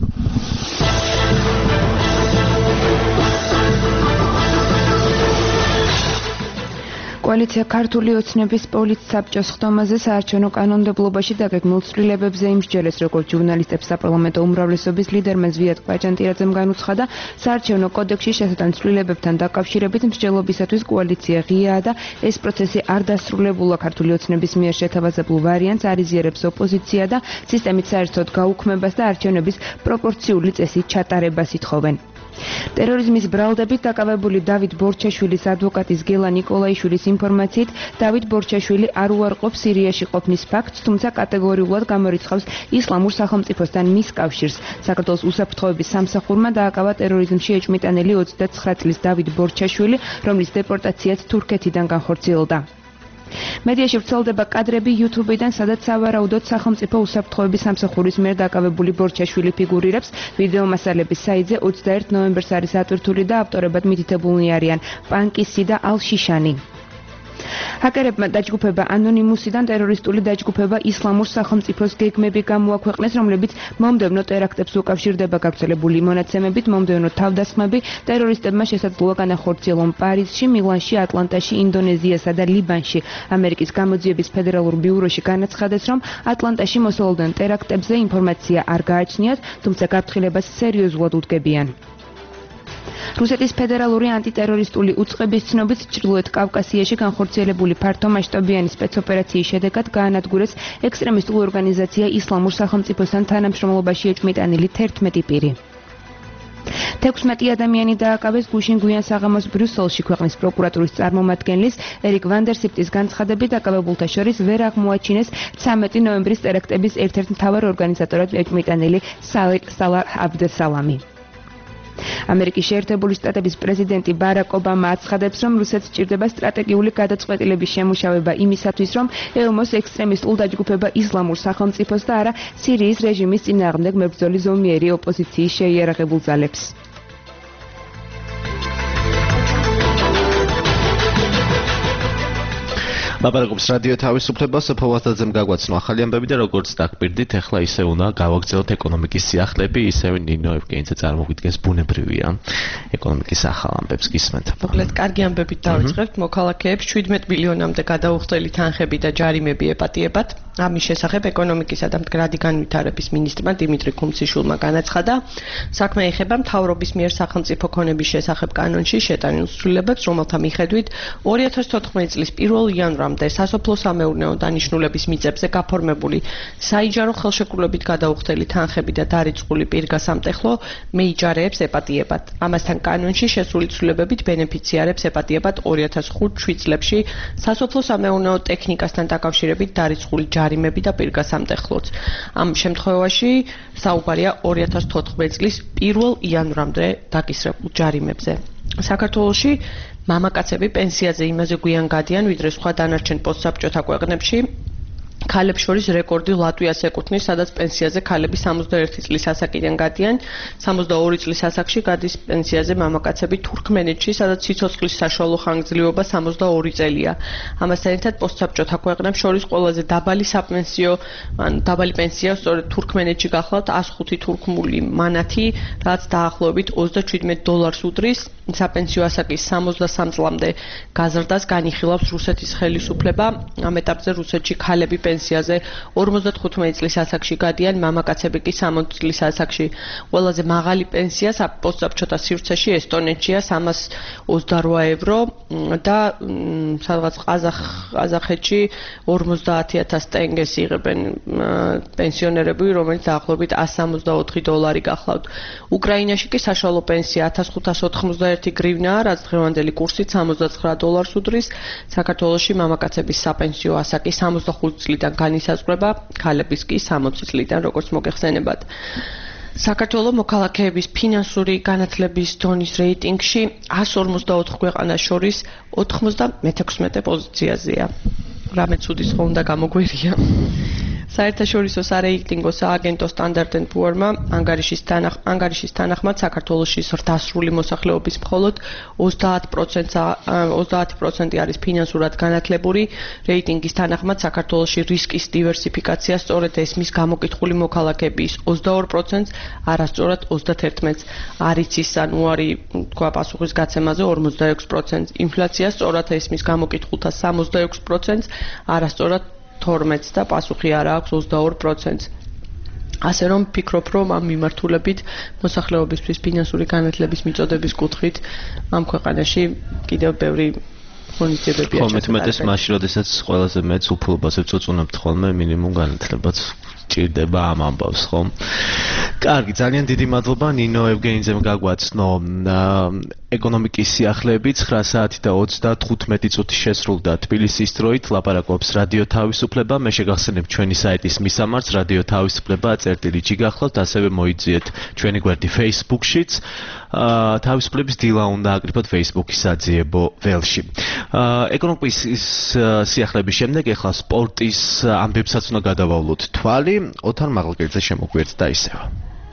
კოალიცია ქართული ოცნების პოლიტ საბჭოს ხდომაზე საარჩევნო კანონმდებლობაში დაგეგმილ ცვლილებებზე იმსჯელეს, როგორც ჟურნალისტებს საპარლამენტო უმრავლესობის ლიდერმა ზვიად კვაჭანტირაძემ განუცხადა, საარჩევნო კოდექსში შესატან ცვლილებებთან დაკავშირებით მსჯელობისათვის კოალიცია ღიაა და ეს პროცესი არ დასრულებულა. ქართული ოცნების მიერ შეთავაზებულ ვარიანტს არიზიერებს ოპოზიცია და სისტემით საერთოდ გაუქმებას და არჩევნების პროპორციული წესით ჩატარებას ითხოვენ. ტერორიზმის ბრალდებით დაკავებული დავით ბორჩაშვილის ადვოკატის გელა ნიკოლაიშვილის ინფორმაციით, დავით ბორჩაშვილი არ უარყოფს სირიაში ყოფნის ფაქტს, თუმცა კატეგორიულად გამორიცხავს ისლამურ სახელმწიფოსთან მის კავშირს. საქართველოს უსაფრთხოების სამსახურმა დააკავა ტერორიზმში ეჭვმიტანილი 29 წლის დავით ბორჩაშვილი, რომლის დეპორტაციაც თურქეთიდან განხორციელდა. მედიაში ვრცელდება კადრები YouTube-დან, სადაც სავარაუდოდ სახელმწიფო უსაფრთხოების სამსახურის მიერ დაკავებული ბორჩაშვილი ფიგურირებს. ვიდეო მასალების საიტზე 21 ნოემბერს არის ატვირთული და ავტორებად მითითებულნი არიან პანკისი და ალ-შიშანი. ჰაკერებმა დაჯგუფება ანონიმუსიდან ტერორისტული დაჯგუფება ისლამურ სახელმწიფოს გეგმები გამოაქვეყნეს, რომლებიც მომდევნო ტერაქტებს უკავშირდება. გავრცელებული მონაცემებით მომდევნო თავდასხმები ტერორისტებმა შესაძლოა განახორციელონ პარიზში, მილანში, ატლანტაში, ინდონეზიასა და ლიბანში. ამერიკის გამოძიების ფედერალურ ბიუროში განაცხადეს, რომ ატლანტაში მოსალოდნელ ტერაქტებზე ინფორმაცია არ გააჩნიათ, თუმცა გაფრთხილებას სერიოზულად უდგებიან. რუსეთის ფედერალური ანტიტერორისტული უწყების ცნობით ჩრდილოეთ კავკასიაში განხორციელებული ფართომასშტაბიანი სპეცოპერაციის შედეგად გაანადგურეს ექსტრემისტულ ორგანიზაცია ისლამურ სახელმწიფოსთან თანამშრომლობაში ეჭმიტანილი 11 პირი. 16 ადამიანი დააკავეს გუშინ გვიან საღამოს ბრიუსელში. ქვეყნის პროკურატურის წარმომადგენლის ერიკ ვანდერსიპტის განცხადებით დაკავებულთა შორის ვერ აღმოაჩინეს 13 ნოემბრის ტერაქტების ერთ-ერთ მთავარ ორგანიზატორად ეჭმიტანილი სალა აბდესალამი. ამერიკის შეერთებული შტატების პრეზიდენტი ბარაკ ობამა აცხადებს, რომ რუსეთს სჭირდება სტრატეგიული გადაწყვეტილების შემუშავება იმისათვის, რომ ეომოს ექსტრემისტულ დაჯგუფება ისლამურ სახელმწიფოს და არა სირიის რეჟიმის წინააღმდეგ მებრძოლი ზომიერი ოპოზიციის შეიარაღებულ ძალებს. ლაპარაკობს რადიო თავისუფლებას, ფოვასტაძემ გაგვაცნო ახალი ამბები და როგორც დაგპირდით, ახლა ისე უნდა გავაგრძელოთ ეკონომიკის სიახლეები, ისევე ნინო ევგენიძე წარმოგვიდგენს ბუნებრივია ეკონომიკის ახალ ამბებს გისმენთ. მოკლედ, კარგი ამბებით დავიწყებთ. მოქალაქეებს 17 მილიონამდე გადაუხდელი თანხები და ჯარიმები ეპატიებათ. ამის შესახებ ეკონომიკისა და მდგრადი განვითარების მინისტრმა დიმიტრი კუმციშვილმა განაცხადა, საქმე ეხება მთავრობის მიერ სახელმწიფო ქონების შესახებ კანონში შეტანილ ცვლილებებს, რომელთა მიხედვით 2014 წლის 1 იანვრამდე სასოფლო-სამეურნეო დანიშნულების მიწებზე გაფორმებული საიჯარო ხელშეკრულებით გადაუხდელი თანხები და დარიცხული პირგასამტეხლო მეიჯარეებს ეპატიებათ. ამასთან კანონში შესული ცვლილებებით ბენეფიციარებს ეპატიებათ 2005-7 წლებში სასოფლო-სამეურნეო ტექნიკასთან დაკავშირებით დარიცხული ჯარიმები და პირგასამტეხლოც. ამ შემთხვევაში საუბარია 2014 წლის 1 იანვრამდე დაკისრებულ ჯარიმებზე. საქართველოში მამაკაცები პენსიაზე იმაზე გვიან გადიან, ვიდრე სხვა დანარჩენ პოსტსაბჭოთა ქვეყნებში. ქალებს შორის რეკორდი ლატვიას ეკუთვნის, სადაც პენსიაზე ქალები 61 წლის ასაკიდან გადიან, 62 წლის ასაკში გადის პენსიაზე მამაკაცები თურქმენეთში, სადაც სიცოცხლის საშუალო ხანგრძლივობა 62 წელია. ამასთან ერთად პოსტსაბჭოთა ქვეყნებს შორის ყველაზე დაბალი საპენსიო, დაბალი პენსია სწორედ თურქმენეთში გახლავთ 105 თურქმული მანათი, რაც დაახლოებით $27 უდრის. საპენსიო ასაკის 63 წლამდე გაზრდას განიხილავს რუსეთის ხელისუფლება. ამ ეტაპზე რუსეთში ქალები პენსიაზე 55 წლის ასაკში გადიან, მამაკაცები კი 60 წლის ასაკში. ყველაზე მაღალი პენსია პოსტსაბჭოთა სივრცეში ესტონეთშია 328 евро და სადღაც ყაზახეთში 50,000 ტენგეს იღებენ პენსიონერები, რომელიც დაახლოებით $164 გახლავთ. უკრაინაში კი საშუალო პენსია 1591 გრივნაა, რაც დღევანდელი კურსით $69 უდრის. საქართველოში მამაკაცების საპენსიო ასაკი 65 წლიდან განისაზღვრება, ქალების კი 60 წლიდან, როგორც მოგეხსენებათ. საქართველოს მოქალაქეების ფინანსური განათლების დონის რეიტინგში 154 ქვეყანას შორის 96 პოზიციაზეა. რამე ცუდის ხო უნდა გამოგვერია. საერთაშორისო სარეიტინგო სააგენტო Standard & Poor's-მა ანგარიშის თანახმად საქართველოში ზრდასრული მოსახლეობის მხოლოდ 30% არის ფინანსურად განათლებული. რეიტინგის თანახმად საქართველოში რისკის დივერსიფიკაცია სწორედ ესმის გამოკითხული მოქალაქეების 22%, არასწორად 31%. არიცის ანუარი თქვა პასუხის გაცემაზე 46%. ინფლაცია სწორად ესმის გამოკითხულთა 66%, არასწორად 12 და პასუხი არა აქვს 22%. ასე რომ ფიქრობ, რომ ამ მიმართულებით მოსახლეობისთვის ფინანსური განათლების მიწოდების კუთხით ამ ქვეყანაში კიდევ ბევრი ღონისძიებებია. მეტ მაშინ, როდესაც ყველაზე მეც უფლებაზე წუწუნებთ ხოლმე მინიმუმ განათლებაც ჭირდება ამ ამბავს, ხო? კარგი, ძალიან დიდი მადლობა ნინო ევგენიძემ გაგვაცნო ეკონომიკის სიახლეები 9 საათი და 35 წუთი შესრულდა თბილისის დროით ლაპარაკობს რადიო თავისუფლება. მე შეგახსენებ ჩვენი საიტის მისამართს რადიო თავისუფლება.წერტილი გახლავთ, ასევე მოიძიეთ ჩვენი გვერდი Facebook-შიც. თავისუფლების დილა უნდა აკრიფოთ Facebook-ის საძიებო ველში. ეკონომიკის სიახლეების შემდეგ ახლა სპორტის ამბებსაც უნდა გადავავლოთ თვალი. ოთარ მაღალკერძე შემოგვიერთდა ისევ.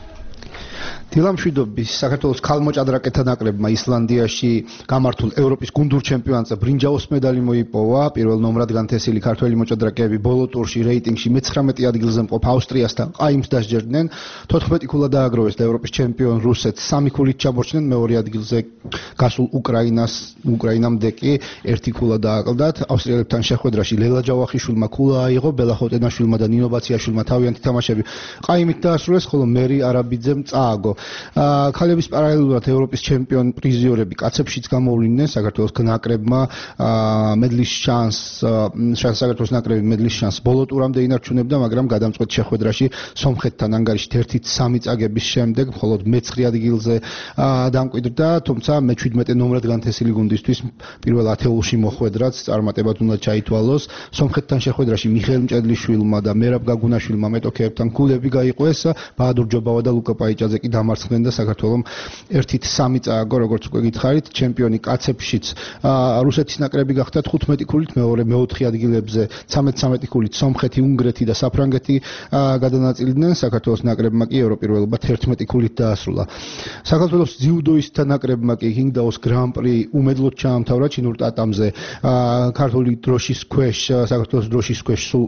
დილამშვიდობის საქართველოს ქალმოჭადრაკეთა ნაკრებმა ისლანდიაში გამართულ ევროპის გუნდურ ჩემპიონატზე ბრინჯაოს მედალი მოიპოვა. პირველ ნომრად განთესილი ქართველი მოჭადრაკეები ბოლო ტურში რეიტინგში მე-19 ადგილზე მყოფ ავსტრიასთან ყაიმს დასჯერდნენ. 14 ქულა დააგროვეს და ევროპის ჩემპიონ რუსეთს 3 ქულით ჩამორჩნენ. მეორე ადგილზე გასულ უკრაინამ კი 1 ქულა დააკლდათ. ავსტრიელებთან შეხვედრაში ლელა ჯავახიშვილმა ქულა აიღო, ბელა ხოტენაშვილმა და ნინო ბაციაშვილმა თავიანთი თამაშები ყაიმით დაასრულეს, ხოლო მერი არაბიძემ წააგო. ქალების პარალელურად ევროპის ჩემპიონ პრიზიორები კაცებშიც გამოვლინდნენ. საქართველოს ნაკრებმა მედლის საქართველოს ნაკრები მედლის შანსს ბოლო ტურამდე ინარჩუნებდა, მაგრამ გადამწყვეტ შეხვედრაში სომხეთთან ანგარიშით 1-3 წაგების შემდეგ მხოლოდ მე-9 ადგილზე დამკვიდრდა, თუმცა მე-17 ნომრად განთესილი გუნდისთვის პირველ ათეულში მოხვედრაც წარმატებად უნდა ჩაითვალოს. სომხეთთან შეხვედრაში მიხეილ მჭედლიშვილმა და მერაბ გაგუნაშვილმა მეტოქეებთან ქულები გაიყვეს. ბაადურ ჯობავა და ლუკა პაიჭაძე კი დამარცხდნენ და საქართველოს 1-3 წააგო, როგორც უკვე გითხარით. ჩემპიონი კაცებშიც რუსეთის ნაკრები გახდა 15 ქულით, მე-4 ადგილებზე 13 ქულით სომხეთი, უნგრეთი და საფრანგეთი გადანაწილიდნენ. საქართველოს ნაკრებმა კი ევროპირველობა 11 ქულით დაასრულა. საქართველოს ძიუდოისტთა ნაკრებმა კი ჰინგდაოს გრან-პრი უმედლოდ ჩაამთავრა ჩინურ ტატამზე. ქართული დროშის ქვეშ, საქართველოს დროშის ქვეშ სულ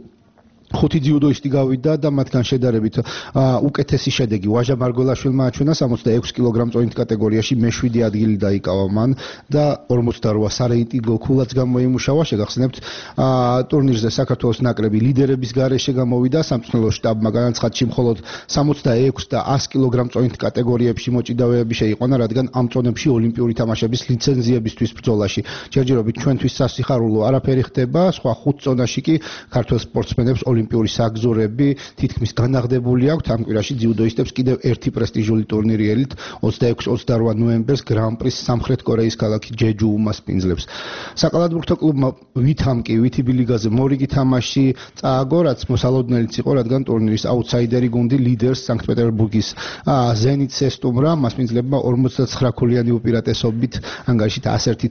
5 ძიუდოისტი გავიდა და მათგან შედარებით უკეთესი შედეგი ვაჟა მარგველაშვილმა აჩვენა 66 კილოგრამ-წონით კატეგორიაში მე-7 ადგილი დაიკავა მან და 48 სარეიტინგო ქულაც გამოიმუშავა. შეგახსენებთ, ტურნირზე საქართველოს ნაკრები ლიდერების გარეშე გამოვიდა. სამწვრთნელო შტაბმა განაცხადში მხოლოდ 66 და 100 კილოგრამ-წონით კატეგორიებში მოჭიდავეები შეიყვანა, რადგან ამ წონებში ოლიმპიური თამაშების ლიცენზიებისთვის ბრძოლაში ჯერჯერობით ჩვენთვის სასიხარულო არაფერი ხდება. სხვა 5 წონაში კი ქართველ სპორტსმენებს ოლიმპიური საგზურები თითქმის განაღდებული აქვთ. ამ კვირაში ძიუდოისტებს კიდევ ერთი პრესტიჟული ტურნირი ელით 26-28 ნოემბერს გრან-პრის სამხრეთ კორეის ქალაქი ჯეჯუ უმასპინძლებს. საკალათბურთო კლუბმა ვითი ბილიგაზე მორიგი თამაში წააგო, რაც მოსალოდნელიც იყო, რადგან ტურნირის აუთსაიდერი გუნდი ლიდერს სანქტ-პეტერბურგის ზენიტს ესტუმრა. მასპინძლებმა 49 ქულიანი უპირატესობით ანგარიშით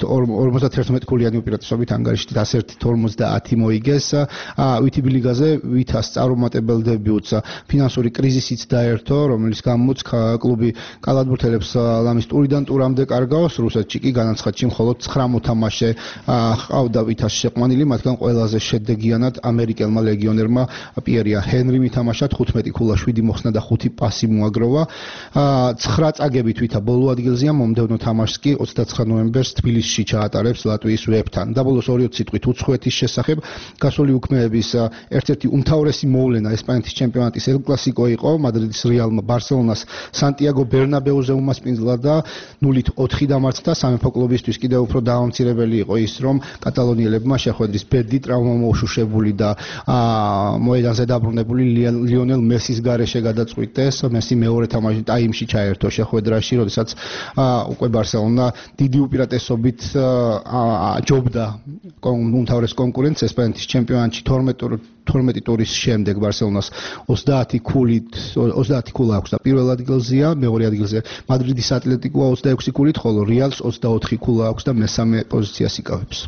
51 ქულიანი უპირატესობით ანგარიშით 101-50 მოიგეს. ვითი ბილიგაზე ვითას წარუმატებელ დებიუტს ფინანსური კრიზისიც დაერთო, რომელიც გამოც კლუბი კალათბურთელებს ლამის ტურიდან ტურამდე კარგავს. რუსეთში კი განაცხადში მხოლოდ 9 მოთამაშე ჰყავდა ვითას შეყვანილი, მათგან ყველაზე შედეგიანად ამერიკელმა ლეგიონერმა პიერია ჰენრიმ ითამაშა 15 ქულა 7 მოხსნა და 5 პასი მოაგროვა. 9 წაგებით ვითა ბოლო ადგილზეა, მომდევნო თამაშს კი 29 ნოემბერს თბილისში ჩაატარებს ლატვიის ვებთან. და ბოლოს 2 სიტყვით უცხოეთის შესახებ. გასული უქმეების ერთ-ერთი უმთავრესი მოვლენა ესპანეთის ჩემპიონატის ელ კლასიკო იყო. მადრიდის რეალმა ბარსელონას სანტიაგო ბერნაბეუზე უმასპინძლა და 0-4 დამარცხდა. სამეფო კლუბისთვის კიდევ უფრო დაამცირებელი იყო ის, რომ კატალონიელებმა შეხვედრის ბედი ტრავმა მოუშუშებული და მოედანზე დაბრუნებული ლიონელ მესის გარეშე გადაწყვიტეს. მესი მეორე ტაიმში ჩაერთო შეხვედრაში, როდესაც უკვე ბარსელონა დიდი უპირატესობით ჯობდა უმთავრეს კონკურენტს ესპანეთის ჩემპიონატში 12 ტურის შემდეგ ბარსელონას 30 ქულა აქვს და პირველ ადგილზეა, მეორე ადგილზე მადრიდის ატლეტიკოა 26 ქულით, ხოლო რეალს 24 ქულა აქვს და მესამე პოზიციას იკავებს.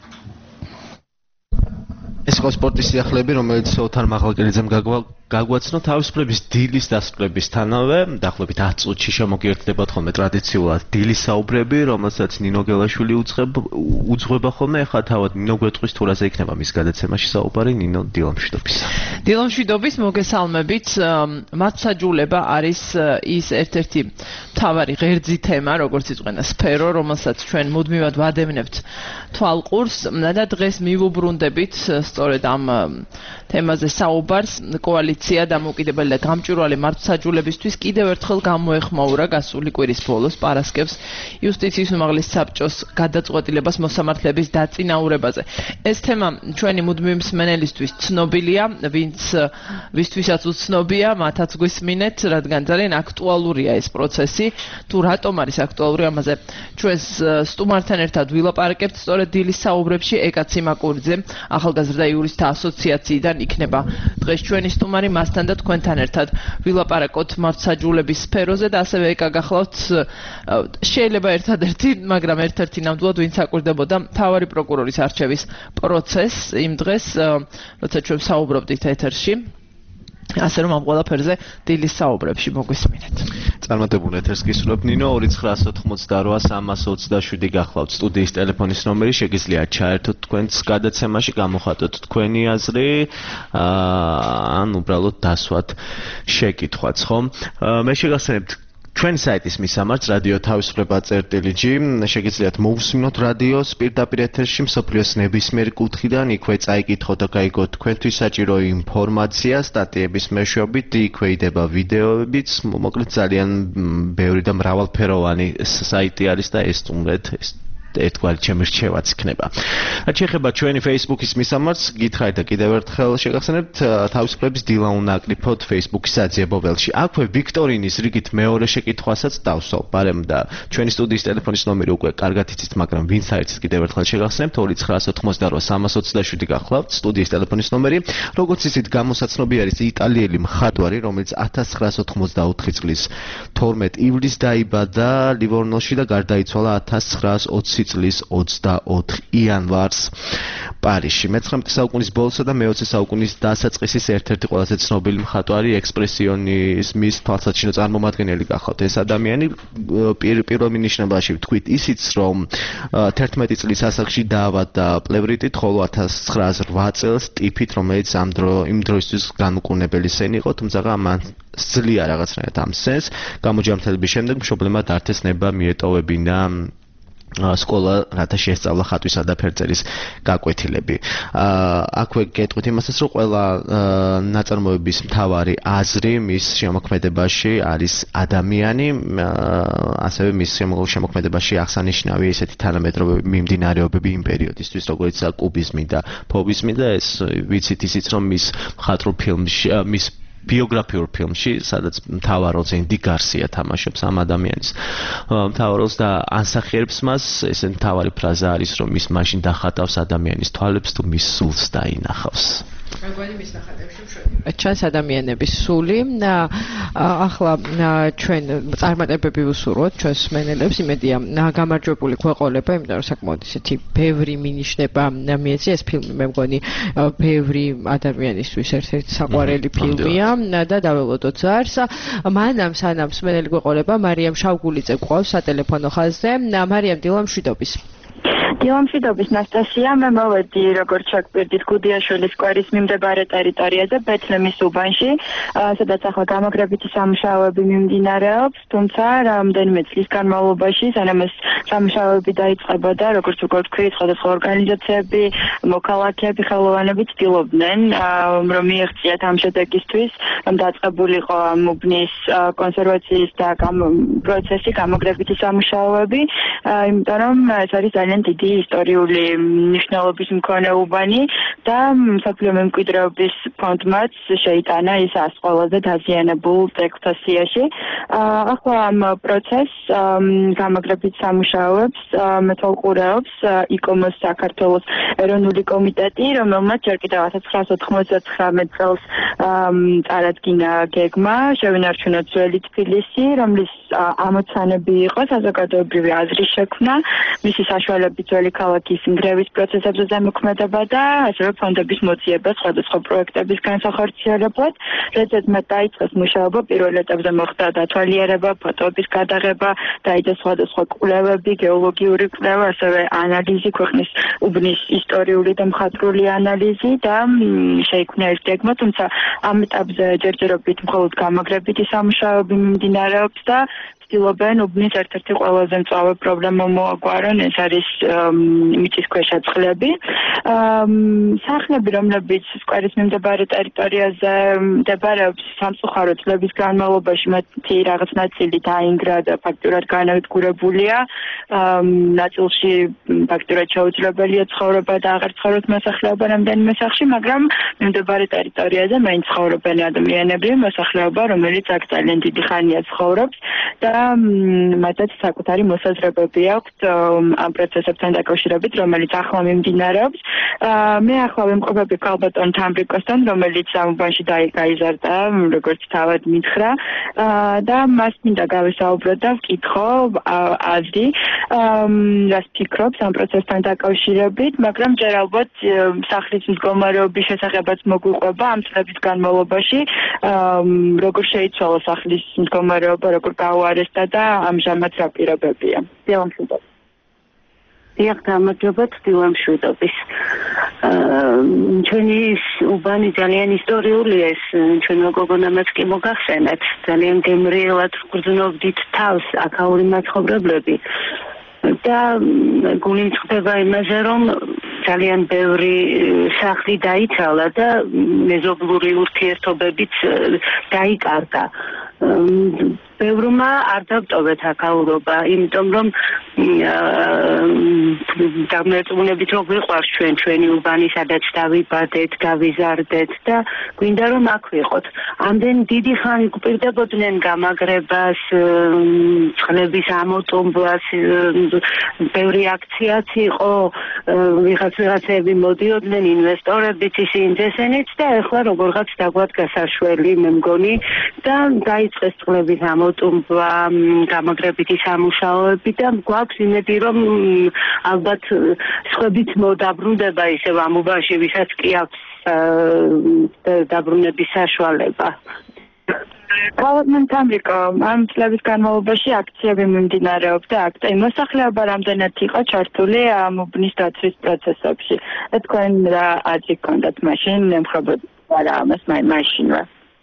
ეს იყო სპორტის სიახლეები, რომელიც ოთარ მაღალკელიძემ გაგვაცნო. თავისუფლების დილის დასრულებისთანავე დაახლოებით 10 წუთში შემოგიერთდებათ ხოლმე ტრადიციულად დილის საუბრები, რომელსაც ნინო გელაშვილი უძღვება ხოლმე. ახლა თავად ნინო გვეტყვის თუ რაზე იქნება მის გადაცემაში საუბარი. ნინო, დილამშვიდობის. დილამშვიდობის, მოგესალმებით. მართლმსაჯულება არის ის ერთ-ერთი მთავარი ღერძი თემა, როგორც იყვენა სფერო, რომელსაც ჩვენ მუდმივად ვადევნებთ თვალყურს და დღეს მივუბრუნდებით სწორედ ამ თემაზე საუბარს კოალიცია დამოუკიდებელი და გამჭვირვალე მართლმსაჯულებისთვის კიდევ ერთხელ გამოეხმაურა გასული კვირის ბოლოს პარასკევს იუსტიციის უმაღლეს საბჭოს გადაწყვეტილებას მოსამართლეების დაწინაურებაზე. ეს თემა ჩვენი მუდმივი მსმენელისთვის ცნობილია, ვისთვისაც უცნობია, მათაც გვისმინეთ, რადგან ძალიან აქტუალურია ეს პროცესი. თუ რატომ არის აქტუალური, ამაზე ჩვენს სტუმართან ერთად ვილაპარაკებთ. სწორედ დილის საუბრებში ეკა ციმაკურიძე, ახალგაზრდა იურისტთა ასოციაციიდან იქნება დღეს ჩვენი სტუმარი, მასთან და თქვენთან ერთად ვილაპარაკოთ მართლმსაჯულების სფეროზე და ასევე ეკა გახლავთ შეიძლება ერთადერთი, მაგრამ ერთ-ერთი ნამდვილად ვინც აკვირდებოდა მთავარი პროკურორის არჩევის პროცესს იმ დღეს, როცა ჩვენ საუბრობდით ეთერში. ასე რომ ამ ყველაფერზე დილის საუბრებში მოგვისმინეთ. წარმატებულ ეთერს გისურვებ ნინო 2988 327 გახლავთ სტუდიის ტელეფონის ნომერი, შეგიძლიათ ჩაერთოთ თქვენს გადაცემაში, გამოხატოთ თქვენი აზრი, ან უბრალოდ დასვათ შეკითხვაც, ხო? მე შეგახსენებთ ჩვენ საიტის მისამართს რადიო თავისუფლება.gi შეგიძლიათ მოусმინოთ რადიოს პირდაპირ ეთერში მსოფლიოს ნებისმიერი კუთხიდან, იქვე წაიკითხოთ და გაიგოთ თქვენთვის საჭირო ინფორმაცია, სტატიების მეშვეობით, იქვე იდება ვიდეოებიც, მოკლედ ძალიან ბევრი და მრავალფეროვანი საიტი არის და ეს სტუმრეთ ერთგვარი ჩემი რჩევაც იქნება. რაც შეეხება ჩვენი Facebook-ის მისამართს, გითხრათ და კიდევ ერთხელ შეგახსენებთ თავისუფლების დილა უნდა აკრიფოთ Facebook-ის საძიებო ველში. აქვე ვიქტორინის რიგით მეორე შეკითხვასაც დავსვავ. ბარემ და ჩვენი სტუდიის ტელეფონის ნომერი უკვე კარგად იცით, მაგრამ ვინც აიცით კიდევ ერთხელ შეგახსენებთ 2988 327 გახლავთ სტუდიის ტელეფონის ნომერი. როგორც იცით, გამოსაცნობი არის იტალიელი მხატვარი, რომელიც 1984 წლის 12 ივლისს დაიბადა ლივორნოში და გარდაიცვალა 1920 წლის 24 იანვარს პარიზში. მე-19 საუკუნის ბოლოსა და მე-20 საუკუნის დასაწყისის ერთ-ერთი ყველაზე ცნობილი მხატვარი, ექსპრესიონიზმის თვალსაჩინო წარმოადგენელი გახლავთ. ეს ადამიანი პირველ მინიშნებაში ვთქვით ისიც, რომ 11 წლის ასაკში დაავადდა პლევრიტით, ხოლო 1908 წელს ტიფით, რომელიც იმ დროისთვის განუკურნებელი სენი იყო, თუმცა მან სძლია რაღაცნაირად ამ სენს. გამოჯანმრთელების შემდეგ მშობლებმა დართეს ნება მიეტოვებინა სკოლა, რათა შეესწავლა ხატვისა და ფერწერის გაკვეთილები. აქვე გეტყვით იმასაც, რომ ყველა ნაწარმოების მთავარი აზრი მის შემოქმედებაში არის ადამიანი, ასევე მის შემოქმედებაში აღსანიშნავი ესეთი თანამედროვე მიმდინარეობები იმ პერიოდისთვის, როგორიცაა კუბიზმი და ფოვიზმი და ეს ვიცით ისიც, რომ მის მხატვრულ ფილმში, მის ბიოგრაფიურ ფილმში, სადაც მთავარ როლს ინდი გარსია თამაშობს ამ ადამიანის მთავარ როლს და ანსახიერებს მას, ეს მთავარი ფრაზა არის, რომ ის მაშინ დახატავს ადამიანის თვალებს თუ მის სულს დაინახავს. რაგვანი მის ნახატებში ჩვენს ადამიანების სული. ახლა ჩვენ წარმატებები ვუსურვოთ ჩვენს მსმენელებს, იმედია გამარჯვებული გვეყოლება, იმიტომ რომ საკმაოდ ისეთი ბევრი მინიშნება მიეცი ეს ფილმი, მე მგონი ბევრი ადამიანისთვის ერთ-ერთი საყვარელი ფილმია და დაველოდოთ ზარს. მანამ სანამ მსმენელი გვეყოლება, მარიამ შავგულიძე გვყავს სატელეფონო ხაზზე. მარიამ, დილა მშვიდობის. დილამშვიდობის ნასტასია, მე მოვედი როგორც ჩაგვირდით გუდიაშვილის სკვერის მიმდებარე ტერიტორიაზე, ბეთლემის უბანში, სადაც ახლა გამაგრებითი სამუშაოები მიმდინარეობს, თუმცა რამდენიმე წლის განმავლობაში, სანამ ეს სამუშაოები დაიწყებოდა, როგორც უკვე ვთქვით, სხვადასხვა ორგანიზაციები, მოქალაქეები, ხელოვანები ცდილობდნენ, რომ მიაღწიათ ამ შედეგისთვის, რომ დაწყებულიყო ამ უბნის კონსერვაციის და პროცესი, გამაგრებითი სამუშაოები, იმიტომ რომ ეს არის ძალიან დიდი ისტორიული მნიშვნელობის მქონე უბანი და მსოფლიო მემკვიდრეობის ფონდმაც შეიტანა ის 100 ყველაზე დაზიანებულ წევრთა სიაში. ახლა ამ პროცესს გამაგრებით სამუშაოებს მეთვალყურეობს იკომოს საქართველოს ეროვნული კომიტეტი, რომელმაც ჯერ კიდევ 1999 წელს წარადგინა გეგმა შევინარჩუნოთ ძველი თბილისი, რომლის ამოცანები იყო საზოგადოებრივი აზრის შექმნა, მისი საშუალებით ძველი ქალაქის ნგრევის პროცესებზე ზემოქმედება და ასევე ფონდების მოძიება სხვადასხვა პროექტების განსახორციელებლად, როდესაც მათ დაიწყეს მუშაობა, პირველ ეტაპზე მოხდა დათვალიერება, ფოტოების გადაღება, დაიწყო სხვადასხვა კვლევები, გეოლოგიური კვლევა, ასევე ანალიზი, ქვეყნის უბნის ისტორიული და მხატვრული ანალიზი და შეიქმნა ეს გეგმა, თუმცა ამ ეტაპზე ჯერჯერობით მხოლოდ გამაგრებითი სამუშაოები მიმდინარეობს და ცდილობენ უბნის ერთ-ერთი ყველაზე მწვავე პრობლემა მოაგვარონ, ეს არის მიწისქვეშა წყლები. სახლები, რომლებიც სკვერის მიმდებარე ტერიტორიაზე მდებარეობს, სამწუხაროდ წლების განმავლობაში მათი რაღაც ნაწილი დაინგრა და ფაქტურად განადგურებულია. ნაწილში ფაქტურად შეუძლებელია ცხოვრება და აღარ ცხოვრობს მოსახლეობა რამდენიმე სახლში, მაგრამ მიმდებარე ტერიტორიაზე მაინც ცხოვრობენ ადამიანები, მოსახლეობა, რომელიც აქ ძალიან დიდი ხანია ცხოვრობს და მათაც საკუთარი მოსაზრებები აქვთ ამ პროცესებთან დაკავშირებით, რომელიც ახლა მიმდინარეობს. მე ახლა ვიმყოფები ქალბატონ თამრიკოსთან, რომელიც ამ უბანში გაიზარდა, როგორც თავად მითხრა და მას მინდა გავესაუბრო და ვკითხო აზრი, რას ფიქრობს ამ პროცესთან დაკავშირებით, მაგრამ ჯერ ალბათ სახლის მდგომარეობის შესახებაც მოგვიყვება ამ წლების განმავლობაში, როგორ შეიცვალა სახლის მდგომარეობა, როგორ გაუარესდა და ამჟამად რა პირობებია. დიახ, დიახ, გამარჯობა, თვითამშვიდობის. ჩვენი უბანი ძალიან ისტორიულია, ეს ჩვენმა გოგონამაც კი მოგახსენეთ, ძალიან გემრიელად გრძნობდით თავს აქაური მაცხოვრებლები. და გული მწყდება იმაზე, რომ ძალიან ბევრი სახლი დაიცალა და მეზობლური ურთიერთობებიც დაიკარგა. ბევრმა არ დავტოვეთ აქაურობა, იმიტომ რომ დამერწმუნებით რომ ვიყვარს ჩვენი უბანი, სადაც დავიბადეთ, გავიზარდეთ და გვინდა რომ აქ ვიყოთ. ამდენ დიდი ხანი გვპირდებოდნენ გამაგრებას, წყლების ამოტომბვას, ბევრი აქციაც იყო, ვიღაცები მოდიოდნენ, ინვესტორებიც, ისინი ესენიც და ეხლა როგორღაც დაგვადგა საშველი, მე მგონი და დაიწყეს წყლების ამოტომბვა, გამაგრებითი სამუშაოები და გვაქვს იმედი, რომ ალბათ სხვებიც მოდაბრუნდება ისევ ამ უბანში, ვისაც კი აქვს დაბრუნების საშუალება. Ქალბატონ თამრიკო, ამ წლების განმავლობაში აქციები მიმდინარეობდა აქ და მოსახლეობა რამდენად იყო ჩართული ამ უბნის დაცვის პროცესებში. თქვენ რა აზრი გქონდათ მაშინ, ემხრობოდ არა ამას მაშინვე?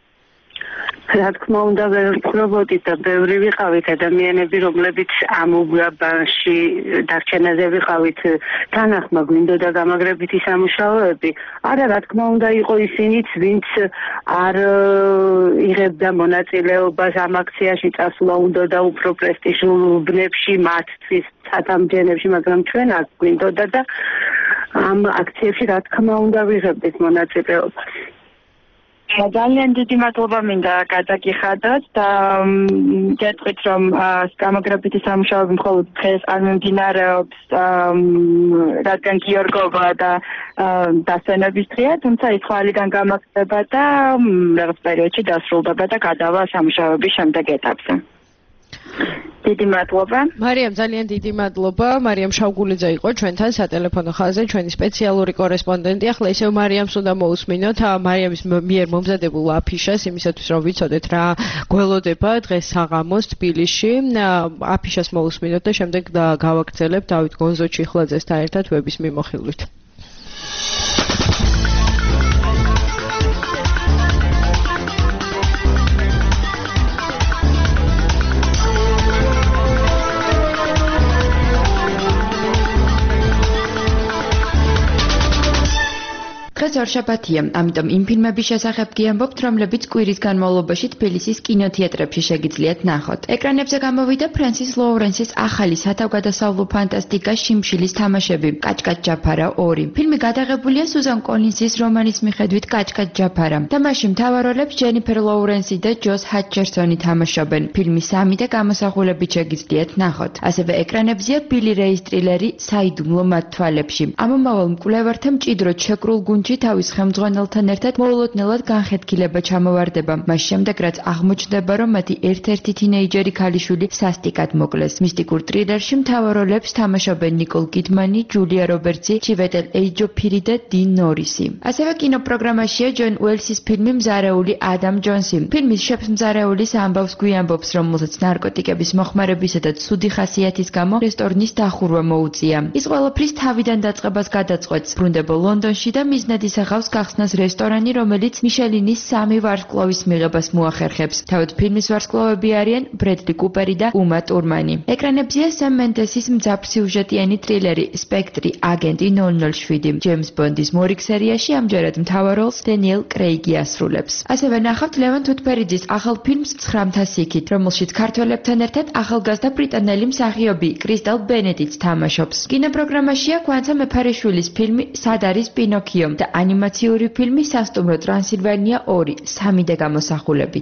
რა თქმა უნდა, ვერ ვფიქრობოდი და ბევრი ვიყავით ადამიანები, რომლებიც ამ უბანში დარჩენაზე ვიყავით, თანახმა გვინდოდა გამაგრებითი სამუშაოები. არა, რა თქმა უნდა, იყო ისინიც, ვინც არ იღებდა მონაწილეობას ამ აქციაში, წასვლა უნდოდა უფრო პრესტიჟულ უბნებში, მათთვის სათამბჯენებში, მაგრამ ჩვენ აქ გვინდოდა და ამ აქციებში რა თქმა უნდა ვიღებდით მონაწილეობას. ძალიან დიდი მადლობა მინდა გადაგიხადოთ და გეტყვით რომ გამაგრებითი სამუშაოები მხოლოდ დღეს არ მიმდინარეობს, რადგან გიორგობა და დასვენების დღეა, თუმცა ის ხვალიდან გამაგრდება და რაღაც პერიოდში დასრულდება და გადავა სამუშაოების შემდეგ ეტაპზე. დიდი მადლობა. მარიამ, ძალიან დიდი მადლობა. მარიამ შავგულიძე იყო ჩვენთან სატელეფონო ხაზზე, ჩვენი სპეციალური კორესპონდენტი. ახლა ისევ მარიამს უნდა მოусმინოთ მარიამის მიერ მომზადებულ აფიშას, იმისათვის რომ ვიცოდეთ რა გველოდება დღეს საღამოს თბილისში. აფიშას მოусმინოთ და შემდეგ გავაგრძელებთ დავით გონზო-ჩიხლაძესთან ერთად ვების მიმოხილვით. დღეს ორშაბათია, ამიტომ იმ ფილმების შესახებ გიამბობთ, რომლებიც კვირის განმავლობაში თბილისის კინოთეატრებში შეგიძლიათ ნახოთ. ეკრანებზე გამოვიდა ფრენსის ლოურენსის ახალი სათავგადასავლო ფანტასტიკა შიმშილის თამაშები, კაჭკაჭ ჯაფარა 2. ფილმი გადაღებულია სუზან კოლინზის რომანის მიხედვით კაჭკაჭ ჯაფარა. თამაში მთავარ როლებს ჯენიფერ ლოურენსი და ჯოს ჰატჩერსონი თამაშობენ. ფილმი 3 და გამოსახულებით შეგიძლიათ ნახოთ. ასევე ეკრანებზეა ბილი რეის ტრილერი საიდუმლო მათ თვალებში. ამომავალ მკვლევართა მჭიდროდ შეკრულ გუნდში თავის ხელმძღვანელთან ერთად მოულოდნელად განხეთქილება ჩამოვარდება. მას შემდეგ რაც აღმოჩნდება, რომ მათი ერთ-ერთი თინეიჯერი ქალიშვილი სასტიკად მოკლეს. მისტიკურ ტრილერში მთავარ როლებს თამაშობენ ნიკოლ კიდმანი, ჯულია რობერტსი, ჩივეტელ ეიჯოფირი და 딘 ნორისი. ასევე კინოპროგრამაშია ჯონ უელსის ფილმი მზარეული ადამ ჯონსი. ფილმის შეფს მზარეულის ამბავს გვიამბობს, რომელსაც ნარკოტიკების მოხმარებისა და ცუდი ხასიათის გამო რესტორნის დახურვა მოუწია. ის ყველაფრის თავიდან დაწყებას გადაწყვეტს, ბრუნდება ლონდონში და მიზნად ისახავს გახსნას რესტორანი, რომელიც მიშელინის 3 ვარსკვლავის მიღებას მოახერხებს. თავად ფილმის ვარსკვლავები არიან ბრედლი კუპერი და უმა ტურმანი. ეკრანებზეა სემ მენდესის მძაფრ სიუჟეტიანი თრილერი სპექტრი აგენტი 007. ჯეიმს ბონდის მორიგ სერიაში ამჯერად მთავარ როლს დენიელ კრეიგი ასრულებს. ასევე ნახავთ ლევან თუთბერიძის ახალ ფილმს 900 იქით, რომელშიც ქართველებთან ერთად ახალგაზრდა ბრიტანელი მსახიობი კრისტალ ბენედიც თამაშობს. კინოპროგრამაშია კვანცა მეფარიშვილის ფილმი სად არის პინოქიო და ანიმაციური ფილმი სასტუმრო ტრანსილვანია 2 3D გამოსახულებით.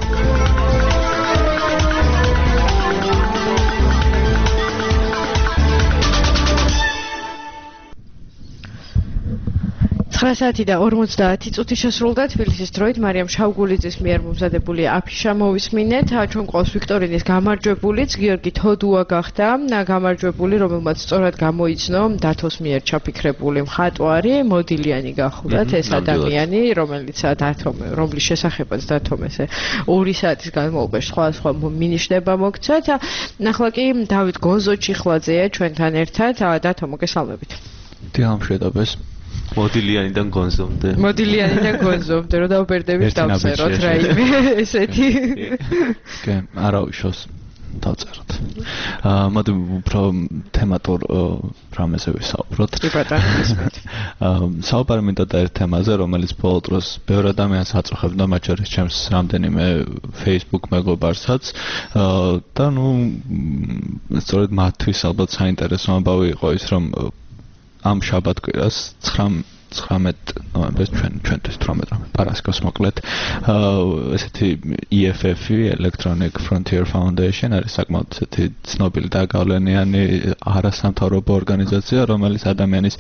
საათი და 50 წუთი შესრულდა თბილისის დროით მარიამ შავგულიძის მიერ მომზადებული აფიშა მოვისმინეთ. ჩვენ ყავს ვიქტორინის გამარჯვებულიც გიორგი თოდუა გახდა გამარჯვებული, რომელმაც სწორად გამოიცნო დათოს მიერ ჩაფიქრებული მხატვარი მოდილიანი გახურათ ეს ადამიანი, რომელიც რომლის შესახებაც დათომ ესე 2 საათის განმავლობაში სხვა მინიშნება მოგცა და ახლა კი დავით გონზოჩიხლაძეა ჩვენთან ერთად. დათო, მოგესალმებით. დიამშვიდობეს. მოდილიანიდან გონზომდე. მოდილიანიდან გონზომდე, რომ დავბერდებით დავწეროთ რაიმე ესეთი. კი, არავიშოს დავწეროთ. მოდი უფრო თემატურ რამეზე ვისაუბროთ. კი ბატონო, ისმენთ. საუბარი მინდა და ერთ თემაზე, რომელიც ბოლო დროს ბევრ ადამიანს აწუხებდა, მათ შორის ჩემს რამდენიმე Facebook მეგობარსაც და სწორედ მათთვის ალბათ საინტერესო ამბავი იყო ის, რომ ამ შაბათ-კვირას 19 ნოემბერს ჩვენთვის 18 პარასკევს მოკლედ ესეთი EFF-ი Electronic Frontier Foundation არის საკმაოდ ესეთი ცნობილი და გავლენიანი არასამთავრობო ორგანიზაცია, რომელიც ადამიანის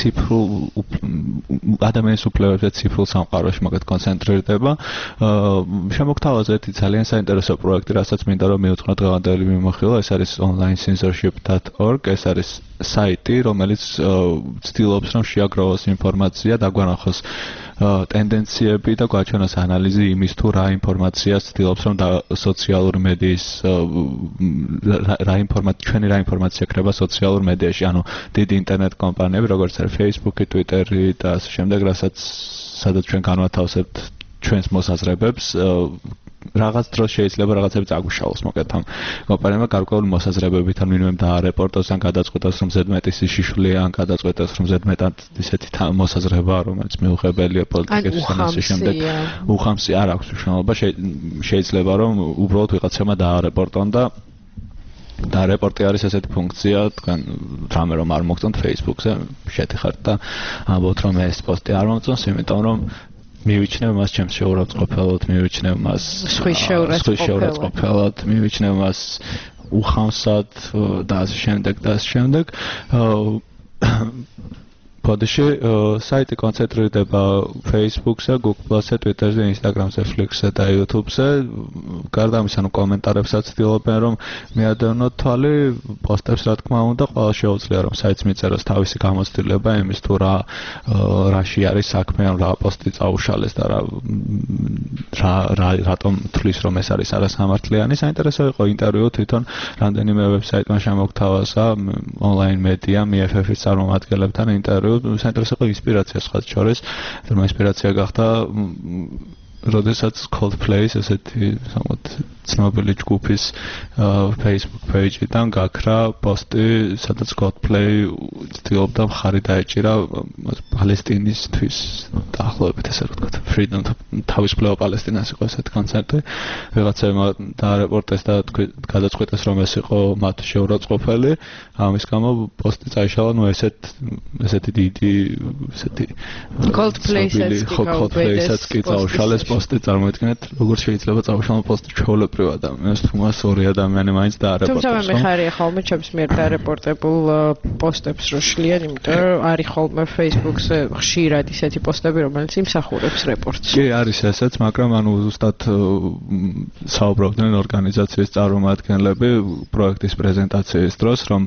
უფლებებზე ციფრულ სამყაროში მაგათ კონცენტრირდება. შემოგთავაზა ერთი ძალიან საინტერესო პროექტი, რასაც მინდა რომ მივუძღოთ დღევანდელი მიმოხილვა, ეს არის onlinecensorship.org, ეს არის საიტი, რომელიც ცდილობს რომ შეაგროვოს ინფორმაცია, დაგვანახოს ტენდენციები და გვაჩვენოს ანალიზი იმის თუ რა ინფორმაციას ცდილობს რომ სოციალურ მედიის ჩვენი რა ინფორმაცია ეკრება სოციალურ მედიაში, ანუ დიდი ინტერნეტ კომპანიები, როგორც არის Facebook-ი, Twitter-ი და ასე შემდეგ, სადაც ჩვენ განვათავსებთ ჩვენს მოსაზრებებს. რაღაც დროს შეიძლება რაღაცები წაგვიშალოს მოკეთ ამ კომპანიებმა გარკვეული მოსაზრებებით, ან ვინმე დაარეპორტოს, ან გადაწყვეტოს რომ ზედმეტის შიშვლია, ან გადაწყვეტოს რომ ზედმეტად ისეთი მოსაზრებაა, რომელიც მიუღებელია პოლიტიკისთვის და ასე შემდეგ. უხამსი არ აქვს მნიშვნელობა, შეიძლება რომ უბრალოდ ვიღაცებმა დაარეპორტონ და რეპორტი არის ესეთი ფუნქცია, თქვენ რამე რომ არ მოგწონთ Facebook-ზე, შედიხართ და ამბობთ რომ ეს პოსტი არ მომწონს, იმიტომ რომ მივიჩნევ მას ჩემს შეურაცხყოფელად, მივიჩნევ მას სხვის შეურაცხყოფელად, მივიჩნევ მას უხამსად და ასე შემდეგ. ბოდიში საიტი კონცენტრირდება Facebook-ზე, Google-ზე, Twitter-ზე, Instagram-ზე, Flickr-ზე და YouTube-ზე. გარდა ამისა, კომენტარებსაც ცდილობენ რომ მიადევნოთ თვალი, პოსტებს რა თქმა უნდა, ყველა შეუძლია რომ საიტს მიწეროს თავისი გამოცდილება იმის თუ რაში არის საქმე, რა პოსტი წაუშალეს და რატომ თვლის რომ ეს არის არასამართლიანი. საინტერესო იყო ინტერვიუ თვითონ რამდენიმე ვებსაიტმა შემოგთავაზა online media EFF-ის წარმომადგენლებთან ინტერვიუ. საინტერესო იყო ინსპირაცია სხვა შორის, რომ ინსპირაცია გახდა როდესაც Coldplay-ის ესეთი სამოთ ცნობილი ჯგუფის Facebook page-დან გაქრა პოსტი, სადაც Coldplay ცდილობდა მხარი დაეჭირა პალესტინისთვის დაახლოებით ესე რომ ვთქვათ, freedom თავისუფლება პალესტინას იყო ესეთი კონცერტი. ვიღაცებმა დაარეპორტეს და გადაწყვეტეს რომ ეს იყო მათ შეურაცხყოფელი, ამის გამო პოსტი წაიშალა, ესეთი დიდი ესეთი Coldplay-საც კი წაუშალეს პოსტი, წარმოიდგინეთ როგორ შეიძლება წაუშალოს პოსტი ჩვეულებრივ ადამიანს, თუმცა ორი ადამიანი მაინც დაარეპორტეს. თუმცა მე ხარია ხოლმე ჩემს მიერ დაარეპორტებულ პოსტებს რო შლიან, იმიტომ რომ არის ხოლმე Facebook-ზე ხშირად ისეთი პოსტები, რომელიც იმსახურებს რეპორტს. კი, არის ესეც, მაგრამ ანუ ზუსტად საუბრობდნენ ორგანიზაციის წარმომადგენლები პროექტის პრეზენტაციის დროს, რომ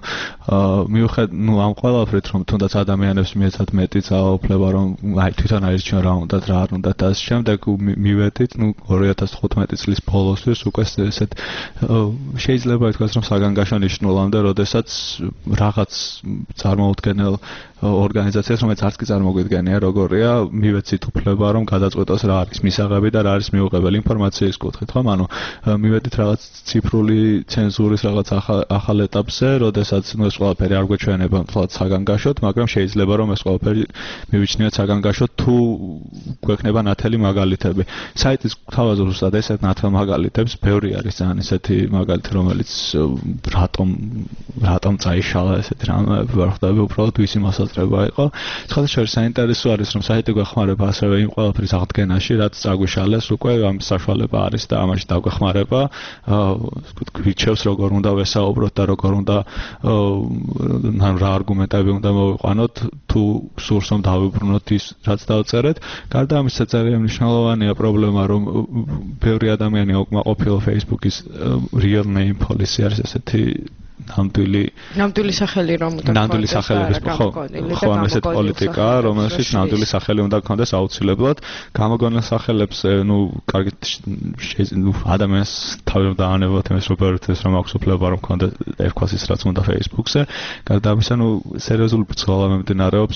ამ ყველაფრით რომ თუნდაც ადამიანებს მიეცათ მეტი ძალაუფლება, რომ აი თვითონ აირჩიონ რა უნდათ, რა არ უნდათ და ამ შემდეგ მივედით 2015 წლის ბოლოსთვის უკვე ესეთ შეიძლება ითქვას რომ საგანგაშო ნიშნულამდე, როდესაც რაღაც წარმოუდგენელ ორგანიზაციას, რომელიც არც კი წარმოგვიდგენია როგორია, მივეცით უფლება რომ გადაწყვეტოს რა არის მისაღები და რა არის მიუღებელი ინფორმაციის კუთხით, ხომ? ანუ მივედით რაღაც ციფრული ცენზურის რაღაც ახალ ეტაპზე, როდესაც ეს ყველაფერი არ გვეჩვენება მთლად საგანგაშოდ, მაგრამ შეიძლება რომ ეს ყველაფერი მივიჩნიოთ საგანგაშოდ თუ გვექნება ნათელი მაგალითები. საიტის თავაზე ზუსტად ესეთ ნათელ მაგალითებს ბევრი არის ძალიან ესეთი მაგალითი, რომელიც რატომ წაიშალა ესეთი რამეები ვერ ხვდები, უბრალოდ ვისი მასწრება იყო. სხვადასხვა საინტერესო არის რომ საიტი გვეხმარება ასევე იმ ყველაფრის აღდგენაში, რაც წაგვიშალეს უკვე ამ საშუალება არის და ამაში დაგვეხმარება. გვიჩევს როგორ უნდა ვესაუბროთ და როგორ უნდა რა არგუმენტები უნდა მოვიყვანოთ თუ სურს რომ დავიბრუნოთ ის რაც დავწერეთ. გარდა ამისა ძალიან მნიშვნელოვანია პრობლემა რომ ბევრი ადამიანი უკმაყოფილო Facebook-ის real name policy არის ესეთი ნამდვილი სახელი რომ უნდა ნამდვილი სახელების ხო ესეთ პოლიტიკა რომელშიც ნამდვილი სახელი უნდა გქონდეს აუცილებლად გამოგონილ სახელებს კარგით ადამიანს თავი რომ დაანებოთ იმას რომ ბერთვის რომ აქვს უფლება რომ გქონდეს ერქვას ის რაც უნდა Facebook-ზე გარდა ამისა სერიოზული ბრძოლა მიმდინარეობს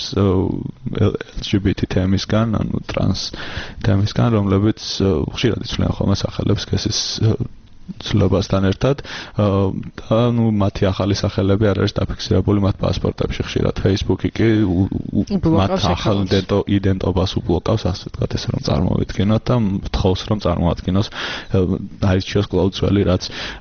LGBT თემისგან ტრანს თემისგან რომლებიც ხშირად იცვლიან ხოლმე სახელებს კესის ცნობასთან ერთად და მათი ახალი სახელები არ არის დაფიქსირებული მათ პასპორტებში ხშირად Facebook-ი კი მათ ახალ იდენტობას უბლოკავს ასე ვთქვათ ესე რომ წარმოვიდგინოთ და თხოვს რომ წარმოადგინოს აირჩიოს კლაუცველი რაც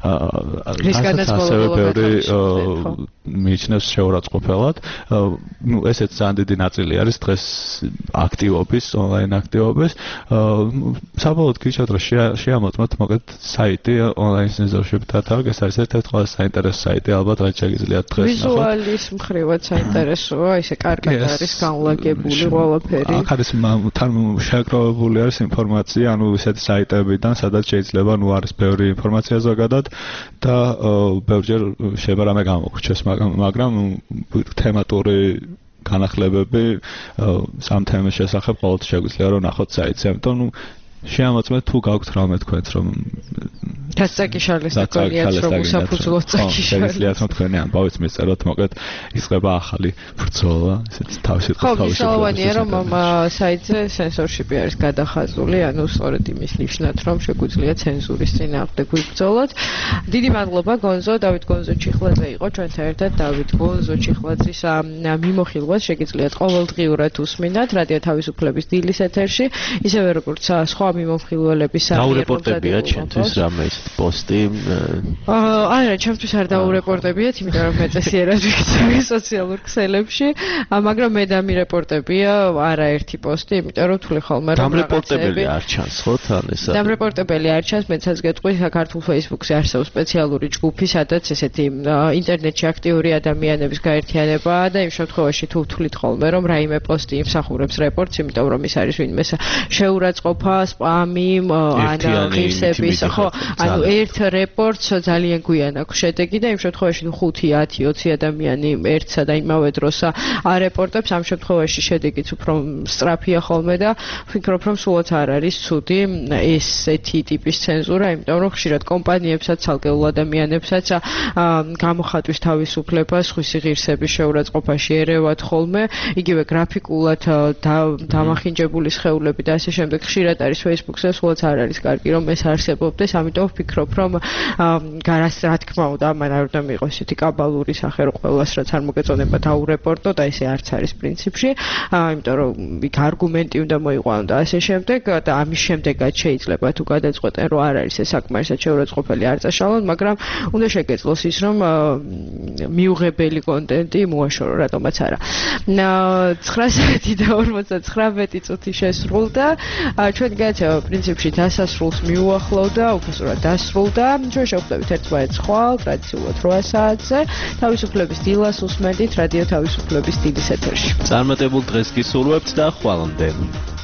ასევე ბევრი მიიჩნევს შეურაცხყოფელად ესეც ძალიან დიდი ნაწილი არის დღეს აქტივობის ონლაინ აქტივობის საბოლოოდ გიჩვენოთ რომ შეამოწმოთ მოგეთ საიტი ონლაინ სენსორშიპ დატავ ეს არის ერთ-ერთი ყველაზე საინტერესო საიტი ალბათ რაც შეგიძლიათ დღეს ნახოთ ვიზუალის მხრივაც საინტერესოა ისე კარგად არის განლაგებული ყველაფერი აქ არის თან შეგროვებული არის ინფორმაცია ანუ ესეთი საიტებიდან სადაც შეიძლება არის ბევრი ინფორმაცია ზოგადად და ბევრჯერ შეიძლება რამე გამოგრჩეს მაგრამ თემატური განახლებები სამ თემის შესახებ ყოველთვის შეგვიძლია რომ ნახოთ საიტზე ამიტომ შეამოწმეთ თუ გაქვთ რამე თქვენს რომ დასაკიშალეს და გოლიათ რომ უსაფუძვლოდ წაკიშალეს შეგიძლიათ რომ თქვენი ამბავიც მისწეროთ მოკლედ იწყება ახალი ბრძოლა ესეც თავისით თავისით ხო რომ საიტზე სენსორშიპი არის გადახაზული ანუ სწორედ იმის ნიშნად რომ შეგვიძლია ცენზურის წინააღმდეგ ვიბრძოლოთ დიდი მადლობა გონზო დავით გონზო ჩიხლაძე იყო ჩვენთან ერთად დავით გონზო ჩიხლაძის მიმოხილვას შეგიძლიათ ყოველდღიურად უსმინათ რადიო თავისუფლების დილის ეთერში ისევე როგორც სხვა მიმოხილველების დაურეპორტებია ჩემთვის რამე ის პოსტი არა ჩემთვის არ დაურეპორტებიათ იმიტომ რომ მეწესიერად ვიქცევი სოციალურ ქსელებში მაგრამ მე დამირეპორტებია არაერთი პოსტი იმიტომ რომ თვლი ხოლმე რომ დამრეპორტებელი არ ჩანს ხო თან ესა დამრეპორტებელი არ ჩანს მეცაც გეტყვი საქართველოს Facebook-ზე არსებობს სპეციალური ჯგუფი სადაც ესეთი ინტერნეტში აქტიური ადამიანების გაერთიანებაა და იმ შემთხვევაში თუ თვლით ხოლმე რომ რაიმე პოსტი იმსახურებს რეპორტს იმიტომ რომ ის არის ვინმე შეურაცხყოფა სპამი ანალიზების ხო ანუ ერთ რეპორტს ძალიან გვიან აქვს შედეგი და იმ შემთხვევაში 5, 10, 20 ადამიანი ერთსა და იმავე დროს არეპორტებს ამ შემთხვევაში შედეგიც უფრო სწრაფია ხოლმე და ვფიქრობ რომ სულაც არ არის ცუდი ესეთი ტიპის ცენზურა იმიტომ რომ ხშირად კომპანიებსაც ცალკეულ ადამიანებსაც გამოხატვის თავისუფლებას ხვისი ღირსების შეურაცხყოფაში ერევათ ხოლმე იგივე გრაფიკულად დამახინჯებული სხეულები და ასე შემდეგ ხშირად არის Facebook-ზე სულაც არ არის კარგი რომ ეს არსებობდეს ამიტომ ვფიქრობ რომ გარას რა თქმა უნდა ამან არ უნდა მიიღოს ისეთი კაბალური სახე რომ ყველას რაც არ მოგეწონება დაურეპორტო და ესე არც არის პრინციპში იმიტომ რომ იქ არგუმენტი უნდა მოიყვანო და ასე შემდეგ და ამის შემდეგაც შეიძლება თუ გადაწყვეტენ რომ არ არის ეს საკმარისად შეურაცხყოფელი არ წაშალონ მაგრამ უნდა შეგეძლოს ის რომ მიუღებელი კონტენტი მოაშორო რატომაც არა 9:49 წუთი შესრულდა ჩვენი გადაცემა პრინციპში დასასრულს მიუახლოვდა უბრალოდ დასრულდა ჩვენ შევხვდებით ერთმანეთს ხვალ ტრადიციულად 8 საათზე თავისუფლების დილას უსმენთ რადიო თავისუფლების დილის ეთერში წარმატებულ დღეს გისურვებთ და ხვალამდე